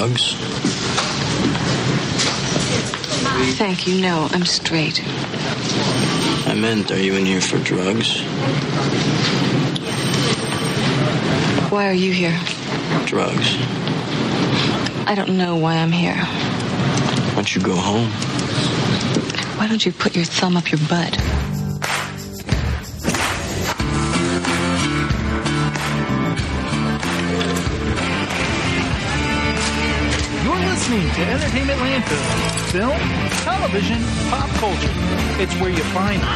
drugs? Thank you. No, I'm straight. I meant, are you in here for drugs? Why are you here? Drugs. I don't know why I'm here. Why don't you go home? Why don't you put your thumb up your butt? You're listening to Entertainment Landfill. Film, television, pop culture. It's where you find it.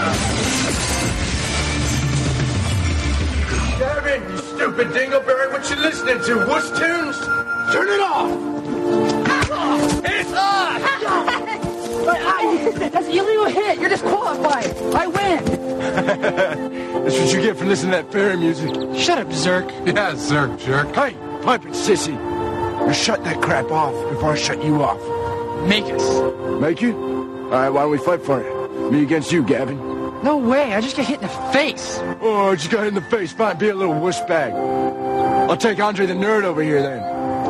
Gavin, you stupid dingleberry, what you listening to? Wuss tunes? Turn it off! It's off! That's an illegal hit. You're disqualified. I win. That's what you get for listening to that fairy music. Shut up, Zerk. Yeah, Zerk, jerk. Hey, pipe it, sissy. Now shut that crap off before I shut you off. Make us. Make you? All right, why don't we fight for it? Me against you, Gavin. No way. I just get hit in the face. Oh, I just got hit in the face. Fine, be a little wuss bag. I'll take Andre the Nerd over here, then.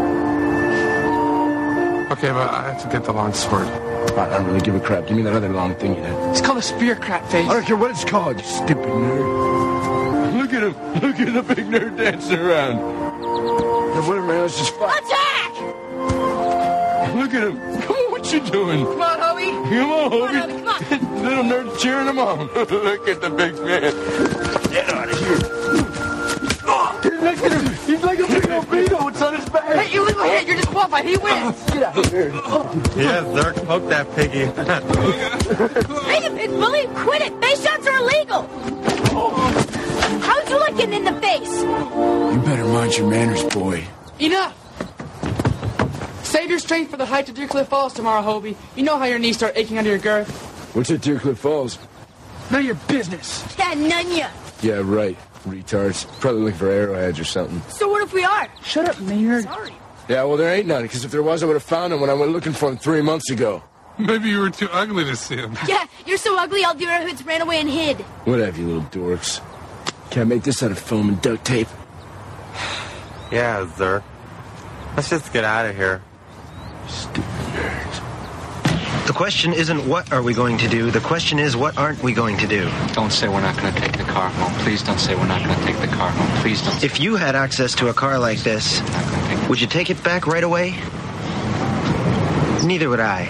Okay, but I have to get the long sword. I don't really give a crap. Give me that other long thing you had. It's called a spear crap face. I don't care what it's called, you stupid nerd. Look at him. Look at the big nerd dancing around. Now, whatever, man, let's just fight. Attack! Look at him. Come on, what you doing? Come on, Hobie. Come on, Hobie. Come on. Little nerd's cheering him on. Look at the big man. Get out of here. Look at him. He's like a big old beetle. It's on his back. Hey, illegal hit. You're disqualified. He wins. Get out of here. Yeah, Zerk, poke that piggy. Wait a minute, Bully. Quit it. Face shots are illegal. How'd you like getting in the face? You better mind your manners, boy. Enough. Save your strength for the hike to Deercliff Falls tomorrow, Hobie. You know how your knees start aching under your girth. What's at Deercliff Falls? None of your business. Yeah, none ya. Yeah, right. Retards. Probably looking for arrowheads or something. So what if we are? Shut up, Maynard. Sorry. Yeah, well, there ain't none, because if there was, I would have found him when I went looking for him 3 months ago. Maybe you were too ugly to see him. Yeah, you're so ugly all the hoods ran away and hid. Whatever, you little dorks. Can't make this out of foam and duct tape. Yeah, Zerk. Let's just get out of here. Stupid nerds. The question isn't what are we going to do. The question is what aren't we going to do. Don't say we're not going to take the car home. Please don't say we're not going to take the car home. Please don't. If you had access to a car like this, would you take it back right away? Neither would I.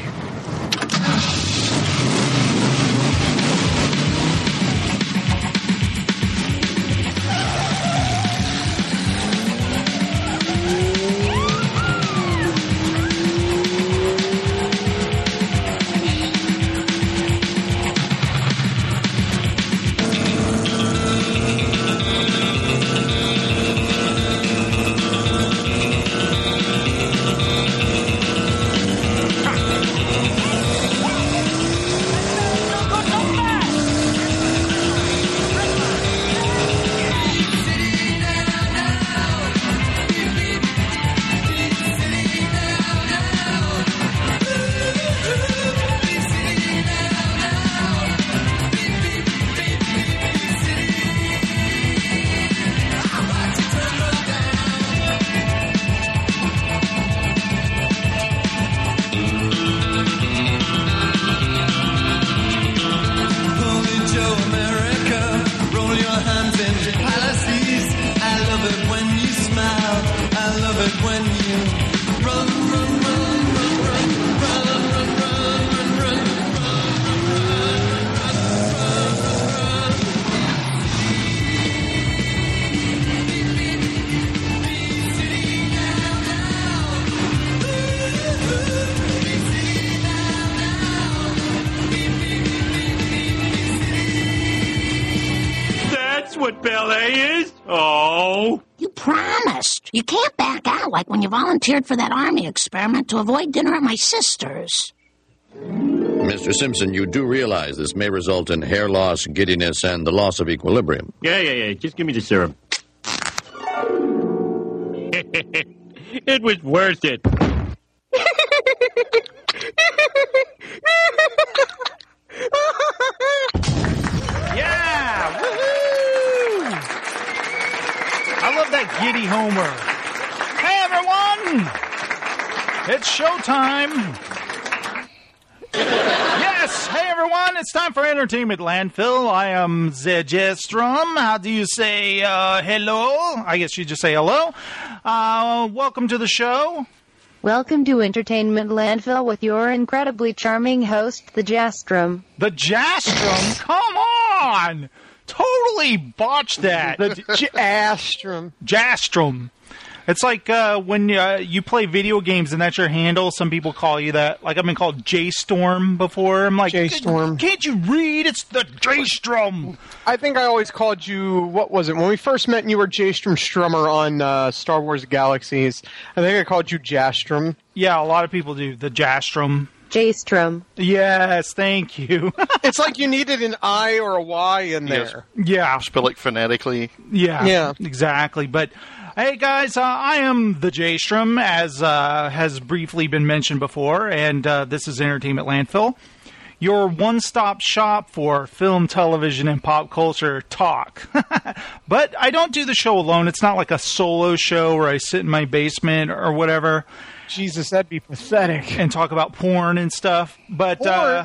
What ballet is? Oh. You promised. You can't back out like when you volunteered for that army experiment to avoid dinner at my sister's. Mr. Simpson, you do realize this may result in hair loss, giddiness, and the loss of equilibrium. Yeah. Just give me the syrup. It was worth it. Yeah! Woohoo! I love that giddy Homer. Hey, everyone! It's showtime. Yes, hey everyone, it's time for Entertainment Landfill. I am Zegestrom. How do you say hello? I guess you just say hello. Welcome to the show. Welcome to Entertainment Landfill with your incredibly charming host, the Jastrum. The Jastrum? Come on! Totally botched that. The Jastrum. Jastrum. It's like when you play video games and that's your handle. Some people call you that. Like I've been called J-Storm before. I'm like, J-Storm. Can't you read? It's the J-Strum. I think I always called you, what was it? When we first met and you were J-Strum Strummer on Star Wars Galaxies, I think I called you Jastrum. Yeah, a lot of people do. The Jastrum. J-Strum. Yes, thank you. It's like you needed an I or a Y in there. Yeah. Spell it phonetically. Yeah, exactly. But... hey guys, I am the J-Strum, as has briefly been mentioned before, and this is Entertainment Landfill, your one-stop shop for film, television, and pop culture talk. But I don't do the show alone. It's not like a solo show where I sit in my basement or whatever. Jesus, that'd be pathetic. And talk about porn and stuff. But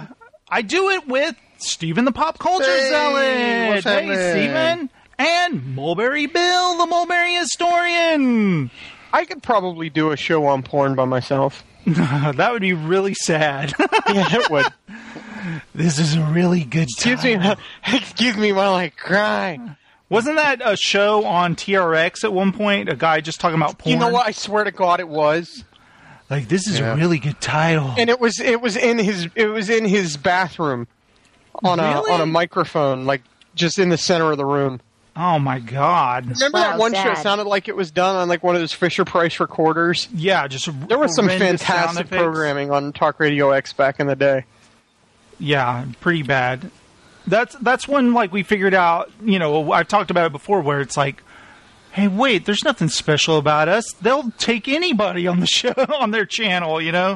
I do it with Steven the Pop Culture Zealot. Hey, Steven. And Mulberry Bill, the Mulberry Historian. I could probably do a show on porn by myself. That would be really sad. Yeah, it would. This is a really good time. Excuse me while I cry. Wasn't that a show on TRX at one point? A guy just talking about porn? You know what? I swear to God it was. Like, this is a really good title. And it was in his bathroom on a microphone, like just in the center of the room. Oh my God! Remember that one show? It sounded like it was done on like one of those Fisher-Price recorders. Yeah, just there was some fantastic programming on Talk Radio X back in the day. Yeah, pretty bad. That's when like we figured out. You know, I've talked about it before, where it's like, hey, wait, there's nothing special about us. They'll take anybody on the show on their channel. You know.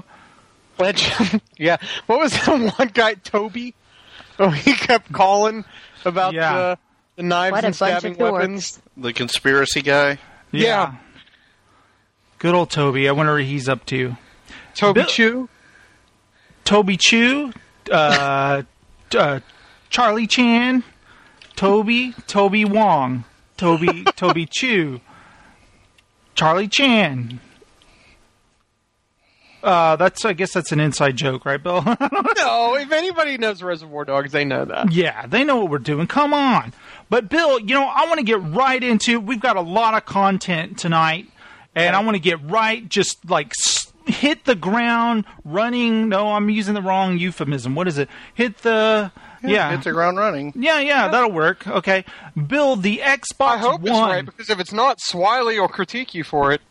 Yeah. What was that one guy, Toby? Oh, he kept calling about the knives and stabbing weapons. The conspiracy guy? Yeah. Good old Toby. I wonder what he's up to. Toby Chu? Toby Chu. Charlie Chan. Toby Wong. Toby Chu. Charlie Chan. I guess that's an inside joke, right, Bill? No, if anybody knows Reservoir Dogs, they know that. Yeah, they know what we're doing. Come on. But, Bill, you know, I want to get right into... We've got a lot of content tonight, and I want to get just, like, hit the ground running... No, I'm using the wrong euphemism. What is it? Hit the ground running. Yeah, that'll work. Okay. Bill, the Xbox One... I hope it's right, because if it's not, Swiley will critique you for it.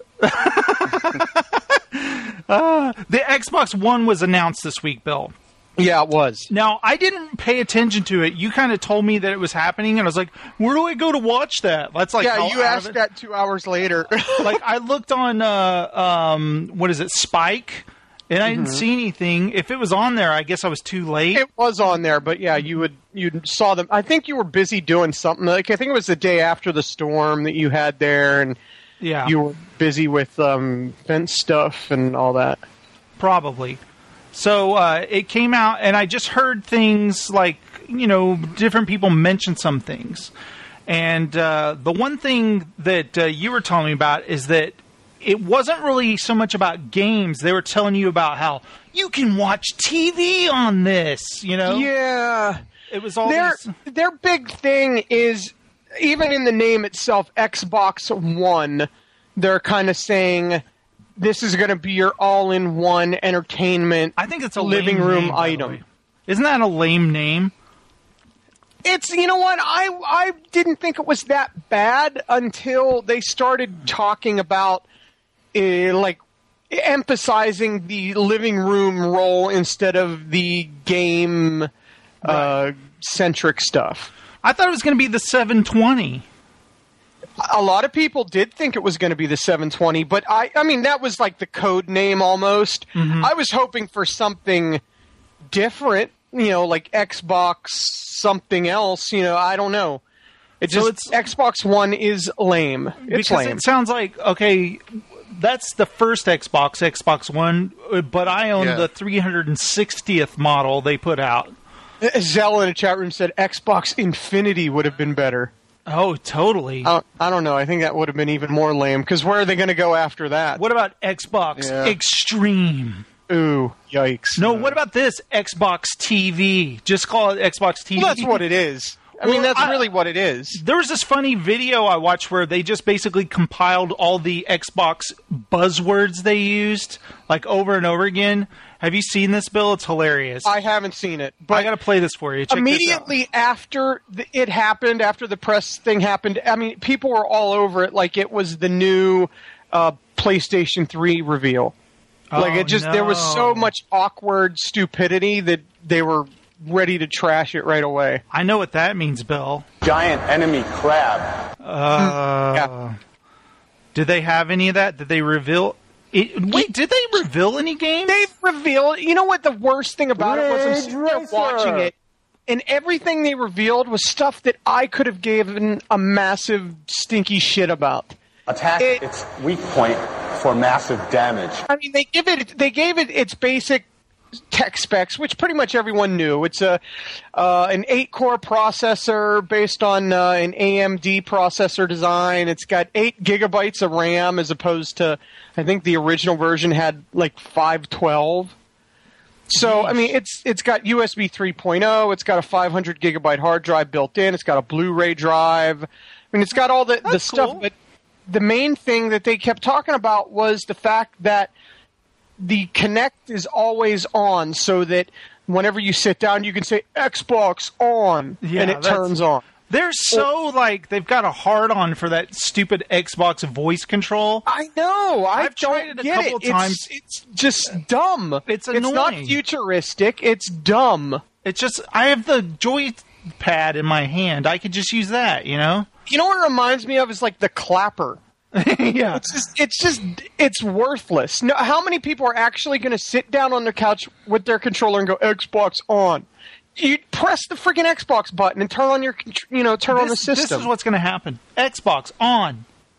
The Xbox One was announced this week, Bill. Yeah, it was. Now, I didn't pay attention to it. You kind of told me that it was happening, and I was like, where do I go to watch that? That's like, yeah, you asked that 2 hours later. Like, I looked on, what is it, Spike, and I didn't see anything. If it was on there, I guess I was too late. It was on there, but yeah, you saw them. I think you were busy doing something. Like, I think it was the day after the storm that you had there, and you were busy with fence stuff and all that. Probably. So it came out, and I just heard things like, you know, different people mention some things. And the one thing that you were telling me about is that it wasn't really so much about games. They were telling you about how you can watch TV on this, you know? Yeah. It was all their big thing is, even in the name itself, Xbox One, they're kind of saying... This is going to be your all-in-one entertainment. I think it's a living lame room name, item. Isn't that a lame name? It's, you know what? I didn't think it was that bad until they started talking about like emphasizing the living room role instead of the game centric stuff. I thought it was going to be the 720. A lot of people did think it was going to be the 720, but I mean, that was like the code name almost. I was hoping for something different, you know, like Xbox something else, you know, I don't know. Xbox One is lame. It's lame. It sounds like, okay, that's the first Xbox One, but I own Yeah. the 360th model they put out. Zell in the chat room said Xbox Infinity would have been better. Oh, totally. I don't know. I think that would have been even more lame, because where are they going to go after that? What about Xbox Extreme? Ooh, yikes. No, what about this? Xbox TV. Just call it Xbox TV. Well, that's what it is. I mean, that's really what it is. There was this funny video I watched where they just basically compiled all the Xbox buzzwords they used, like over and over again. Have you seen this, Bill? It's hilarious. I haven't seen it. But I got to play this for you. Check immediately after it happened, after the press thing happened, I mean, people were all over it like it was the new PlayStation 3 reveal. Like, it just, there was so much awkward stupidity that they were ready to trash it right away. I know what that means, Bill. Giant enemy crab. Yeah. Did they have any of that? Did they reveal... Wait, did they reveal any games? They've revealed... You know what the worst thing about it was? I'm sitting there watching it, and everything they revealed was stuff that I could have given a massive stinky shit about. Attack its weak point for massive damage. I mean, they gave it its basic tech specs, which pretty much everyone knew. It's an 8-core processor based on an AMD processor design. It's got 8 gigabytes of RAM as opposed to, I think the original version had like 512. So, I mean, it's got USB 3.0. It's got a 500 gigabyte hard drive built in. It's got a Blu-ray drive. I mean, it's got all the stuff. Cool. But the main thing that they kept talking about was the fact that the Kinect is always on, so that whenever you sit down, you can say Xbox on, and it turns on. They're so, they've got a hard-on for that stupid Xbox voice control. I know. I've tried it a get couple it. times. It's just dumb. It's annoying. It's not futuristic. It's dumb. It's just, I have the joypad in my hand. I could just use that, you know? You know what it reminds me of is like the clapper. Yeah. It's worthless. No, how many people are actually going to sit down on their couch with their controller and go Xbox on? You press the freaking Xbox button and turn on on the system. This is what's going to happen. Xbox on.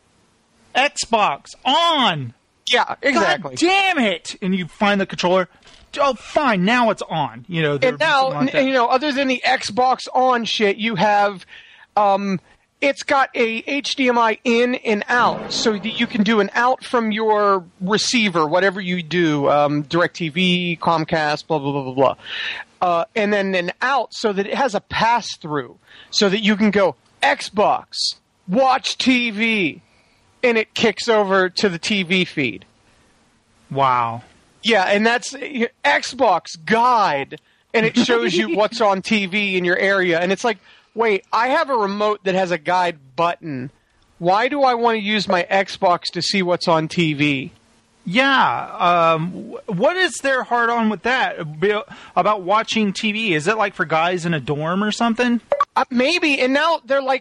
Xbox on. Yeah, exactly. God damn it! And you find the controller. Oh, fine. Now it's on. You know. And now, other than the Xbox on shit, you have. It's got a HDMI in and out, so that you can do an out from your receiver, whatever you do, DirecTV, Comcast, blah, blah, blah, blah, blah. And then an out so that it has a pass-through, so that you can go, Xbox, watch TV, and it kicks over to the TV feed. Wow. Yeah, and that's Xbox Guide, and it shows you what's on TV in your area, and it's like, wait, I have a remote that has a guide button. Why do I want to use my Xbox to see what's on TV? Yeah. What is their hard on with that about watching TV? Is it like for guys in a dorm or something? Maybe. And now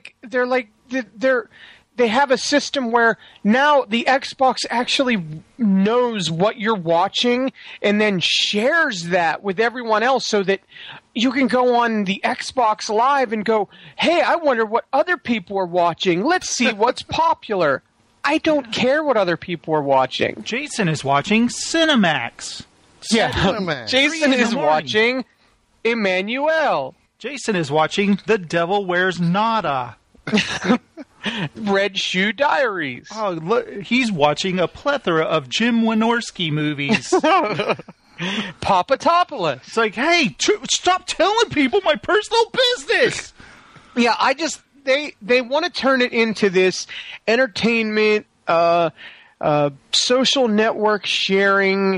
they have a system where now the Xbox actually knows what you're watching and then shares that with everyone else, so that you can go on the Xbox Live and go, hey, I wonder what other people are watching. Let's see what's popular. I don't care what other people are watching. Jason is watching Cinemax. Yeah, Cinemax. Jason is watching Emmanuel. Jason is watching The Devil Wears Nada. Red Shoe Diaries. Oh, look, he's watching a plethora of Jim Wynorski movies. Papatopoulos. It's like, hey, stop telling people my personal business. Yeah, they want to turn it into this entertainment, social network sharing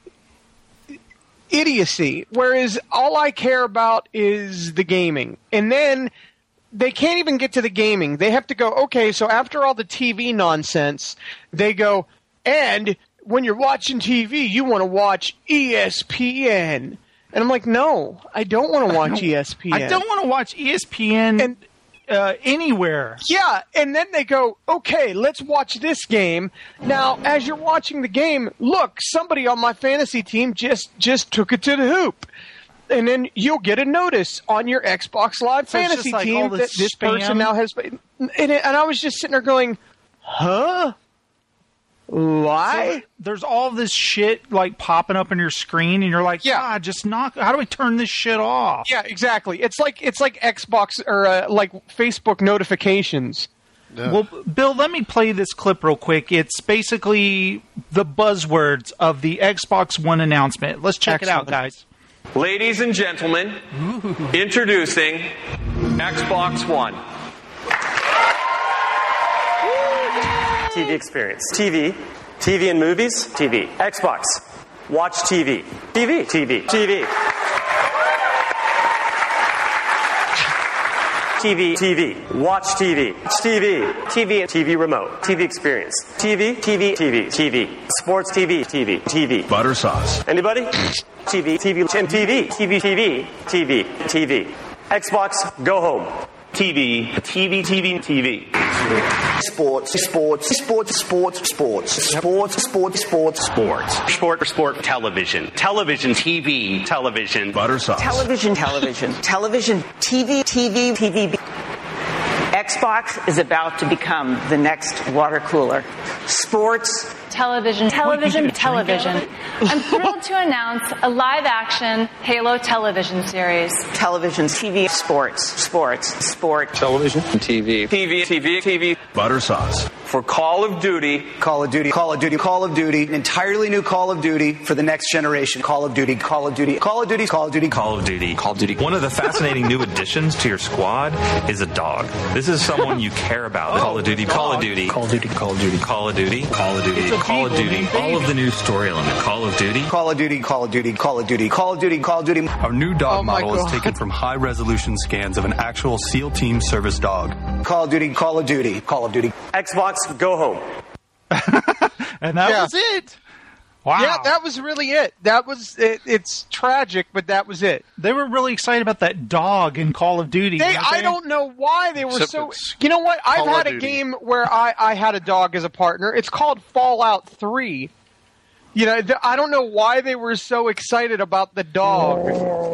idiocy, whereas all I care about is the gaming. And then they can't even get to the gaming. They have to go, okay, so after all the TV nonsense, they go, and when you're watching TV, you want to watch ESPN. And I'm like, no, I don't want to watch ESPN. I don't want to watch ESPN anywhere. Yeah, and then they go, okay, let's watch this game. Now, as you're watching the game, look, somebody on my fantasy team just took it to the hoop. And then you'll get a notice on your Xbox Live fantasy team that this person now has. And I was just sitting there going, huh? Why? So there's all this shit like popping up on your screen, and you're like, God, just knock. How do we turn this shit off? Yeah, exactly. It's like Xbox or like Facebook notifications. Yeah. Well, Bill, let me play this clip real quick. It's basically the buzzwords of the Xbox One announcement. Let's check it out, guys. Ladies and gentlemen, introducing Xbox One. TV experience. TV and movies. TV. Xbox. Watch TV. TV. Watch TV. TV remote. TV experience. TV. Sports TV. Butter sauce. Anybody? TV. Xbox, go home. TV. Sports. Television. Butter sauce. Television. TV. Xbox is about to become the next water cooler. Sports. Television. I'm thrilled to announce a live-action Halo television series. Television, TV, sports. Television. TV. Butter sauce. For Call of Duty. An entirely new Call of Duty for the next generation. Call of Duty. One of the fascinating new additions to your squad is a dog. This is someone you care about. Call of Duty. All of the new story element. Call of Duty. Our new dog model is taken from high-resolution scans of an actual SEAL Team service dog. Call of Duty. Xbox, go home. And that was it. Wow. Yeah, that was really it. That was it. It's tragic, but that was it. They were really excited about that dog in Call of Duty. I don't know why they were so... You know what? I've had a game where I had a dog as a partner. It's called Fallout 3. You know, I don't know why they were so excited about the dog.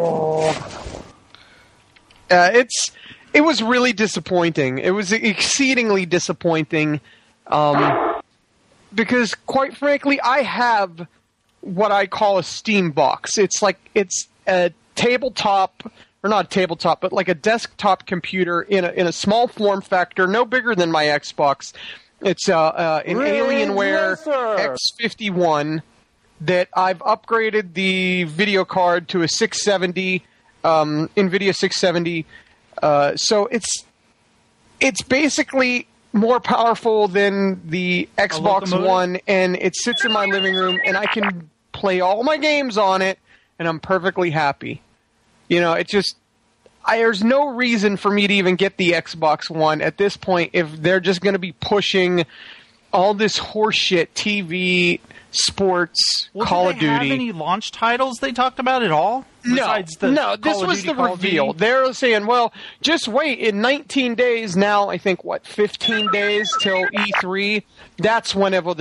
It was really disappointing. It was exceedingly disappointing. Because, quite frankly, I have what I call a Steam box. It's a tabletop, or not a tabletop, but like a desktop computer in a small form factor, no bigger than my Xbox. It's an Alienware X51 that I've upgraded the video card to a 670, NVIDIA 670. So it's basically more powerful than the Xbox One, and it sits in my living room, and I can play all my games on it, and I'm perfectly happy. You know, there's no reason for me to even get the Xbox One at this point if they're just going to be pushing all this horseshit TV, sports, Call of Duty. Did they have any launch titles they talked about at all? No, this was the reveal. They're saying, well, just wait. In 19 days now, I think, 15 days till E3, that's whenever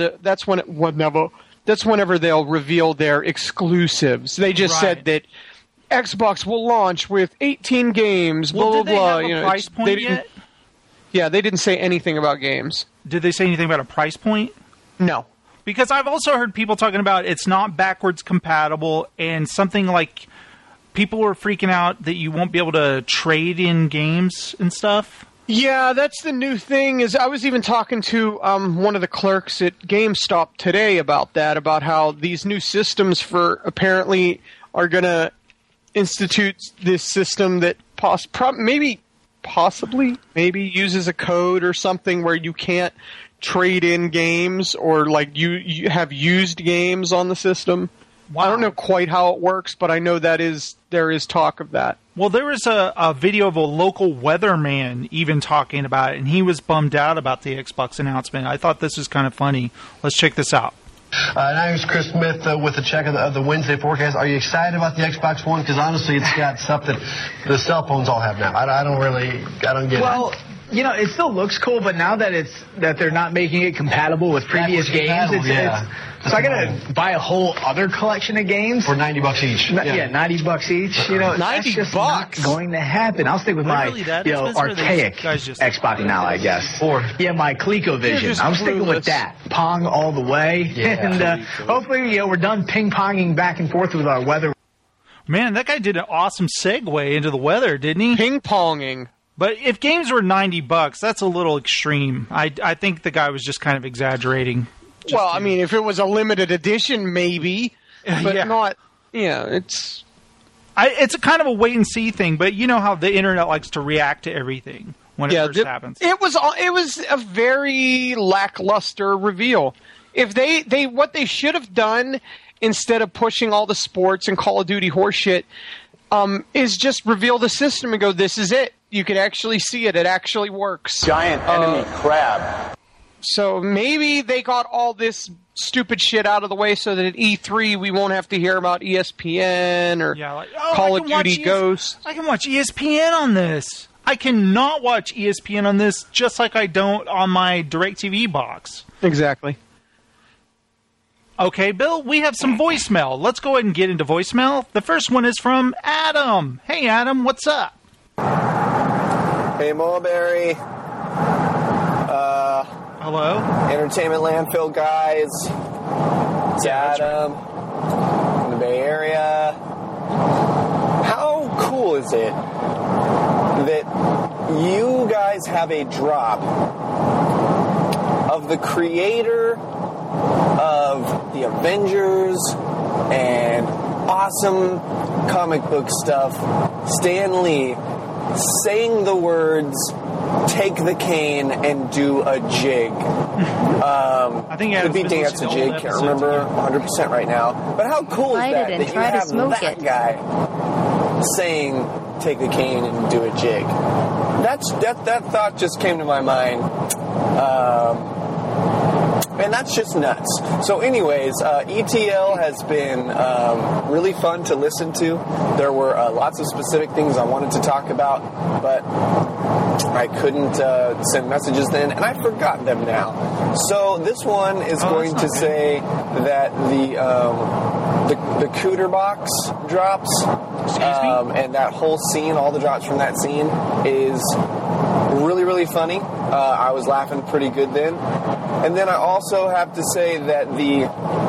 they'll reveal their exclusives. They just said that Xbox will launch with 18 games, blah, blah, blah. Did they have a price point yet? Yeah, they didn't say anything about games. Did they say anything about a price point? No. Because I've also heard people talking about it's not backwards compatible, and something like people were freaking out that you won't be able to trade in games and stuff. Yeah, that's the new thing. Is I was even talking to one of the clerks at GameStop today about that, about how these new systems apparently are going to institute this system that possibly uses a code or something where you can't trade in games, or like you have used games on the system. Wow. I don't know quite how it works, but I know there is talk of that. Well, there was a video of a local weatherman even talking about it, and he was bummed out about the Xbox announcement. I thought this was kind of funny. Let's check this out. My name's Chris Smith with the check of the Wednesday forecast. Are you excited about the Xbox One? Because honestly, it's got stuff that the cell phones all have now. I don't get it. Well, you know, it still looks cool, but now that they're not making it compatible with previous games, So I gotta buy a whole other collection of games For $90 each. Yeah, $90 each. You know, that's just not going to happen. I'll stick with my archaic Xbox now, I guess. Yeah, my ColecoVision. I'm sticking with that. Pong all the way, and hopefully, we're done ping-ponging back and forth with our weather. Man, that guy did an awesome segue into the weather, didn't he? Ping-ponging. But if games were $90, that's a little extreme. I think the guy was just kind of exaggerating. Well, I mean, if it was a limited edition, maybe, but not. Yeah, it's a kind of a wait and see thing. But you know how the internet likes to react to everything when it first happens. It was a very lackluster reveal. If they what they should have done instead of pushing all the sports and Call of Duty horseshit, is just reveal the system and go, this is it. You can actually see it. It actually works. Giant enemy crab. So maybe they got all this stupid shit out of the way so that at E3 we won't have to hear about ESPN or Call of Duty Ghosts. I can watch ESPN on this. I cannot watch ESPN on this just like I don't on my DirecTV box. Exactly. Okay, Bill, we have some voicemail. Let's go ahead and get into voicemail. The first one is from Adam. Hey, Adam, what's up? Hey, Mulberry. Hello? Entertainment Landfill guys. It's Adam in the Bay Area. How cool is it that you guys have a drop of the creator of the Avengers and awesome comic book stuff, Stan Lee, saying the words, "Take the cane and do a jig." I think could be dance a jig. Can't remember 100% right now. But how cool is that? That you have that guy saying, "Take the cane and do a jig." That thought just came to my mind. And that's just nuts. So anyways, ETL has been really fun to listen to. There were lots of specific things I wanted to talk about, but I couldn't send messages then, and I forgot them now. So this one is going to say that the Cooter box drops, and that whole scene, all the drops from that scene, is really, really funny. I was laughing pretty good then. And then I also have to say that the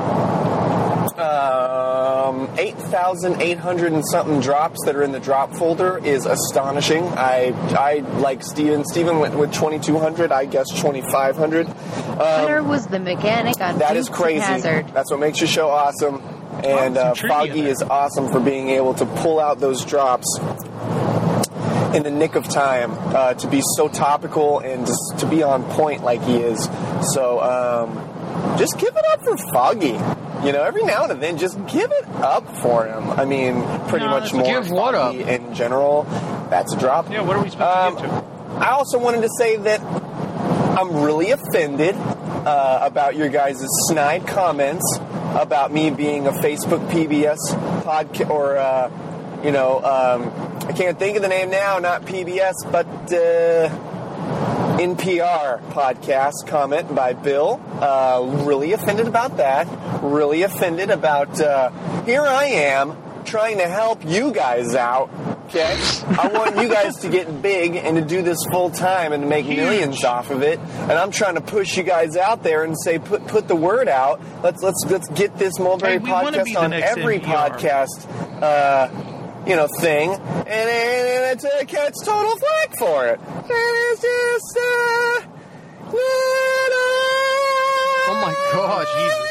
8,800 and something drops that are in the drop folder is astonishing. I like Steven. Steven went with 2,200. I guess 2,500. Hunter was the mechanic on that is Dukes crazy. Hazzard. That's what makes your show awesome. And Foggy is awesome for being able to pull out those drops in the nick of time, to be so topical and just to be on point like he is. So just give it up for Foggy. Every now and then, just give it up for him. I mean, pretty much more give what up? In general. That's a drop. Yeah, what are we supposed to give to? I also wanted to say that I'm really offended about your guys' snide comments about me being a Facebook PBS podcast, or I can't think of the name now, not PBS, but NPR podcast comment by Bill. Really offended about that. Really offended about, here I am trying to help you guys out, okay? I want you guys to get big and to do this full time and to make millions off of it. And I'm trying to push you guys out there and say, put the word out. Let's get this Mulberry podcast on every podcast, thing, and it gets total flack for it. And it's just, oh my God, Jesus.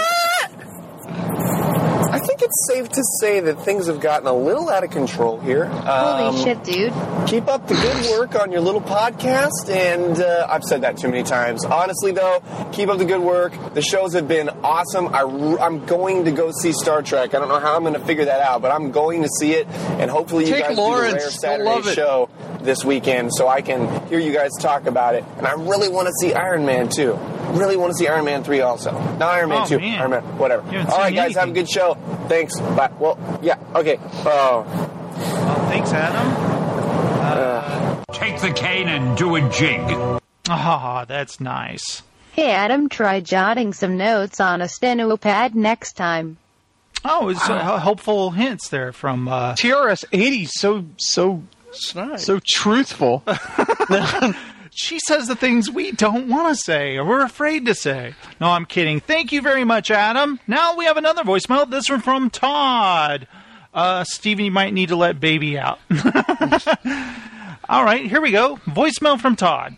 I think it's safe to say that things have gotten a little out of control here. Holy shit, dude. Keep up the good work on your little podcast, and I've said that too many times. Honestly, though, keep up the good work. The shows have been awesome. I'm going to go see Star Trek. I don't know how I'm going to figure that out, but I'm going to see it, and hopefully you guys do the rare Saturday show this weekend so I can hear you guys talk about it. And I really want to see Iron Man, too. Really want to see Iron Man 3 also. Not Iron Man 2. Man. Iron Man, whatever. All right, guys, have a good show. Thanks. Bye. Well, yeah, okay. Thanks, Adam. Take the cane and do a jig. Ah, that's nice. Hey, Adam, try jotting some notes on a steno pad next time. Oh, it's helpful hints there from TRS-80. So truthful. She says the things we don't want to say or we're afraid to say. No, I'm kidding. Thank you very much, Adam. Now we have another voicemail. This one from Todd. Steven, you might need to let baby out. All right, here we go. Voicemail from Todd.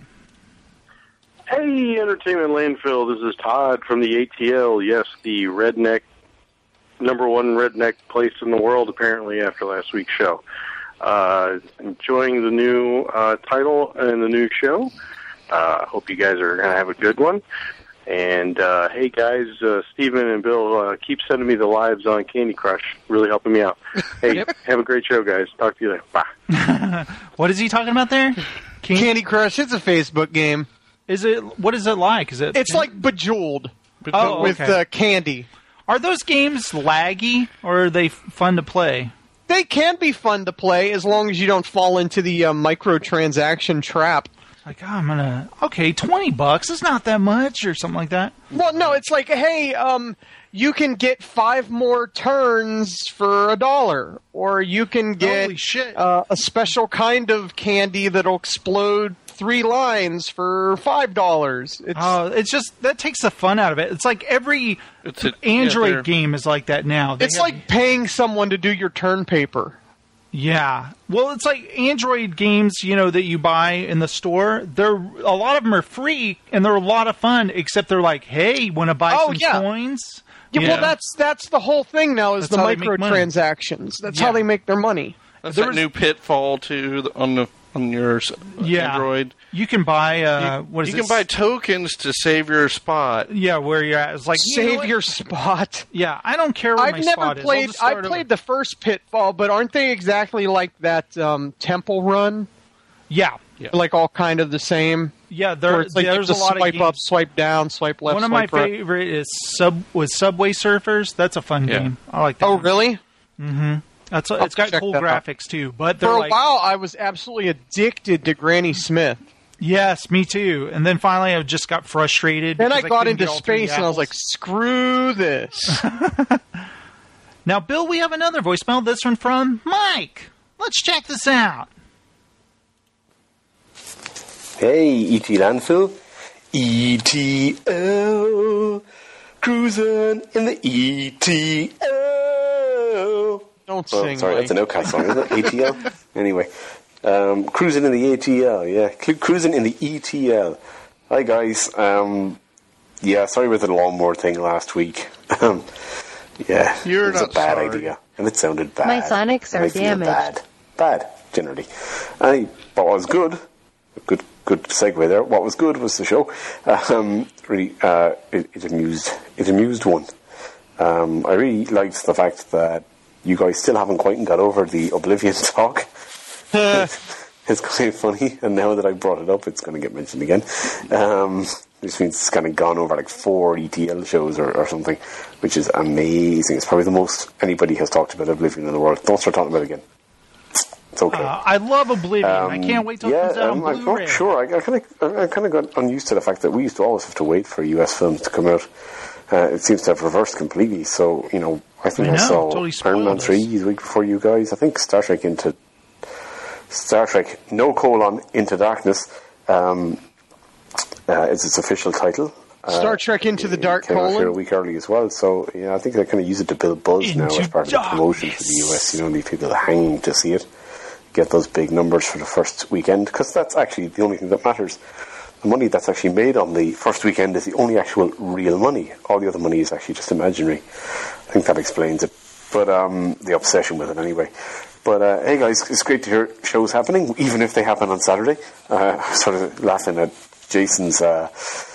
Hey, Entertainment Landfill. This is Todd from the ATL. Yes, the redneck, number one redneck place in the world, apparently, after last week's show. Enjoying the new title and the new show. Hope you guys are going to have a good one. And, hey, guys, Steven and Bill, keep sending me the lives on Candy Crush. Really helping me out. Hey, Have a great show, guys. Talk to you later. Bye. What is he talking about there? Candy Crush. It's a Facebook game. What is it like? It's like Bejeweled with candy. Are those games laggy, or are they fun to play? They can be fun to play as long as you don't fall into the microtransaction trap. Like, okay, $20, it's not that much, or something like that. Well, no, it's like, hey, you can get 5 more turns for $1, or you can get a special kind of candy that'll explode 3 lines for $5. It's just that takes the fun out of it. It's like every Android game is like that now. It's like paying someone to do your turn paper. Yeah. Well, it's like Android games, that you buy in the store. A lot of them are free, and they're a lot of fun, except they're like, hey, want to buy some coins? Yeah, well, that's the whole thing now is the microtransactions. That's how they make their money. That's that new pitfall, too, on your Android. You can buy, you can buy tokens to save your spot. Yeah, where you're at. It's like, save your spot. Yeah, I don't care where my spot is. I played the first Pitfall, but aren't they exactly like that Temple Run? Yeah. Like all kind of the same? Yeah, there's a lot of swipe games. up, swipe down, swipe left, One of my favorite is Subway Surfers. That's a fun game. I like that. Oh, really? Mm-hmm. It's got cool graphics, too. But for a while, I was absolutely addicted to Granny Smith. Yes, me too. And then finally, I just got frustrated. Then I got into space, and I was like, screw this. Now, Bill, we have another voicemail. This one from Mike. Let's check this out. Hey, E.T. Landfill. ETL. Cruising in the ETL. Don't sing, sorry, Mike. That's an Outcast song, isn't it? ATL? Anyway. Cruising in the ATL, yeah. Cruising in the ETL. Hi, guys. Sorry about the lawnmower thing last week. It was a bad idea, and it sounded bad. My Sonics are damaged. Bad, generally. But what was good, good segue there, what was good was the show. Really, it amused one. I really liked the fact that you guys still haven't quite got over the Oblivion talk. It's kind of funny, and now that I brought it up, it's going to get mentioned again. This means it's kind of gone over like 4 ETL shows or something, which is amazing. It's probably the most anybody has talked about Oblivion in the world. Don't start talking about it again. It's okay. I love Oblivion. I can't wait till it comes out on Blu-ray. I'm sure. I kind of got unused to the fact that we used to always have to wait for US films to come out. It seems to have reversed completely. So, I think I saw totally Iron Man 3 the week before you guys. I think Star Trek Into Darkness is its official title. Star Trek Into the Dark came out here a week early as well. So, I think they kind of use it to build buzz now as part of the promotion for the US. These people hanging to see it. Get those big numbers for the first weekend, because that's actually the only thing that matters. The money that's actually made on the first weekend is the only actual real money. All the other money is actually just imaginary. I think that explains it. But the obsession with it anyway. But hey guys, it's great to hear shows happening, even if they happen on Saturday. I'm sort of laughing at Jason's, the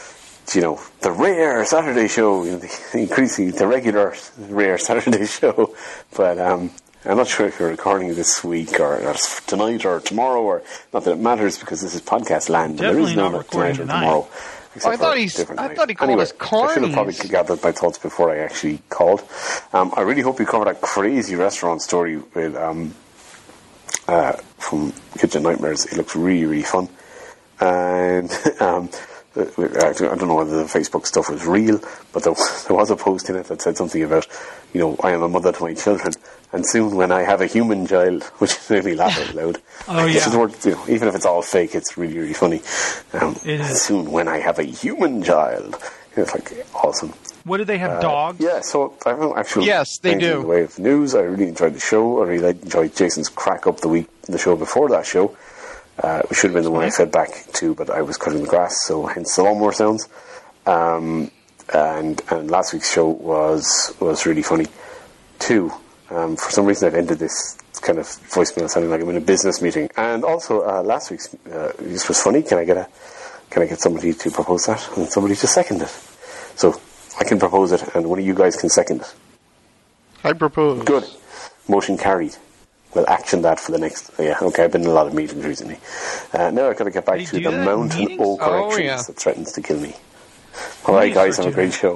rare Saturday show, the regular rare Saturday show. But I'm not sure if you're recording this week or tonight or tomorrow, or not that it matters because this is podcast land. Definitely there is no not recording tonight or tomorrow. I thought he called us carnies. I should have probably gathered my thoughts before I actually called. I really hope you cover that crazy restaurant story with from Kitchen Nightmares. It looks really, really fun. And I don't know whether the Facebook stuff was real, but there was a post in it that said something about, I am a mother to my children, and soon when I have a human child, which made me laugh out loud. Oh, yeah. Even if it's all fake, it's really, really funny. It is. Soon when I have a human child. It's like awesome. What do they have, dogs? Yeah, so I haven't actually. Yes, they do. In the way of news, I really enjoyed the show. I really enjoyed Jason's crack up the show before that show, which should have been the one I fed back to, but I was cutting the grass, so hence the lawnmower sounds. And last week's show was really funny too. For some reason, I've ended this kind of voicemail sounding like I'm in a business meeting. And also, last week's this was funny. Can I get somebody to propose that and somebody to second it? So I can propose it, and one of you guys can second it. I propose. Good. Motion carried. We'll action that for the next. Yeah, okay. I've been in a lot of meetings recently. Now I've got to get back to the mountain oak corrections that threatens to kill me. All right, guys, have a great show.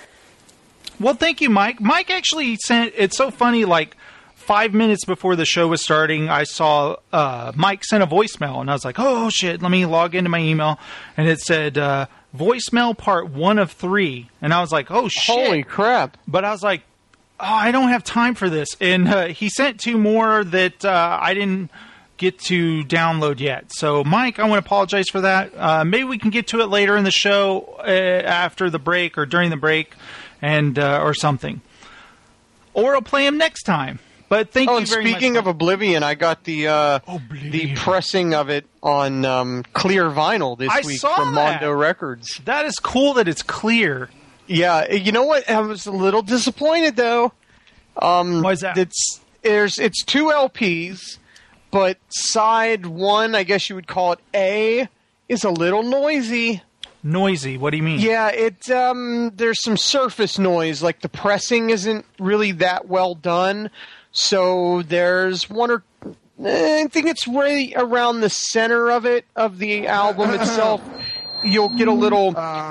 Well, thank you, Mike. Mike actually sent. It's so funny. Like 5 minutes before the show was starting, I saw Mike sent a voicemail, and I was like, "Oh shit!" Let me log into my email, and it said voicemail part 1 of 3, and I was like, "Oh shit!" Holy crap! But I was like, "Oh, I don't have time for this." And he sent 2 more that I didn't get to download yet. So, Mike, I want to apologize for that. Maybe we can get to it later in the show, after the break or during the break, and or something. Or I'll play him next time. But thank you very much. Speaking of Oblivion, I got the pressing of it on clear vinyl this week from Mondo Records. That is cool that it's clear. Yeah, you know what? I was a little disappointed though. Why is that? It's 2 LPs, but side 1, I guess you would call it A, is a little noisy. Noisy? What do you mean? Yeah, there's some surface noise. Like the pressing isn't really that well done. So there's one or I think it's right around the center of the album itself. You'll get a little,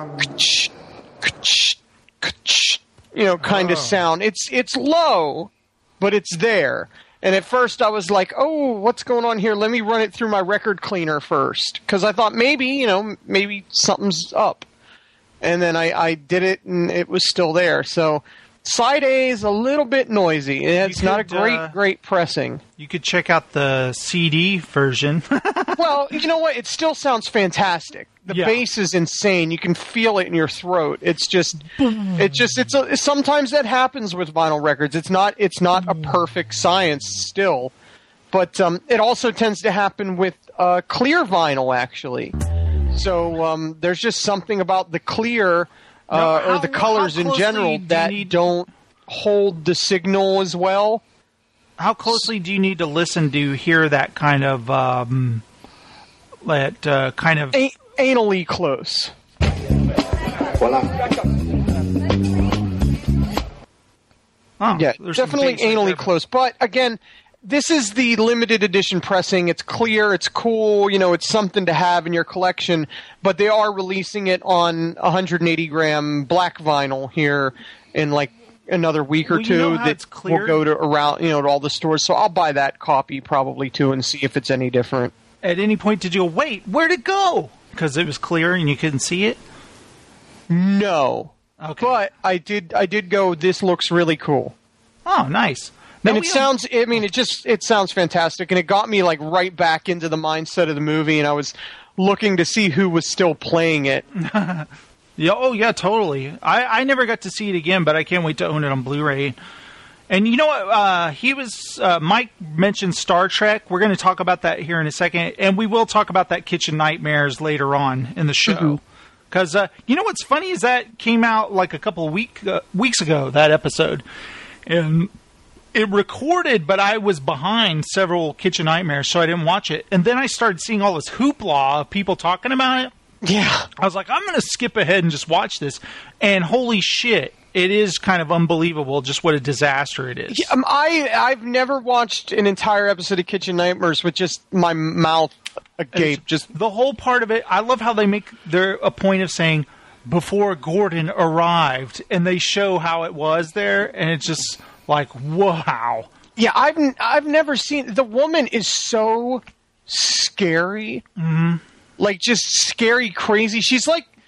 kind of sound. It's low, but it's there. And at first I was like, oh, what's going on here? Let me run it through my record cleaner first. Because I thought maybe something's up. And then I did it, and it was still there. So side A is a little bit noisy. It's not a great pressing. You could check out the CD version. Well, you know what? It still sounds fantastic. The bass is insane. You can feel it in your throat. Sometimes that happens with vinyl records. It's not a perfect science still, but it also tends to happen with clear vinyl actually. So there's just something about the clear or the colors in general that don't hold the signal as well. How closely do you need to listen to hear that kind of anally close? Oh, yeah, definitely anally close. But again, this is the limited edition pressing. It's clear, it's cool, it's something to have in your collection. But they are releasing it on 180-gram black vinyl here in like another week or two. That will go to around, to all the stores. So I'll buy that copy probably too and see if it's any different. At any point did you wait? Where'd it go? Because it was clear and you couldn't see it? No. Okay. But I did go, this looks really cool. Oh, nice. And it sounds fantastic, and it got me like right back into the mindset of the movie, and I was looking to see who was still playing it. Yeah, totally. I never got to see it again, but I can't wait to own it on Blu-ray. And you know what? Mike mentioned Star Trek. We're going to talk about that here in a second, and we will talk about that Kitchen Nightmares later on in the show. Because you know what's funny is that came out like a couple of weeks ago, that episode. And it recorded, but I was behind several Kitchen Nightmares, so I didn't watch it. And then I started seeing all this hoopla of people talking about it. Yeah. I was like, I'm going to skip ahead and just watch this. And holy shit, it is kind of unbelievable just what a disaster it is. Yeah, I've never watched an entire episode of Kitchen Nightmares with just my mouth agape. Just the whole part of it, I love how they make a point of saying, before Gordon arrived, and they show how it was there, and it's just like, wow. Yeah, I've never seen... The woman is so scary. Mm-hmm. Like, just scary, crazy. She's like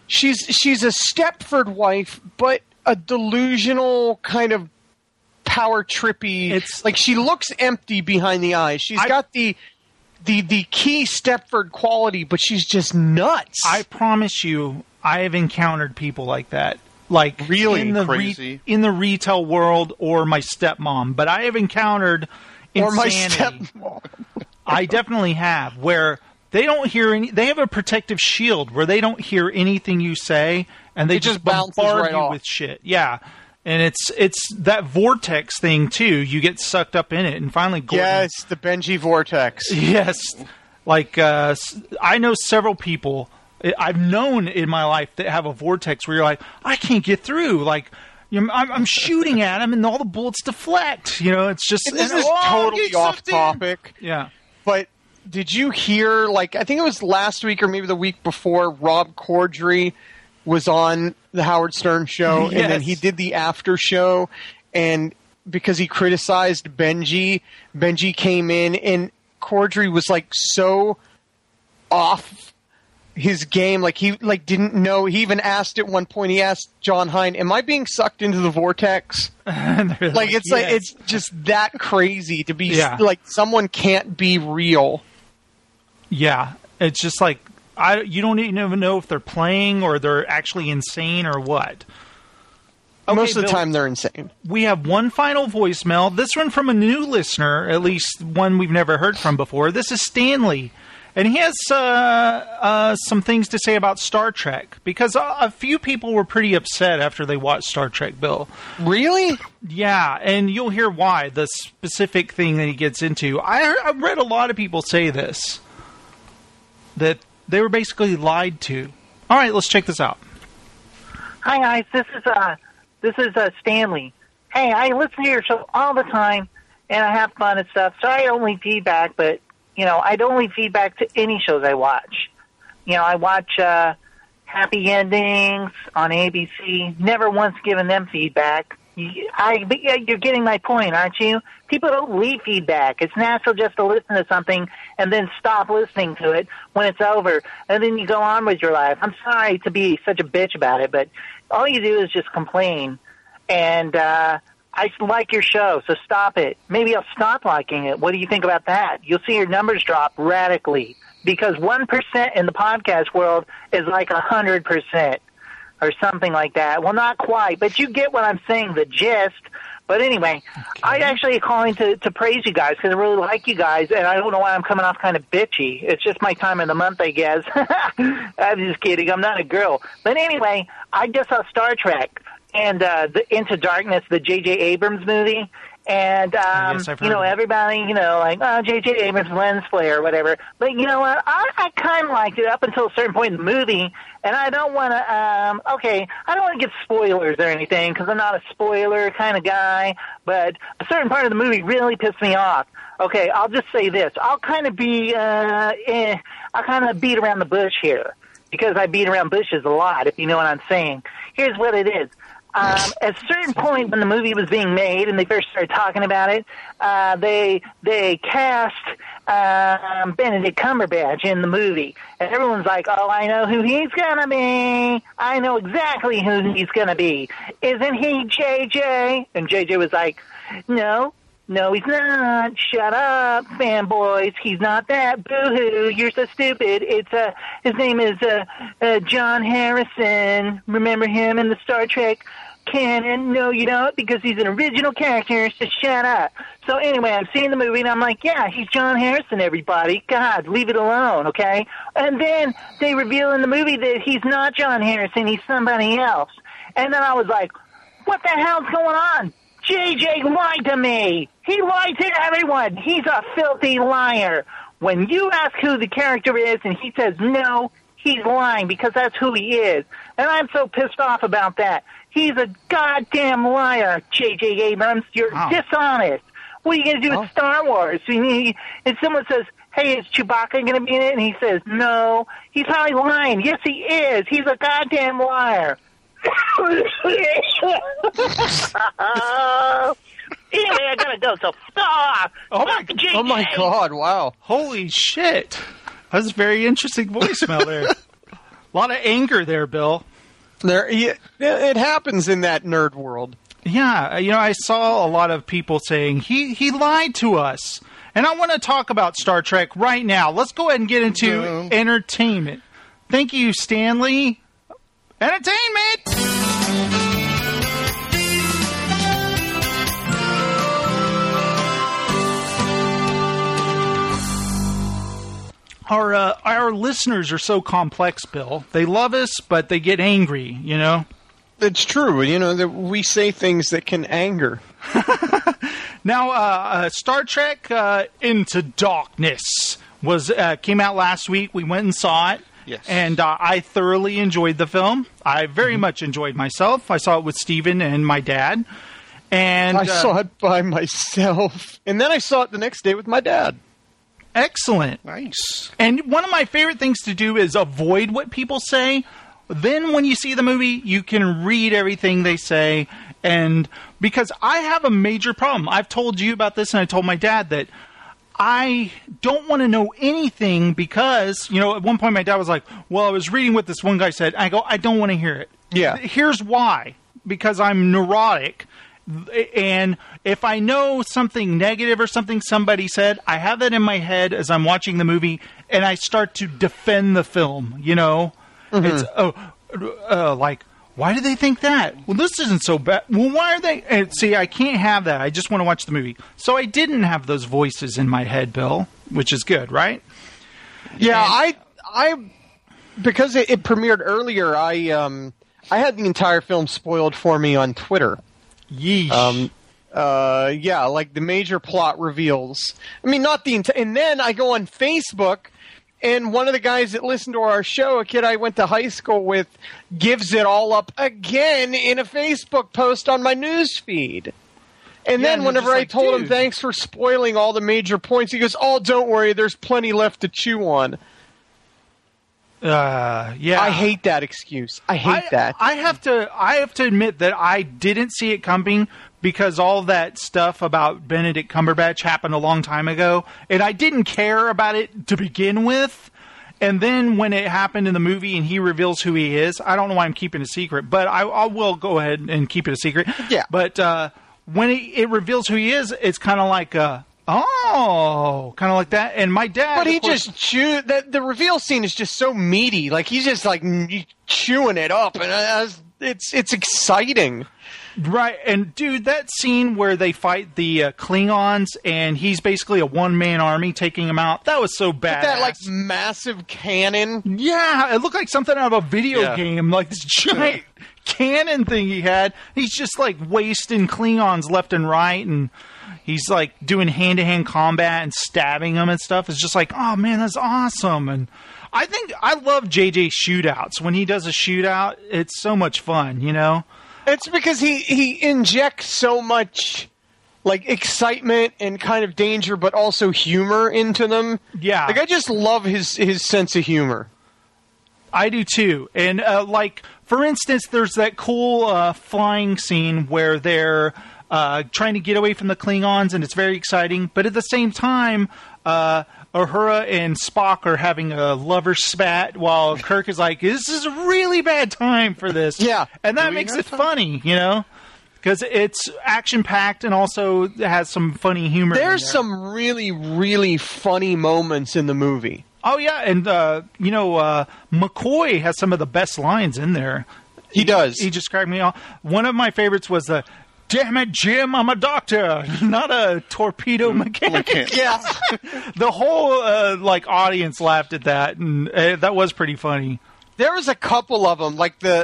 she's a Stepford wife, but a delusional kind of power trippy. It's like she looks empty behind the eyes. She's got the key Stepford quality, but she's just nuts. I promise you, I have encountered people like that. Like really in the crazy in the retail world, or my stepmom. But I have encountered insanity. Or my stepmom. I definitely have, where they don't hear any. They have a protective shield where they don't hear anything you say, and they just bombard you with shit. Yeah. And it's that vortex thing too. You get sucked up in it, and finally, Gordon, yes, the Benji vortex. Yes, like I know several people I've known in my life that have a vortex where you're like, I can't get through. Like, I'm shooting at them, and all the bullets deflect. You know, it's just this is totally off topic. Yeah, but did you hear? Like, I think it was last week or maybe the week before. Rob Corddry was on the Howard Stern show, yes. And then he did the after show, and because he criticized Benji came in, and Corddry was like so off his game, like he didn't know. He even asked at one point, he asked John Hein, am I being sucked into the vortex? Like it's yes. Like it's just that crazy to be like someone can't be real. Yeah, it's just like you don't even know if they're playing or they're actually insane or what. Okay, most of the time they're insane. We have one final voicemail. This one from a new listener, at least one we've never heard from before. This is Stanley. And he has some things to say about Star Trek, because a few people were pretty upset after they watched Star Trek, Bill. Really? Yeah, and you'll hear why, the specific thing that he gets into. I read a lot of people say this, that they were basically lied to. All right, let's check this out. Hi, guys. This is Stanley. Hey, I listen to your show all the time, and I have fun and stuff, so I don't leave feedback, but you know, I don't leave feedback to any shows I watch. You know, I watch Happy Endings on ABC. Never once given them feedback. But you're getting my point, aren't you? People don't leave feedback. It's natural just to listen to something and then stop listening to it when it's over, and then you go on with your life. I'm sorry to be such a bitch about it, but all you do is just complain. And I like your show, so stop it. Maybe I'll stop liking it. What do you think about that? You'll see your numbers drop radically, because 1% in the podcast world is like 100% or something like that. Well, not quite, but you get what I'm saying, the gist. But anyway, okay. I actually calling to praise you guys, because I really like you guys, and I don't know why I'm coming off kind of bitchy. It's just my time of the month, I guess. I'm just kidding. I'm not a girl. But anyway, I just saw Star Trek. And the Into Darkness, the J.J. Abrams movie, and yes, you know, everybody, you know, like, oh, J.J. Abrams lens flare or whatever. But you know what? I kind of liked it up until a certain point in the movie, and I don't want to. I don't want to give spoilers or anything, because I'm not a spoiler kind of guy. But a certain part of the movie really pissed me off. Okay, I'll just say this: I'll kind of be, I'll kind of beat around the bush here, because I beat around bushes a lot, if you know what I'm saying. Here's what it is. At a certain point when the movie was being made and they first started talking about it, they cast Benedict Cumberbatch in the movie. And everyone's like, oh, I know who he's going to be. I know exactly who he's going to be. Isn't he JJ? And JJ was like, no, he's not. Shut up, fanboys. He's not that. Boo-hoo. You're so stupid. His name is John Harrison. Remember him in the Star Trek canon? No, you don't, because he's an original character, so shut up. So anyway, I'm seeing the movie, and I'm like, yeah, he's John Harrison, everybody. God, leave it alone, okay? And then they reveal in the movie that he's not John Harrison, he's somebody else. And then I was like, what the hell's going on? JJ lied to me. He lied to everyone. He's a filthy liar. When you ask who the character is and he says no, he's lying, because that's who he is. And I'm so pissed off about that. He's a goddamn liar, J.J. Abrams. You're dishonest. What are you going to do with Star Wars? If someone says, hey, is Chewbacca going to be in it? And he says no, he's probably lying. Yes, he is. He's a goddamn liar. Anyway, I gotta go, so oh my god, wow. Holy shit. That was a very interesting voicemail there. A lot of anger there, Bill. It happens in that nerd world. Yeah, I saw a lot of people saying he lied to us. And I want to talk about Star Trek right now. Let's go ahead and get into entertainment. Thank you, Stanley. Entertainment! Our listeners are so complex, Bill. They love us, but they get angry, It's true. That we say things that can anger. Now, Star Trek Into Darkness came out last week. We went and saw it. Yes. And I thoroughly enjoyed the film. I very much enjoyed myself. I saw it with Steven and my dad. And I saw it by myself. And then I saw it the next day with my dad. Excellent. Nice. And one of my favorite things to do is avoid what people say. Then when you see the movie, you can read everything they say. And because I have a major problem. I've told you about this, and I told my dad that I don't want to know anything because, at one point my dad was like, well, I was reading what this one guy said. I go, I don't want to hear it. Yeah. Here's why. Because I'm neurotic. And if I know something negative or something somebody said, I have that in my head as I'm watching the movie, and I start to defend the film, Mm-hmm. It's, like, why do they think that? Well, this isn't so bad. Well, why are they? And see, I can't have that. I just want to watch the movie. So I didn't have those voices in my head, Bill, which is good, right? Yeah, I because it premiered earlier, I had the entire film spoiled for me on Twitter. Yeesh. Yeah, like the major plot reveals. I mean, not the and then I go on Facebook, and one of the guys that listened to our show, a kid I went to high school with, gives it all up again in a Facebook post on my news feed. And then whenever I told him thanks for spoiling all the major points, he goes, "Oh, don't worry, there's plenty left to chew on." Yeah. I hate that excuse. I hate that. I have to admit that I didn't see it coming because all that stuff about Benedict Cumberbatch happened a long time ago, and I didn't care about it to begin with. And then when it happened in the movie and he reveals who he is, I don't know why I'm keeping it a secret, but I will go ahead and keep it a secret. Yeah. But when it reveals who he is, it's kind of like kind of like that. And my dad, but he just the reveal scene is just so meaty. Like he's just like chewing it up, and it's exciting. Right, and dude, that scene where they fight the Klingons, and he's basically a one-man army taking them out, that was so bad. That, like, massive cannon. Yeah, it looked like something out of a video game, like this giant cannon thing he had. He's just, like, wasting Klingons left and right, and he's, like, doing hand-to-hand combat and stabbing them and stuff. It's just like, oh, man, that's awesome. And I love JJ shootouts. When he does a shootout, it's so much fun, It's because he injects so much like excitement and kind of danger, but also humor into them. Yeah, like I just love his sense of humor. I do too. And like for instance, there's that cool flying scene where they're trying to get away from the Klingons, and it's very exciting. But at the same time, Uhura and Spock are having a lover spat while Kirk is like, this is a really bad time for this. Yeah. And that makes it funny, because it's action-packed and also has some funny humor. There's some really, really funny moments in the movie. Oh, yeah. And, McCoy has some of the best lines in there. He does. He just cracked me off. One of my favorites was the, "Damn it, Jim, I'm a doctor, not a torpedo mechanic." Yeah. The whole audience laughed at that, and that was pretty funny. There was a couple of them, like the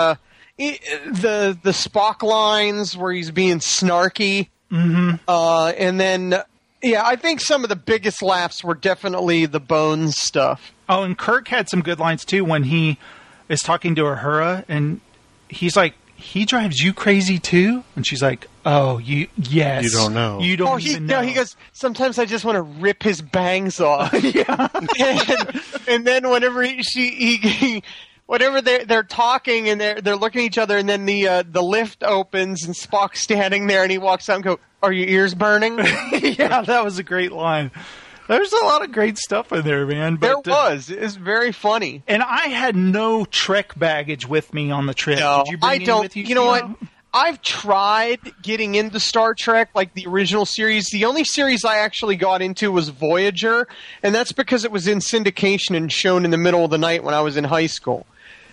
Spock lines where he's being snarky. Mm-hmm. And then I think some of the biggest laughs were definitely the Bones stuff. Oh, and Kirk had some good lines too when he is talking to Uhura, and he's like, "He drives you crazy too?" And she's like, "Oh, yes. You don't know. You don't even know." No, he goes, "Sometimes I just want to rip his bangs off." Yeah. and then whenever whenever they're talking and they're looking at each other, and then the lift opens and Spock's standing there and he walks out and goes, "Are your ears burning?" Yeah, that was a great line. There's a lot of great stuff in there, man. But, there was. It's very funny. And I had no Trek baggage with me on the trip. No, Did you bring I any don't. with you? You know what? I've tried getting into Star Trek, like the original series. The only series I actually got into was Voyager, and that's because it was in syndication and shown in the middle of the night when I was in high school.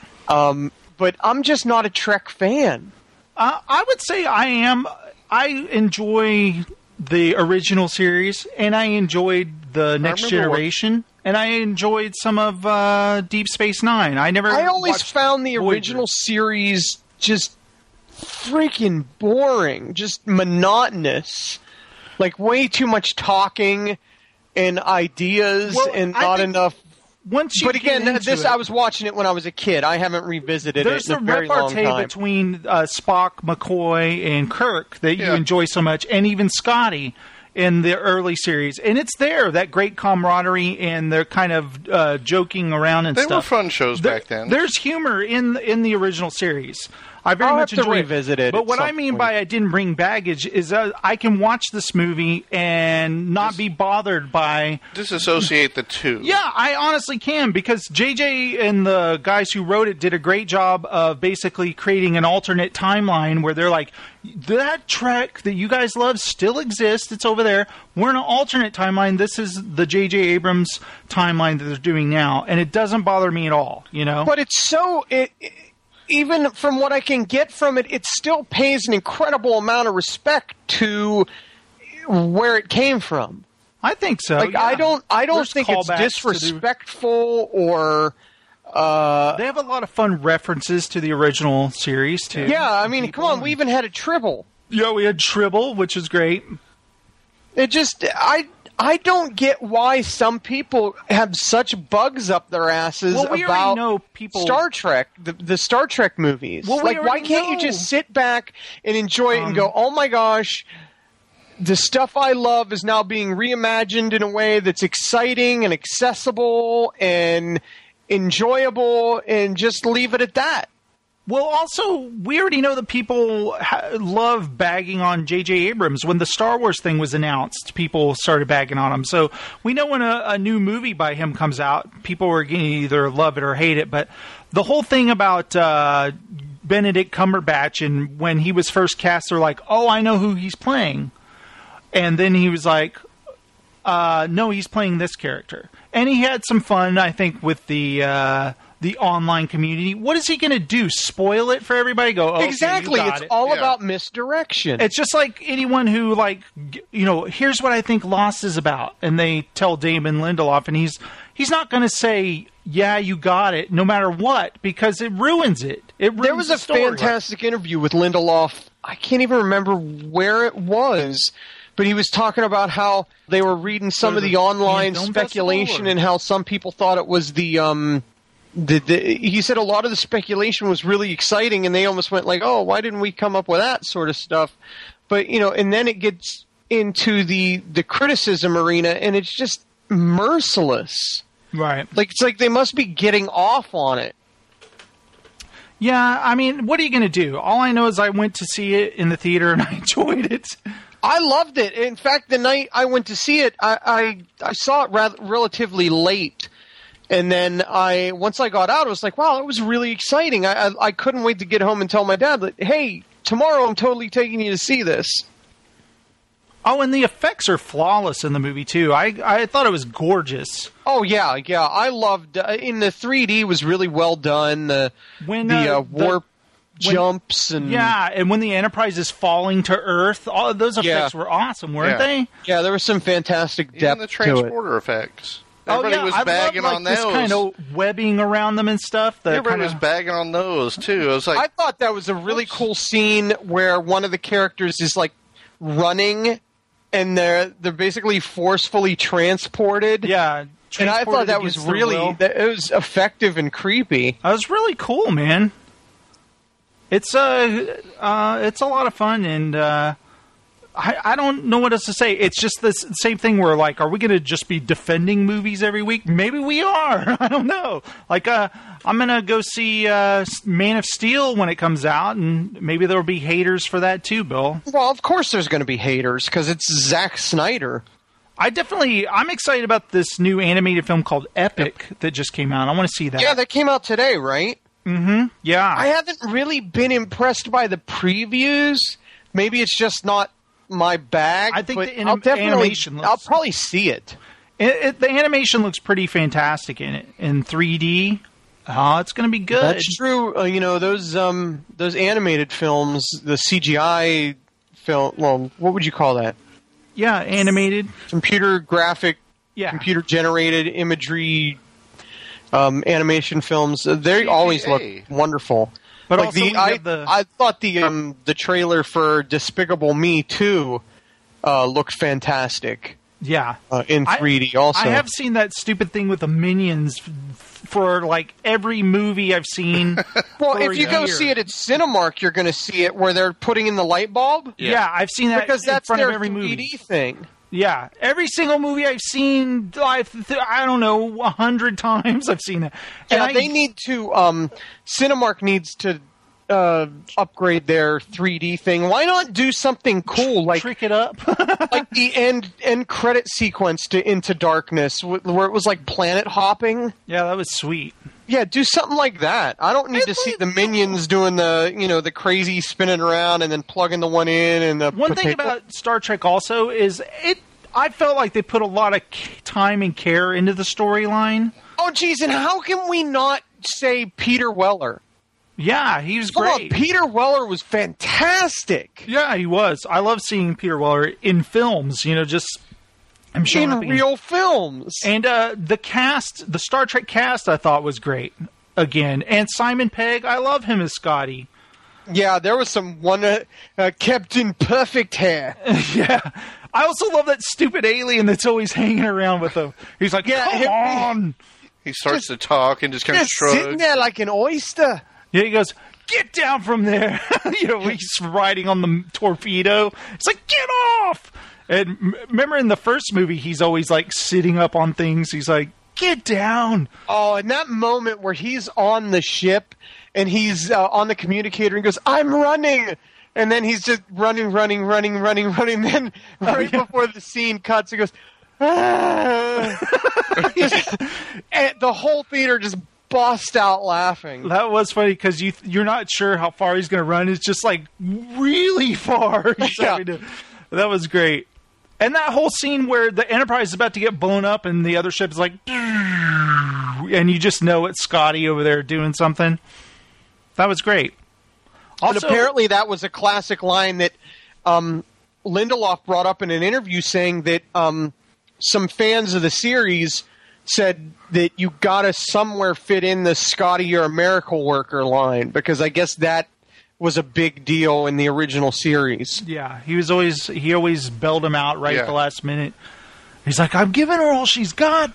But I'm just not a Trek fan. I would say I am. I enjoy the original series, and I enjoyed the Next Generation, and I enjoyed some of Deep Space Nine. I always found the original series just freaking boring, just monotonous. Like way too much talking and ideas and not enough. But again, I was watching it when I was a kid. I haven't revisited it in a very long time. There's a repartee between Spock, McCoy, and Kirk that you enjoy so much, and even Scotty in the early series. And it's there, that great camaraderie and they're kind of joking around and stuff. They were fun shows back then. There's humor in the original series. I very much enjoy revisit But what I mean by I didn't bring baggage is I can watch this movie and not be bothered by... Disassociate the two. Yeah, I honestly can, because JJ and the guys who wrote it did a great job of basically creating an alternate timeline where they're like, that Trek that you guys love still exists. It's over there. We're in an alternate timeline. This is the J.J. Abrams timeline that they're doing now, and it doesn't bother me at all, you know? But it's so... Even from what I can get from it, it still pays an incredible amount of respect to where it came from. I think so. Like, yeah. I don't think it's disrespectful or. They have a lot of fun references to the original series too. Yeah, I mean, come on, we even had a Tribble. Yeah, we had Tribble, which is great. It just I don't get why some people have such bugs up their asses about Star Trek, the Star Trek movies. Well, like, why can't you just sit back and enjoy it and go, oh my gosh, the stuff I love is now being reimagined in a way that's exciting and accessible and enjoyable, and just leave it at that. Well, also, we already know that people love bagging on J.J. Abrams. When the Star Wars thing was announced, people started bagging on him. So we know when a new movie by him comes out, people are going to either love it or hate it. But the whole thing about Benedict Cumberbatch, and when he was first cast, they're like, oh, I know who he's playing. And then he was like, no, he's playing this character. And he had some fun, I think, with the online community. What is he going to do? Spoil it for everybody? Go, okay, exactly. It's all about misdirection. It's just like anyone who, like, you know, here's what I think Lost is about, and they tell Damon Lindelof, and he's not going to say, yeah, you got it, no matter what, because it ruins it. There was a fantastic interview with Lindelof. I can't even remember where it was, but he was talking about how they were reading some of the online speculation and how some people thought it was he said a lot of the speculation was really exciting, and they almost went like, oh, why didn't we come up with that sort of stuff? But, you know, and then it gets into the criticism arena, and it's just merciless. Right. Like, it's like they must be getting off on it. Yeah, I mean, what are you going to do? All I know is I went to see it in the theater, and I enjoyed it. I loved it. In fact, the night I went to see it, I saw it relatively late. And then once I got out, I was like, wow, it was really exciting. I couldn't wait to get home and tell my dad that, hey, tomorrow I'm totally taking you to see this. Oh, and the effects are flawless in the movie, too. I thought it was gorgeous. Oh, yeah. I loved in the 3D was really well done. The warp jumps and... Yeah, and when the Enterprise is falling to Earth, all of those effects were awesome, weren't they? Yeah, there was some fantastic depth to it. Even the transporter effects. Everybody was bagging on those. This kind of webbing around them and stuff. Everybody was bagging on those too. I thought that was a really cool scene where one of the characters is like running, and they're basically forcefully transported. Yeah, and I thought that was it was effective and creepy. That was really cool, man. It's a lot of fun, and I don't know what else to say. It's just the same thing where, like, are we going to just be defending movies every week? Maybe we are. I don't know. Like, I'm going to go see Man of Steel when it comes out, and maybe there will be haters for that too, Bill. Well, of course there's going to be haters, because it's Zack Snyder. I'm excited about this new animated film called Epic that just came out. I want to see that. Yeah, that came out today, right? Mm-hmm. Yeah. I haven't really been impressed by the previews. Maybe it's just not my bag. I think the animation I'll probably see it. The animation looks pretty fantastic in it in 3D. It's going to be good. That's true. Those animated films, the CGI film. Well, what would you call that? Yeah, animated, computer graphic, computer generated imagery, animation films. They always look wonderful. But like also I thought the trailer for Despicable Me 2 looked fantastic. Yeah, in 3D. Also, I have seen that stupid thing with the Minions for like every movie I've seen. Well, if you go see it at Cinemark, you're going to see it where they're putting in the light bulb. Yeah, I've seen that because that's in front their of every 3D movie thing. Yeah, every single movie I've seen, I don't know, 100 times I've seen it. And they need to. Cinemark needs to upgrade their 3D thing. Why not do something cool like trick it up, like the end credit sequence to Into Darkness, where it was like planet hopping. Yeah, that was sweet. Yeah, do something like that. I don't need to see the Minions doing the crazy spinning around and then plugging the one in and the. One thing about Star Trek also is I felt like they put a lot of time and care into the storyline. Oh, geez, and how can we not say Peter Weller? Yeah, he was great. Peter Weller was fantastic. Yeah, he was. I love seeing Peter Weller in films, I'm sure in real films. And the cast, the Star Trek cast, I thought was great. Again, and Simon Pegg, I love him as Scotty. Yeah, there was some Captain Perfect hair. Yeah. I also love that stupid alien that's always hanging around with him. He's like, come on. He starts to talk and just kind of shrugs. Sitting there like an oyster. Yeah, he goes, get down from there. He's riding on the torpedo. It's like, get off. And remember in the first movie, he's always like sitting up on things. He's like, get down. Oh, and that moment where he's on the ship and he's on the communicator and goes, I'm running. And then he's just running. Then before the scene cuts, he goes, ah. And the whole theater just bust out laughing. That was funny because you're not sure how far he's going to run. It's just like really far. That was great. And that whole scene where the Enterprise is about to get blown up and the other ship is like, and you just know it's Scotty over there doing something. That was great. Also, and apparently that was a classic line that Lindelof brought up in an interview, saying that some fans of the series said that you gotta somewhere fit in the Scotty, you're a miracle worker line, because I guess that was a big deal in the original series. Yeah, he always bailed him out at the last minute. He's like, I'm giving her all she's got.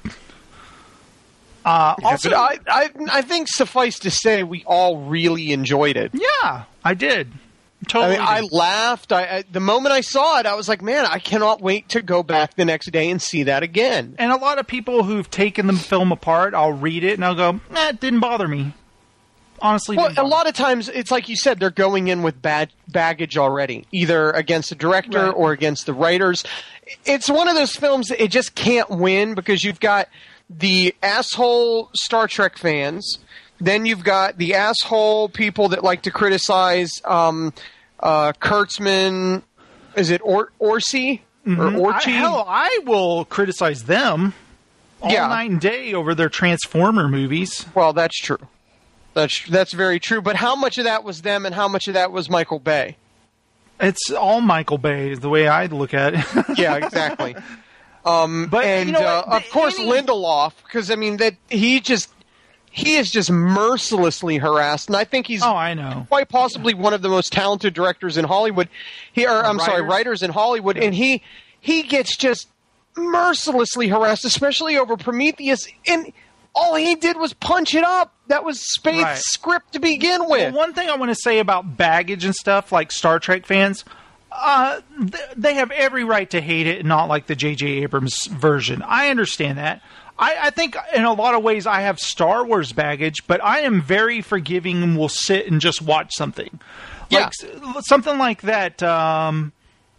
Also, I think suffice to say, we all really enjoyed it. Yeah, I did. Totally. I laughed. The moment I saw it, I was like, man, I cannot wait to go back the next day and see that again. And a lot of people who've taken the film apart, I'll read it and I'll go, it didn't bother me. Honestly, well, a lot of times, it's like you said, they're going in with bad baggage already, either against the director or against the writers. It's one of those films that it just can't win because you've got the asshole Star Trek fans, then you've got the asshole people that like to criticize Kurtzman. Is it Orci? Mm-hmm. Or Orci? I will criticize them all night and day over their Transformer movies. Well, that's true. That's very true. But how much of that was them and how much of that was Michael Bay? It's all Michael Bay, is the way I look at it. Yeah, exactly. But of course Lindelof, because I mean that he is just mercilessly harassed, and I think he's quite possibly one of the most talented directors in Hollywood. Writers in Hollywood, and he gets just mercilessly harassed, especially over Prometheus, and all he did was punch it up. That was Spade's script to begin with. Well, one thing I want to say about baggage and stuff, like Star Trek fans, they have every right to hate it and not like the J.J. Abrams version. I understand that. I think in a lot of ways I have Star Wars baggage, but I am very forgiving and will sit and just watch something. Like something like that,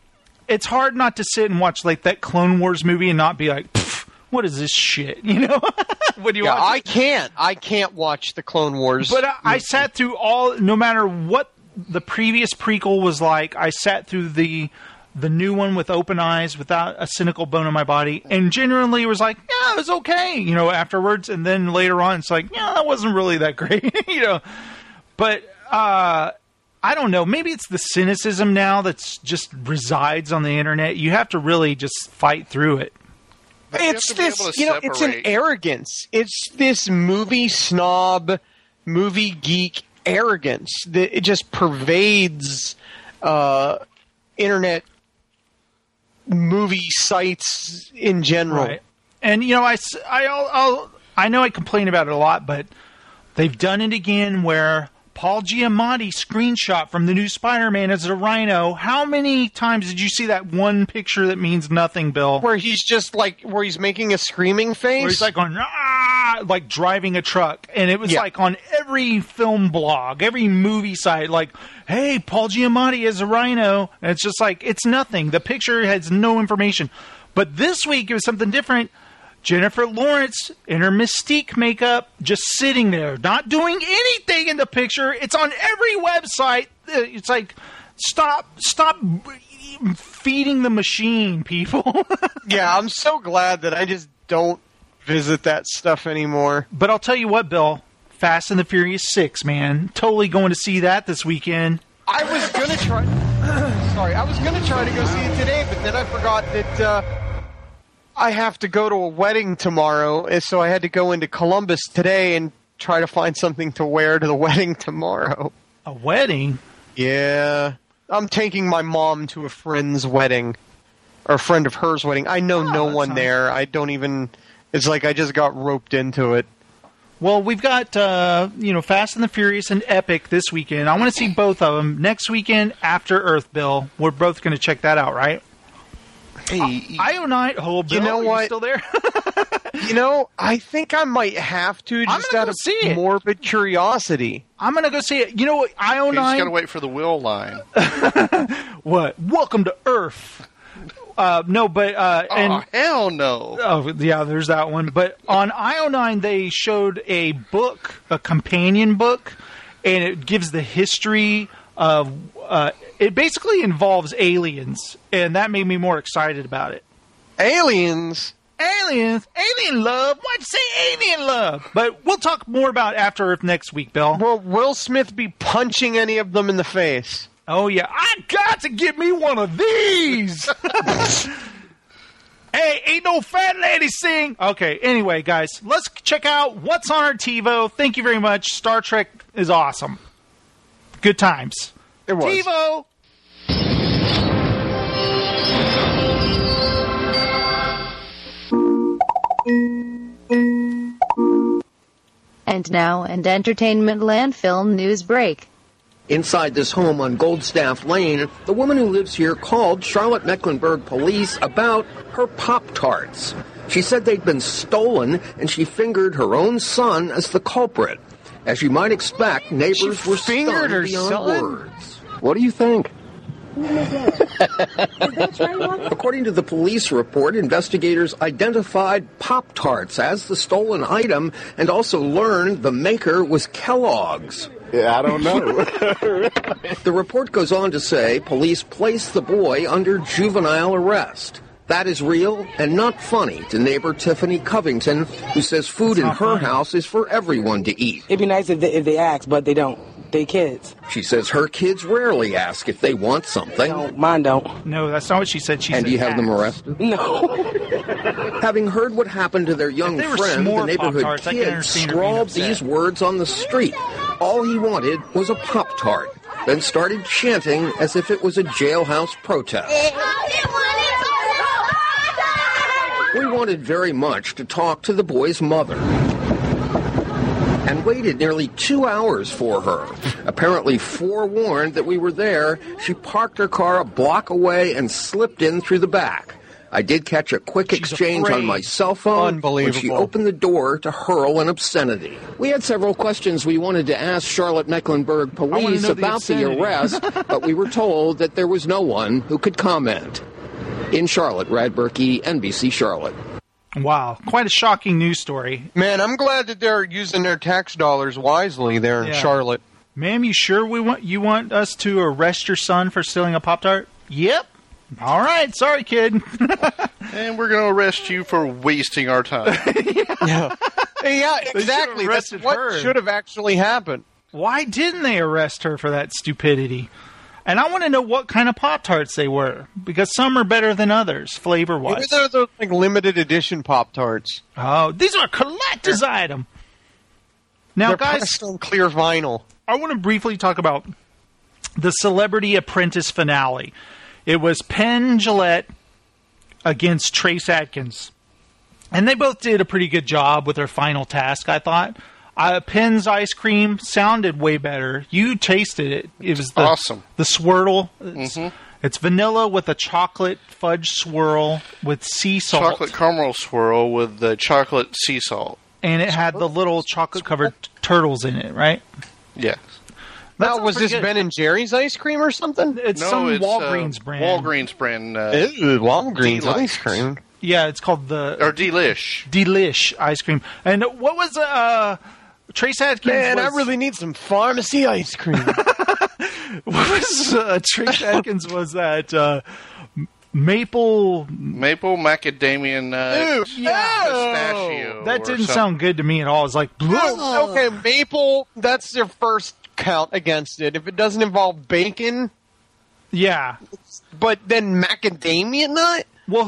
it's hard not to sit and watch like that Clone Wars movie and not be like, what is this shit? You know? When you watch I can't watch the Clone Wars. But I sat through no matter what the previous prequel was like, I sat through the new one with open eyes without a cynical bone in my body, and generally it was like, yeah, it was okay, you know, afterwards. And then later on, it's like, yeah, that wasn't really that great, you know. But I don't know. Maybe it's the cynicism now that's just resides on the internet. You have to really just fight through it. It's this, you know, it's an arrogance. It's this movie snob, movie geek arrogance that it just pervades internet movie sites in general. Right. And, you know, I know I complain about it a lot, but they've done it again where Paul Giamatti screenshot from the new Spider-Man as a rhino. How many times did you see that one picture that means nothing, Bill? Where he's just like, where he's making a screaming face? Where he's like going, like driving a truck. And it was like on every film blog, every movie site, like, hey, Paul Giamatti as a rhino. And it's just like, it's nothing. The picture has no information. But this week it was something different. Jennifer Lawrence in her Mystique makeup, just sitting there, not doing anything in the picture. It's on every website. It's like, stop feeding the machine, people. Yeah, I'm so glad that I just don't visit that stuff anymore. But I'll tell you what, Bill, Fast and the Furious 6, man. Totally going to see that this weekend. I was going to try... I was going to try to go see it today, but then I forgot that... I have to go to a wedding tomorrow, and so I had to go into Columbus today and try to find something to wear to the wedding tomorrow. A wedding? Yeah. I'm taking my mom to a friend's wedding, or a friend of hers wedding. I know no one there. I don't even... It's like I just got roped into it. Well, we've got, Fast and the Furious and Epic this weekend. I want to see both of them. Next weekend, After Earth, Bill. We're both going to check that out, right? Hey, Bill, you know what? Are you still there? You know, I think I might have to just out of morbid curiosity. I'm going to go see it. You know what? IO9... You just got to wait for the wheel line. What? Welcome to Earth. No, but... hell no. Oh, yeah, there's that one. But on IO9, they showed a book, a companion book, and it gives the history of... it basically involves aliens, and that made me more excited about it. Aliens? Alien love. Why'd you say alien love? But we'll talk more about After Earth next week, Bill. Will Will Smith be punching any of them in the face? Oh, yeah. I got to get me one of these. Hey, ain't no fat lady sing. Okay, anyway, guys, let's check out what's on our TiVo. Thank you very much. Star Trek is awesome. Good times. It was. TiVo. And now, an entertainment landfill news break. Inside this home on Goldstaff Lane, the woman who lives here called Charlotte Mecklenburg police about her Pop-Tarts. She said they'd been stolen, and she fingered her own son as the culprit. As you might expect, neighbors were stunned beyond words. What do you think? According to the police report, investigators identified Pop-Tarts as the stolen item and also learned the maker was Kellogg's. Yeah, I don't know. The report goes on to say police placed the boy under juvenile arrest. That is real and not funny to neighbor Tiffany Covington, who says food in her house is for everyone to eat. It'd be nice if they ask, but they don't. They kids. She says her kids rarely ask if they want something. No, mine don't. No, that's not what she said. She said do you have them arrested? No. Having heard what happened to their young friend, the neighborhood kid scrawled these words on the street. All he wanted was a Pop-Tart, then started chanting as if it was a jailhouse protest. We wanted very much to talk to the boy's mother and waited nearly 2 hours for her. Apparently forewarned that we were there, she parked her car a block away and slipped in through the back. I did catch a quick exchange on my cell phone when she opened the door to hurl an obscenity. We had several questions we wanted to ask Charlotte Mecklenburg police about the arrest, but we were told that there was no one who could comment. In Charlotte, Brad Berkey, NBC Charlotte. Wow, quite a shocking news story. Man, I'm glad that they're using their tax dollars wisely there in Charlotte. Ma'am, you sure you want us to arrest your son for stealing a Pop-Tart? Yep. All right, sorry, kid. And we're going to arrest you for wasting our time. Yeah, exactly. That's what should have actually happened. Why didn't they arrest her for that stupidity? And I want to know what kind of Pop-Tarts they were, because some are better than others, flavor-wise. Maybe they're those like limited edition Pop-Tarts. Oh, these are a collector's item. Now, they're guys, pressed on clear vinyl. I want to briefly talk about the Celebrity Apprentice finale. It was Penn Jillette against Trace Adkins. And they both did a pretty good job with their final task, I thought. Penn's ice cream sounded way better. You tasted it. It was awesome. The swirl. It's vanilla with a chocolate fudge swirl with sea salt. Chocolate caramel swirl with the chocolate sea salt. And it had the little chocolate-covered turtles in it, right? Yes. Now, was this Ben & Jerry's ice cream or something? It's Walgreens brand. Walgreens brand. Walgreens ice cream. Yeah, it's called the... Or Delish. Delish ice cream. And what was... Trace Adkins Man, I really need some pharmacy ice cream. What was... Trace Adkins was that... Maple macadamia nut, pistachio. That didn't sound good to me at all. It's like... Okay, maple, that's their first count against it. If it doesn't involve bacon... Yeah. But then macadamia nut? Well,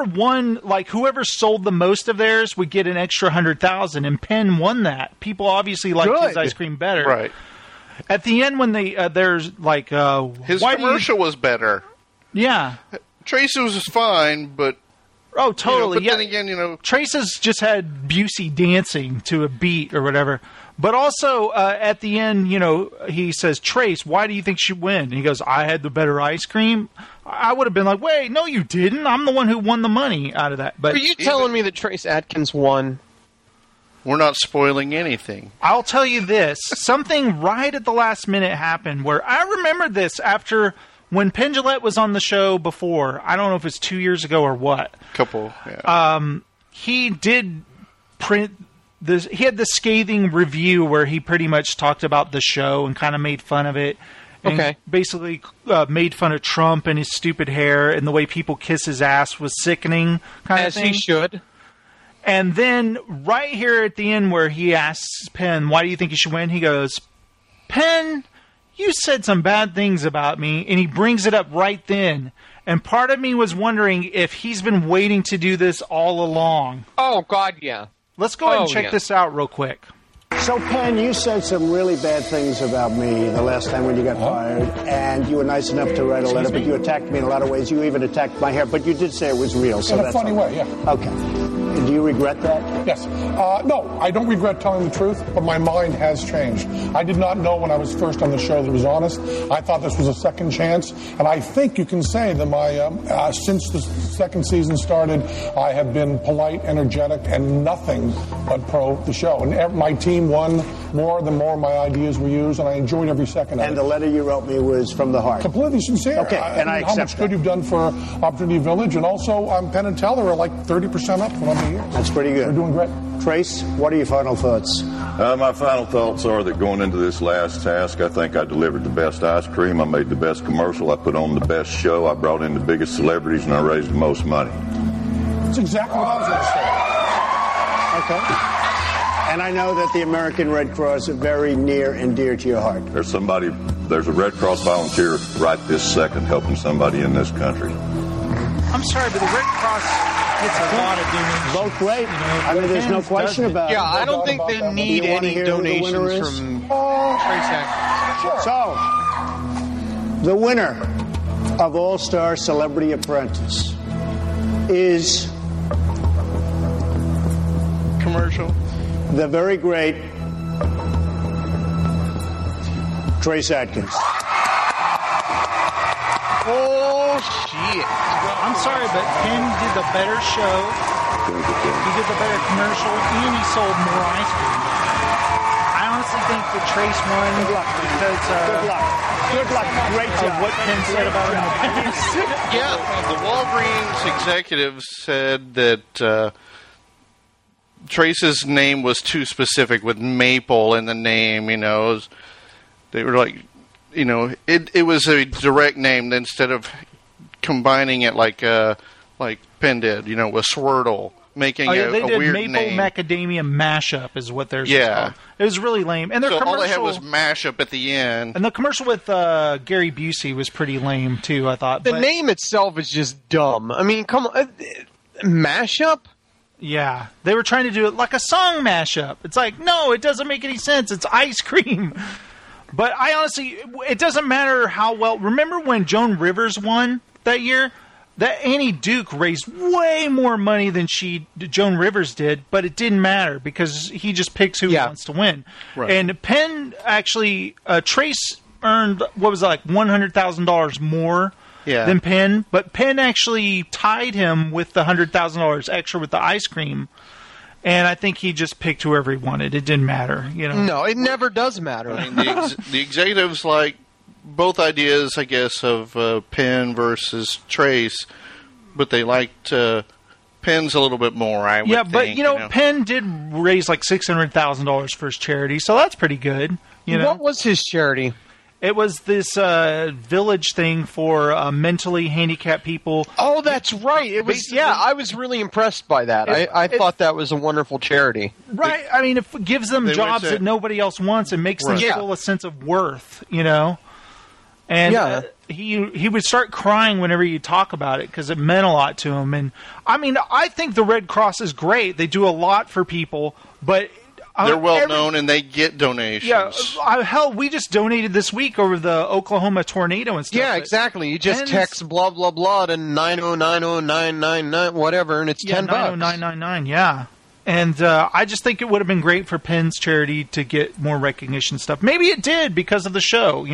whoever sold the most of theirs would get an extra 100,000, and Penn won that. People obviously liked his ice cream better. Right. At the end, when there's like his commercial was better. Yeah. Trace's was fine, but oh, totally. But then again, Trace's just had Busey dancing to a beat or whatever. But also at the end, he says, "Trace, why do you think she win?" And he goes, "I had the better ice cream." I would have been like, "Wait, no, you didn't. I'm the one who won the money out of that." But are you telling me that Trace Adkins won? We're not spoiling anything. I'll tell you this: something right at the last minute happened where I remember this after. When Penn Jillette was on the show before, I don't know if it's 2 years ago or what. Couple, yeah. He did print this. He had the scathing review where he pretty much talked about the show and kind of made fun of it. And basically made fun of Trump and his stupid hair and the way people kiss his ass was sickening kind of thing. As he should. And then right here at the end where he asks Penn, "Why do you think you should win?" He goes, "Penn, you said some bad things about me," and he brings it up right then. And part of me was wondering if he's been waiting to do this all along. Oh, God, yeah. Let's go ahead and check this out real quick. So, Penn, you said some really bad things about me the last time when you got fired, and you were nice enough to write a letter, but you attacked me in a lot of ways. You even attacked my hair, but you did say it was real. So in a funny way, yeah. Okay. Do you regret that? Yes. No, I don't regret telling the truth, but my mind has changed. I did not know when I was first on the show that it was honest. I thought this was a second chance, and I think you can say that my since the second season started, I have been polite, energetic, and nothing but pro the show. And my team won more, the more my ideas were used, and I enjoyed every second of it. And the letter you wrote me was from the heart. Completely sincere. Okay, and I accept how much good you've done for Opportunity Village, and also Penn and Teller are like 30% up from other years. That's pretty good. They're doing great. Trace, what are your final thoughts? My final thoughts are that going into this last task, I think I delivered the best ice cream. I made the best commercial. I put on the best show. I brought in the biggest celebrities, and I raised the most money. That's exactly what I was going to say. Okay. And I know that the American Red Cross is very near and dear to your heart. There's a Red Cross volunteer right this second helping somebody in this country. I'm sorry, but the Red Cross gets a lot of donations. Both great. I mean, there's no question about it. Yeah, I don't think they need any donations from Trace Adkins. So, the winner of All-Star Celebrity Apprentice is... Commercial. The very great Trace Adkins. Oh, shit. I'm sorry, but Penn did the better show. He did the better commercial, and he sold more ice cream. I honestly think that Trace won because Good luck. Great job. of what Penn said about him in the past. The Walgreens executives said that Trace's name was too specific with maple in the name. They were like, it was a direct name instead of combining it like Penn did, with Swirtle. Making a weird maple name. macadamia mashup is what they're called. It was really lame. And their commercial, all they had was mashup at the end. And the commercial with Gary Busey was pretty lame too, I thought. The name itself is just dumb. I mean, come on, mashup? Yeah, they were trying to do it like a song mashup. It's like, no, it doesn't make any sense. It's ice cream. But I honestly, it doesn't matter how well. Remember when Joan Rivers won that year? That Annie Duke raised way more money than Joan Rivers did, but it didn't matter because he just picks who he wants to win. Right. And Penn actually, Trace earned, like $100,000 more than Penn, but Penn actually tied him with the $100,000 extra with the ice cream. And I think he just picked whoever he wanted. It didn't matter, No, it never does matter. I mean, the executives like both ideas, I guess, of Penn versus Trace, but they liked Penn's a little bit more, I would think. But, Penn did raise like $600,000 for his charity, so that's pretty good. What was his charity? It was this village thing for mentally handicapped people. Oh, that's right. It was. I was really impressed by that. I thought that was a wonderful charity. Right. I mean, it gives them jobs that nobody else wants and makes them feel a sense of worth, And he would start crying whenever you talk about it because it meant a lot to him. And I mean, I think the Red Cross is great. They do a lot for people, but they're well known and they get donations. Yeah, hell, we just donated this week over the Oklahoma tornado and stuff. Yeah, exactly. You just text blah blah blah to 9090999 whatever, and it's $10. 90999. Yeah. And I just think it would have been great for Penn's charity to get more recognition stuff. Maybe it did because of the show,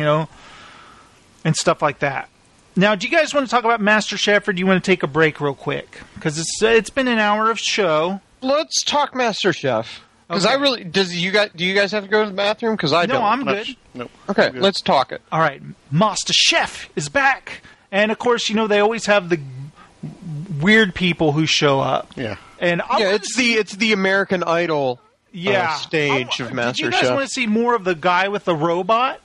and stuff like that. Now, do you guys want to talk about MasterChef, or do you want to take a break real quick? Because it's been an hour of show. Let's talk MasterChef. Because I really do you guys have to go to the bathroom? Because I don't. No, I'm good. No. Okay, let's talk it. All right, MasterChef is back, and of course, they always have the weird people who show up. Yeah, and it's the American Idol stage of MasterChef. Do you guys want to see more of the guy with the robot?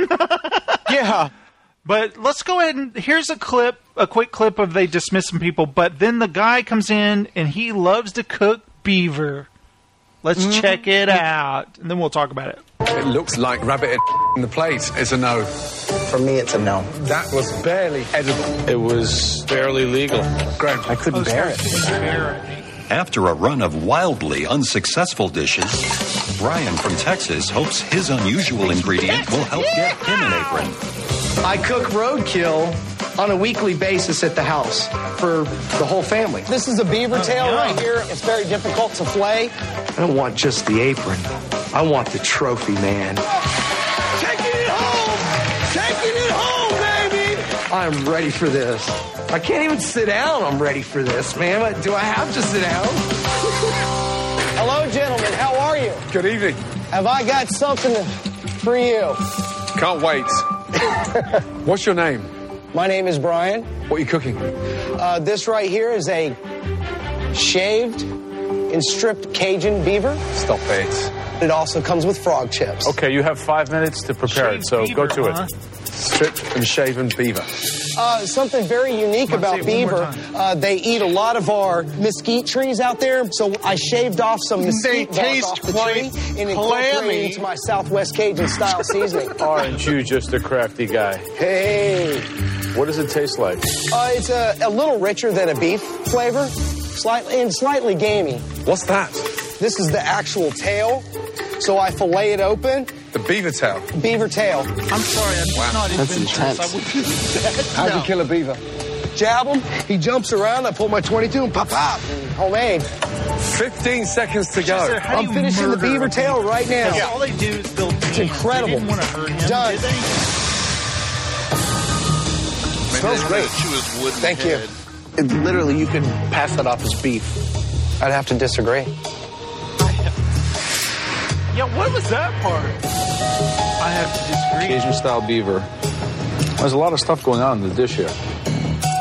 Yeah. But let's go ahead and here's a quick clip of they dismiss some people, but then the guy comes in and he loves to cook beaver. Let's check it out, and then we'll talk about it. It looks like rabbit in the plate. It's a no. For me, it's a no. That was barely edible. It was barely legal. Graham, I couldn't bear it. After a run of wildly unsuccessful dishes, Brian from Texas hopes his unusual ingredient will help get him an apron. I cook roadkill on a weekly basis at the house for the whole family. This is a beaver tail right here. It's very difficult to flay. I don't want just the apron. I want the trophy, man. Taking it home! Taking it home, baby! I'm ready for this. I can't even sit down. I'm ready for this, man. Do I have to sit down? Hello, gentlemen. How are you? Good evening. Have I got something for you? Can't wait. What's your name? My name is Brian. What are you cooking? This right here is a shaved and stripped Cajun beaver. Stop it. It also comes with frog chips. Okay, you have 5 minutes to prepare it, so go to it. Stripped and shaven beaver. Something very unique about beaver, they eat a lot of our mesquite trees out there, so I shaved off some mesquite bark off the tree and incorporated it into my Southwest Cajun style seasoning. Aren't you just a crafty guy? Hey. What does it taste like? It's a little richer than a beef flavor, slightly gamey. What's that? This is the actual tail, so I fillet it open. The beaver tail? Beaver tail. I'm sorry, I'm not That's intense. intense. How'd you kill a beaver? Jab him, he jumps around, I pull my 22 and pop. Homemade. 15 seconds to go. I'm finishing the beaver tail right now. All they do is build. It's incredible. They didn't want to hurt him, Done. did they? Smells great. Thank you. Literally, you could pass that off as beef. I'd have to disagree. Yeah, what was that part? I have to disagree. Cajun style beaver. There's a lot of stuff going on in the dish here.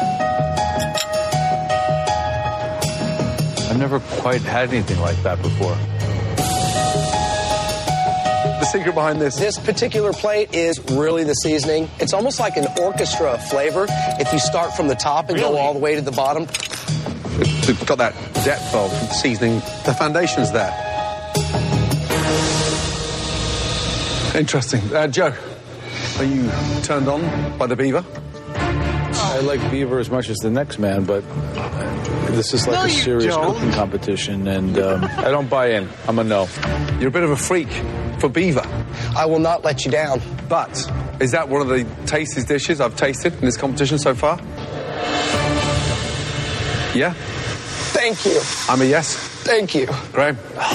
I've never quite had anything like that before. The secret behind this? This particular plate is really the seasoning. It's almost like an orchestra of flavor. If you start from the top and go all the way to the bottom. It's got that depth of seasoning. The foundation's there. Interesting. Joe, are you turned on by the beaver? I like beaver as much as the next man, but this is like a serious cooking competition, and I don't buy in. I'm a no. You're a bit of a freak for beaver. I will not let you down. But is that one of the tastiest dishes I've tasted in this competition so far? Yeah? Thank you. I'm a yes. Thank you. Graham?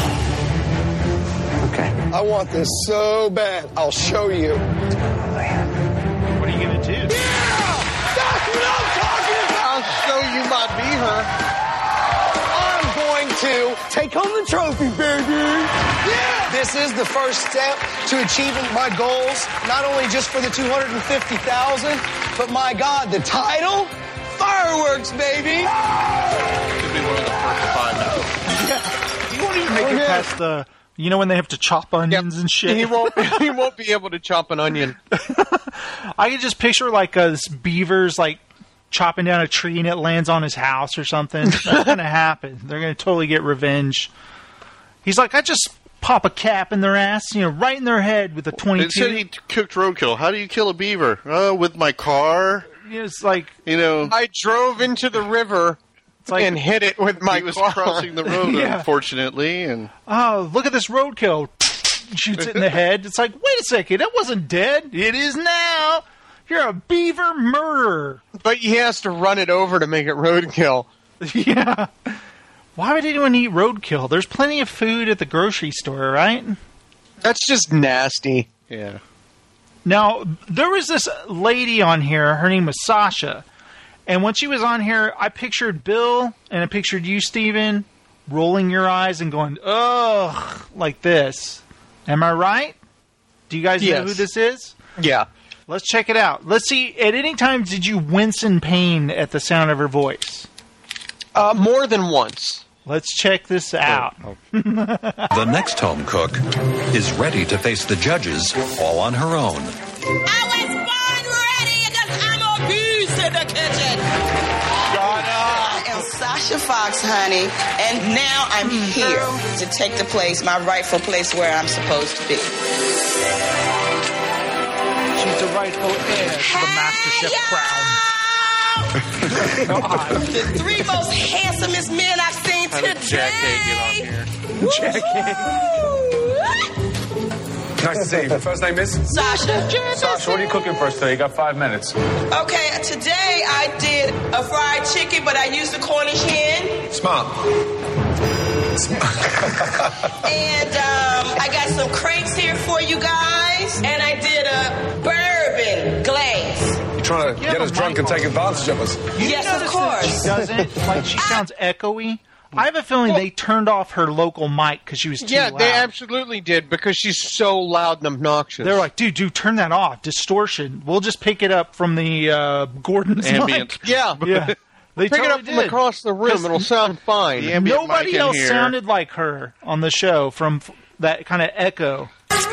Okay. I want this so bad. I'll show you. What are you going to do? Yeah! That's what I'm talking about! I'll show you my beaver. I'm going to take home the trophy, baby! Yeah! This is the first step to achieving my goals, not only just for the $250,000, but my God, the title? Fireworks, baby! Could be one of the first 5 minutes. Yeah. You won't even make it past the... You know when they have to chop onions and shit? He won't be able to chop an onion. I can just picture like this beaver's like chopping down a tree and it lands on his house or something. That's going to happen. They're going to totally get revenge. He's like, I just pop a cap in their ass, right in their head with a 22. It said he cooked roadkill. How do you kill a beaver? With my car? It's like, I drove into the river. And hit it with my car. He was crossing the road, unfortunately. And oh, look at this roadkill. Shoots it in the head. It's like, wait a second, it wasn't dead. It is now. You're a beaver murderer. But he has to run it over to make it roadkill. Yeah. Why would anyone eat roadkill? There's plenty of food at the grocery store, right? That's just nasty. Yeah. Now, there was this lady on here. Her name was Sasha. And when she was on here, I pictured Bill and I pictured you, Steven, rolling your eyes and going, ugh, like this. Am I right? Do you guys know who this is? Yeah. Let's check it out. Let's see, at any time did you wince in pain at the sound of her voice? More than once. Let's check this out. The next home cook is ready to face the judges all on her own. In the kitchen. Shut up. I am Sasha Fox, honey, and now I'm here to take the place, my rightful place where I'm supposed to be. She's the rightful heir to the MasterChef crown. The 3 most handsomest men I've seen today. Jack Hay get on here? Jack Hay. Nice to see you. First name is? Sasha. Sasha, what are you cooking for us today? You got 5 minutes. Okay, today I did a fried chicken, but I used a Cornish hen. Smart. And I got some crepes here for you guys. And I did a bourbon glaze. You're trying to get us drunk and take advantage of us. Yes, of course. She doesn't. Like, she sounds echoey. I have a feeling they turned off her local mic because she was too loud. Yeah, they absolutely did because she's so loud and obnoxious. They're like, dude, turn that off. Distortion. We'll just pick it up from the Gordon's ambient. Mic. Yeah. They pick it up from across the room. It'll sound fine. Nobody else sounded like her on the show from that kind of echo.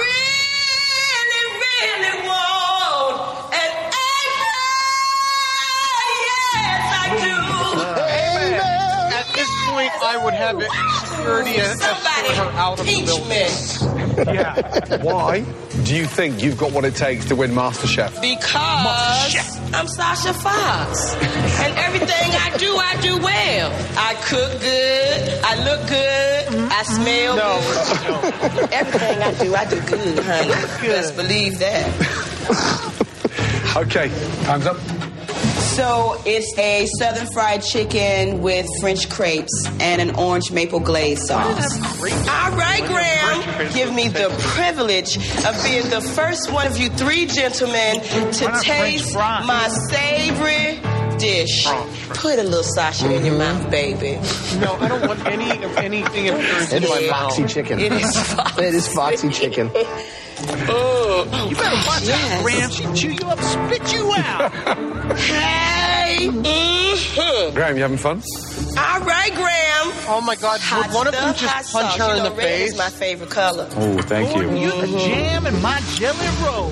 I would have it security escort her out of the building. Yeah. Why do you think you've got what it takes to win MasterChef? Because I'm Sasha Fox. And everything I do well. I cook good. I look good. I smell good. Everything I do good, honey. Best believe that. Okay, time's up. So it's a southern fried chicken with French crepes and an orange maple glaze sauce. All right, Graham. Give me the privilege of being the first one of you 3 gentlemen to taste my savory dish. Put a little Sasha in your mouth, baby. No, I don't want anything of yours in my mouth. Foxy chicken. It is foxy. It is foxy chicken. Oh, you better watch out, Graham. She'll chew you up, spit you out. Hey. Graham, you having fun? All right, Graham. Oh my God! Hot Would one of them stuff, just hot punch sauce. her in You the know, red face? is my favorite color. Oh, thank you. You the jam in my jelly roll.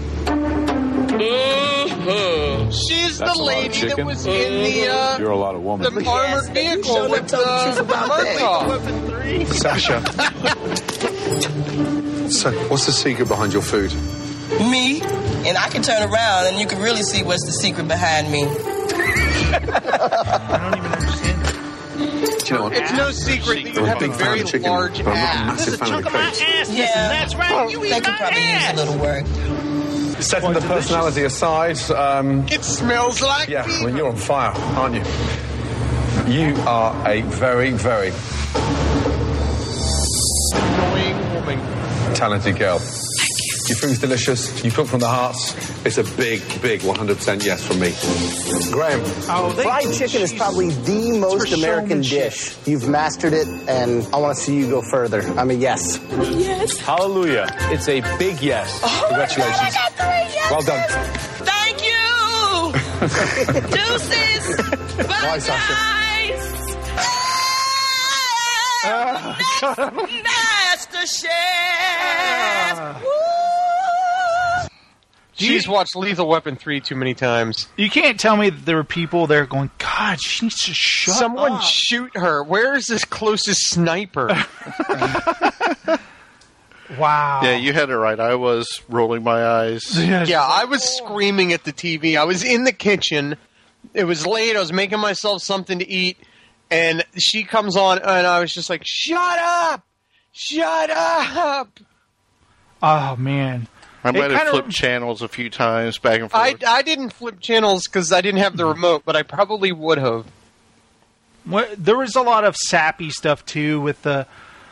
She's That's the a lot of lady that chicken. was in the You're a lot of woman. armored vehicle with Murkoff. Sasha. So, what's the secret behind your food? Me, and I can turn around and you can really see what's the secret behind me. I don't even understand that. Do you know what? It's no secret that you I'm a have a big fan very of chicken, large but I'm not a ass. massive fan of the crepes. Yeah, That's right. You eat they could my probably use a ass. little work. Setting the personality aside, It smells like yeah, beef. I mean, you're on fire, aren't you? You are a very, very annoying woman. talented girl. Your food's delicious. You cook from the hearts. It's a big, big 100% yes from me. Graham. Fried chicken is probably the most American dish. You've mastered it, and I want to see you go further. I'm a yes. Yes. Hallelujah. It's a big yes. Congratulations. I got 3 yeses. Well done. Thank you. Deuces. Bye, Sasha. Master Chef. She's watched Lethal Weapon 3 too many times. You can't tell me that there were people there going, God, she needs to shut Someone up. shoot her. Where is this closest sniper? Wow. Yeah, you had it right. I was rolling my eyes. Yeah, I was screaming at the TV. I was in the kitchen. It was late. I was making myself something to eat. And she comes on, and I was just like, shut up! Shut up! Oh, man. I might have kinda- flipped channels a few times back and forth. I didn't flip channels because I didn't have the remote, but I probably would have. There was a lot of sappy stuff, too, with the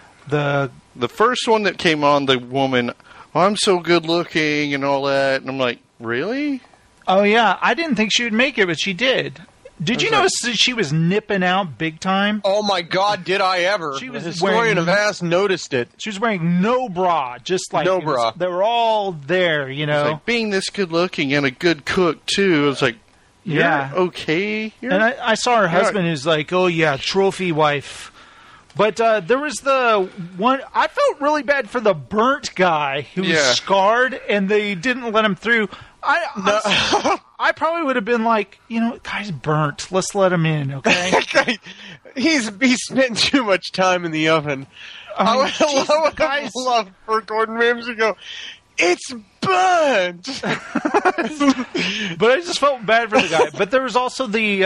first one that came on, the woman, oh, I'm so good looking and all that. And I'm like, really? Oh, yeah. I didn't think she would make it, but she did. Did you notice that she was nipping out big time? Oh, my God, did I ever. She was the historian of ass noticed it. She was wearing no bra, just like No it was- bra. they were all there, you know. It's like, being this good looking and a good cook, too, it's like, you're Yeah. okay. You're And I saw her husband who's like, oh, yeah, trophy wife. But there was the one, I felt really bad for the burnt guy who was Yeah. scarred, and they didn't let him through. I probably would have been like, you know, guy's burnt. Let's let him in, okay? He's spent too much time in the oven. I would have loved for Gordon Ramsay to go, it's burnt! But I just felt bad for the guy. But there was also the,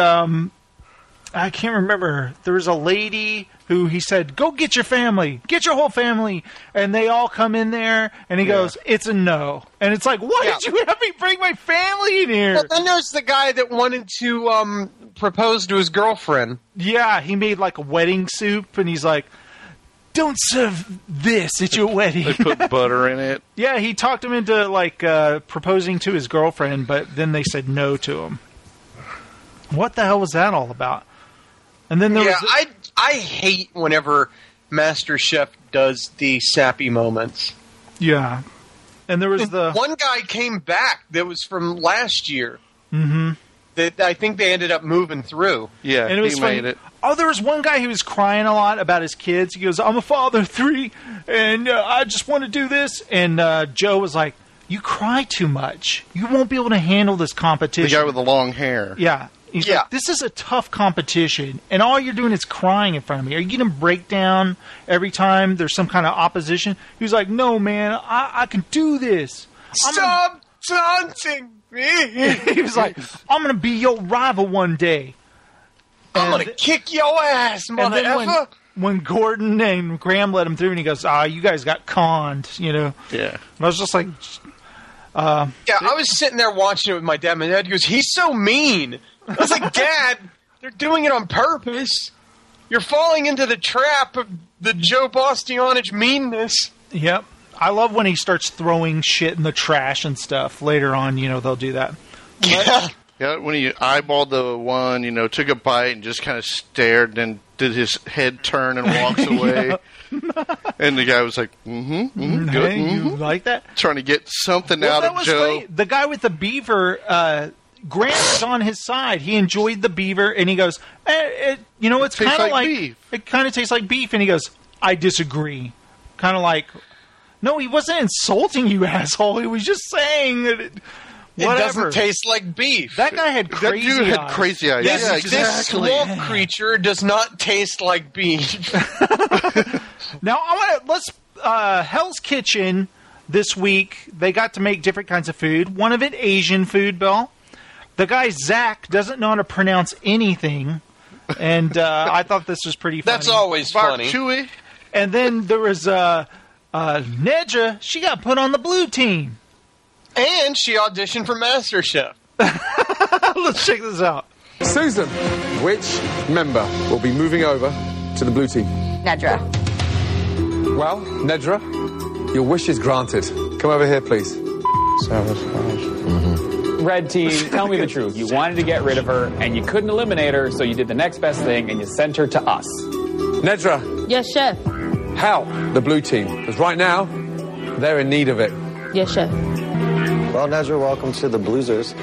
I can't remember. There was a lady who he said, go get your family. Get your whole family. And they all come in there, and he goes, it's a no. And it's like, why did you have me bring my family in here? Well, then there's the guy that wanted to propose to his girlfriend. Yeah, he made like a wedding soup, and he's like, don't serve this at your wedding. They put butter in it. Yeah, he talked him into like proposing to his girlfriend, but then they said no to him. What the hell was that all about? And then there was I hate whenever Master Chef does the sappy moments. Yeah. And there was the one guy came back that was from last year. Mm-hmm. That I think they ended up moving through. Yeah, and it was he funny. made it. Oh, there was one guy who was crying a lot about his kids. He goes, I'm a father of 3, and I just want to do this. And Joe was like, you cry too much. You won't be able to handle this competition. The guy with the long hair. Yeah. He's like, this is a tough competition, and all you're doing is crying in front of me. Are you going to break down every time there's some kind of opposition? He was like, no, man, I can do this. Stop taunting me. He was like, I'm going to be your rival one day. I'm going to kick your ass, And then mother-effer. when Gordon and Graham let him through, and he goes, you guys got conned, you know. Yeah. And I was just like... I was sitting there watching it with my dad. My dad goes, he's so mean. I was like, Dad, they're doing it on purpose. You're falling into the trap of the Joe Bastianich meanness. Yep. I love when he starts throwing shit in the trash and stuff. Later on, you know, they'll do that. Yeah, when he eyeballed the one, you know, took a bite and just kind of stared and did his head turn and walks away. And the guy was like, good. Hey, you like that? Trying to get something Well, out that of was Joe. funny. The guy with the beaver Grant was on his side. He enjoyed the beaver, and he goes, it's kind of like beef. It kind of tastes like beef. And he goes, I disagree. Kind of like, no, he wasn't insulting you, asshole. He was just saying that it doesn't taste like beef. That guy had crazy eyes. That dude had crazy eyes. Yes, yeah, exactly. This swamp creature does not taste like beef. Now, let's Hell's Kitchen this week. They got to make different kinds of food. One of it, Asian food, Bill. The guy, Zach, doesn't know how to pronounce anything. And I thought this was pretty funny. That's always funny. Chewy. And then there was Nedra. She got put on the blue team. And she auditioned for MasterChef. Let's check this out. Susan, which member will be moving over to the blue team? Nedra. Well, Nedra, your wish is granted. Come over here, please. Red team, tell me the truth. You wanted to get rid of her, and you couldn't eliminate her, so you did the next best thing, and you sent her to us. Nedra. Yes, chef. How? The blue team. Because right now, they're in need of it. Yes, chef. Well, Nedra, welcome to the Bloozers.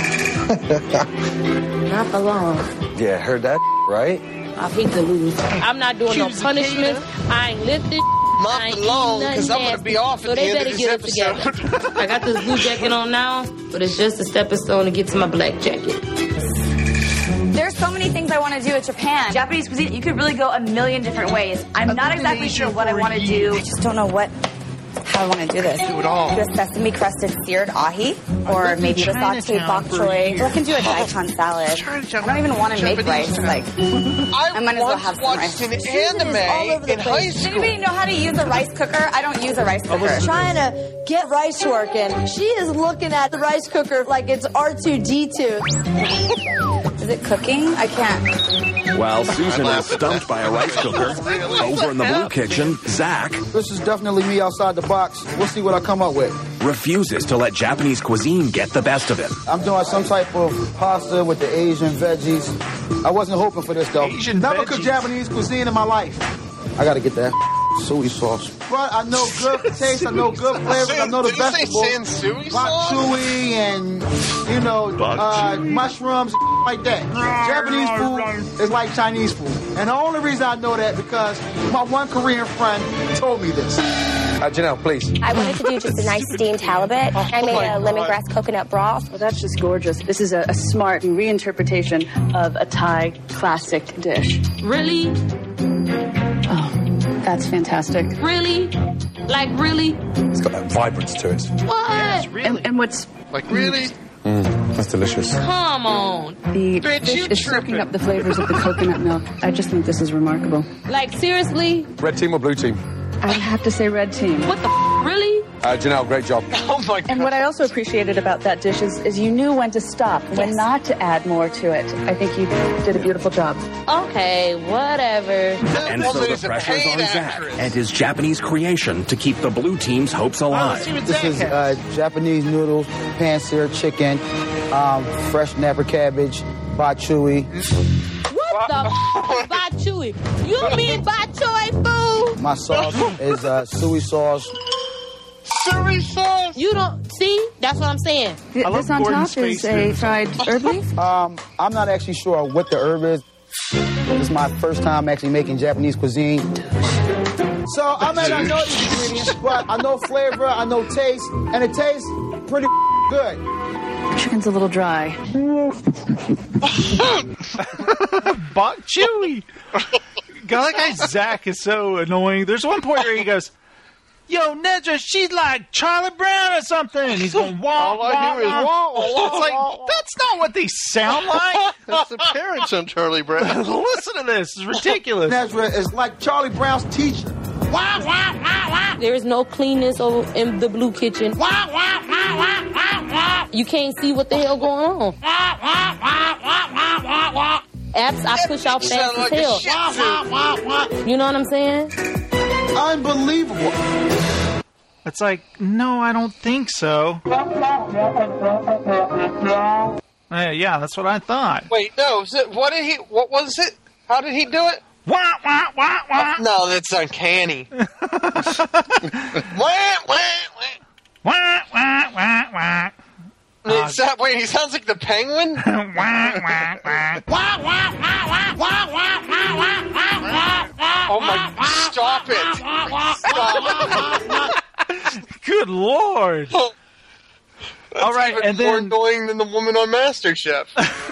Not for long. Yeah, heard that, right? I hate to lose. I'm not doing no punishment. I ain't lifted. Not for long, because I'm going to be off at the end of this episode. I got this blue jacket on now, but it's just a stepping stone to get to my black jacket. There's so many things I want to do at Japan. Japanese cuisine, you could really go a million different ways. I'm not exactly sure what I want to do. I just don't know how I want to do this. Do it all. Do a sesame crusted seared ahi, or maybe the sauteed bok choy. Or I can do a daikon salad. I don't even want to make rice. Like, I might as well have some rice. I watched an anime in high school. Does anybody know how to use a rice cooker? I don't use a rice cooker. Trying to get rice working. She is looking at the rice cooker like it's R2-D2. Is it cooking? I can't. While Susan is stumped by a rice cooker, over in the blue kitchen, Zach... This is definitely me outside the box. We'll see what I come up with. ...refuses to let Japanese cuisine get the best of him. I'm doing some type of pasta with the Asian veggies. I wasn't hoping for this, though. Never cooked Japanese cuisine in my life. I gotta get that soy sauce. But I know good taste, I know good flavors, I know the vegetables. Bok choy and, mushrooms like that. Japanese food is like Chinese food. And the only reason I know that because my one Korean friend told me this. Janelle, please. I wanted to do just a nice steamed halibut. I made a lemongrass coconut broth. Well, that's just gorgeous. This is a smart reinterpretation of a Thai classic dish. Really? Oh, that's fantastic. Really? Like, really? It's got that vibrance to it. What? Yes, really. And what's... Like, really? That's delicious. Come on. The fish is soaking up the flavors of the coconut milk. I just think this is remarkable. Like, seriously? Red team or blue team? I would have to say red team. What the really? Janelle, great job. Oh, my God. And what I also appreciated about that dish is you knew when to stop, when not to add more to it. I think you did a beautiful job. Okay, whatever. And so the pressure's on Zach and his Japanese creation to keep the blue team's hopes alive. This is Japanese noodles, pan-seared chicken, fresh snapper cabbage, bok choy. What the bok choy? You mean bok choy food? My sauce is soy sauce. Soy sauce? You don't see? That's what I'm saying. This on top is a fried herb leaf? I'm not actually sure what the herb is. This is my first time actually making Japanese cuisine. So I may not know these ingredients, but I know flavor, I know taste, and it tastes pretty good. Chicken's a little dry. Bok chewy. God, that guy Zach is so annoying. There's one point where he goes, "Yo, Nedra, she's like Charlie Brown or something." And he's going, wah, all I hear is wah, wah. It's like, that's not what they sound like. That's the parents on Charlie Brown. Listen to this. It's ridiculous. Nedra is like Charlie Brown's teacher. Wah, wah, wah, wah. There is no cleanness in the blue kitchen. Wah, wah, wah, wah, wah, wah. You can't see what the hell going on. Wah, wah, wah, wah, wah, wah, wah. Apps, I push out fast as hell. You know what I'm saying? Unbelievable. It's like, no, I don't think so. Yeah, that's what I thought. Wait, no. What was it? How did he do it? Wah, wah, wah, wah. No, that's uncanny. Wah, wah, wah, wah. Wait, he sounds like the Penguin? Oh my, stop it. Stop. Good Lord. All right, even and more then annoying than the woman on MasterChef.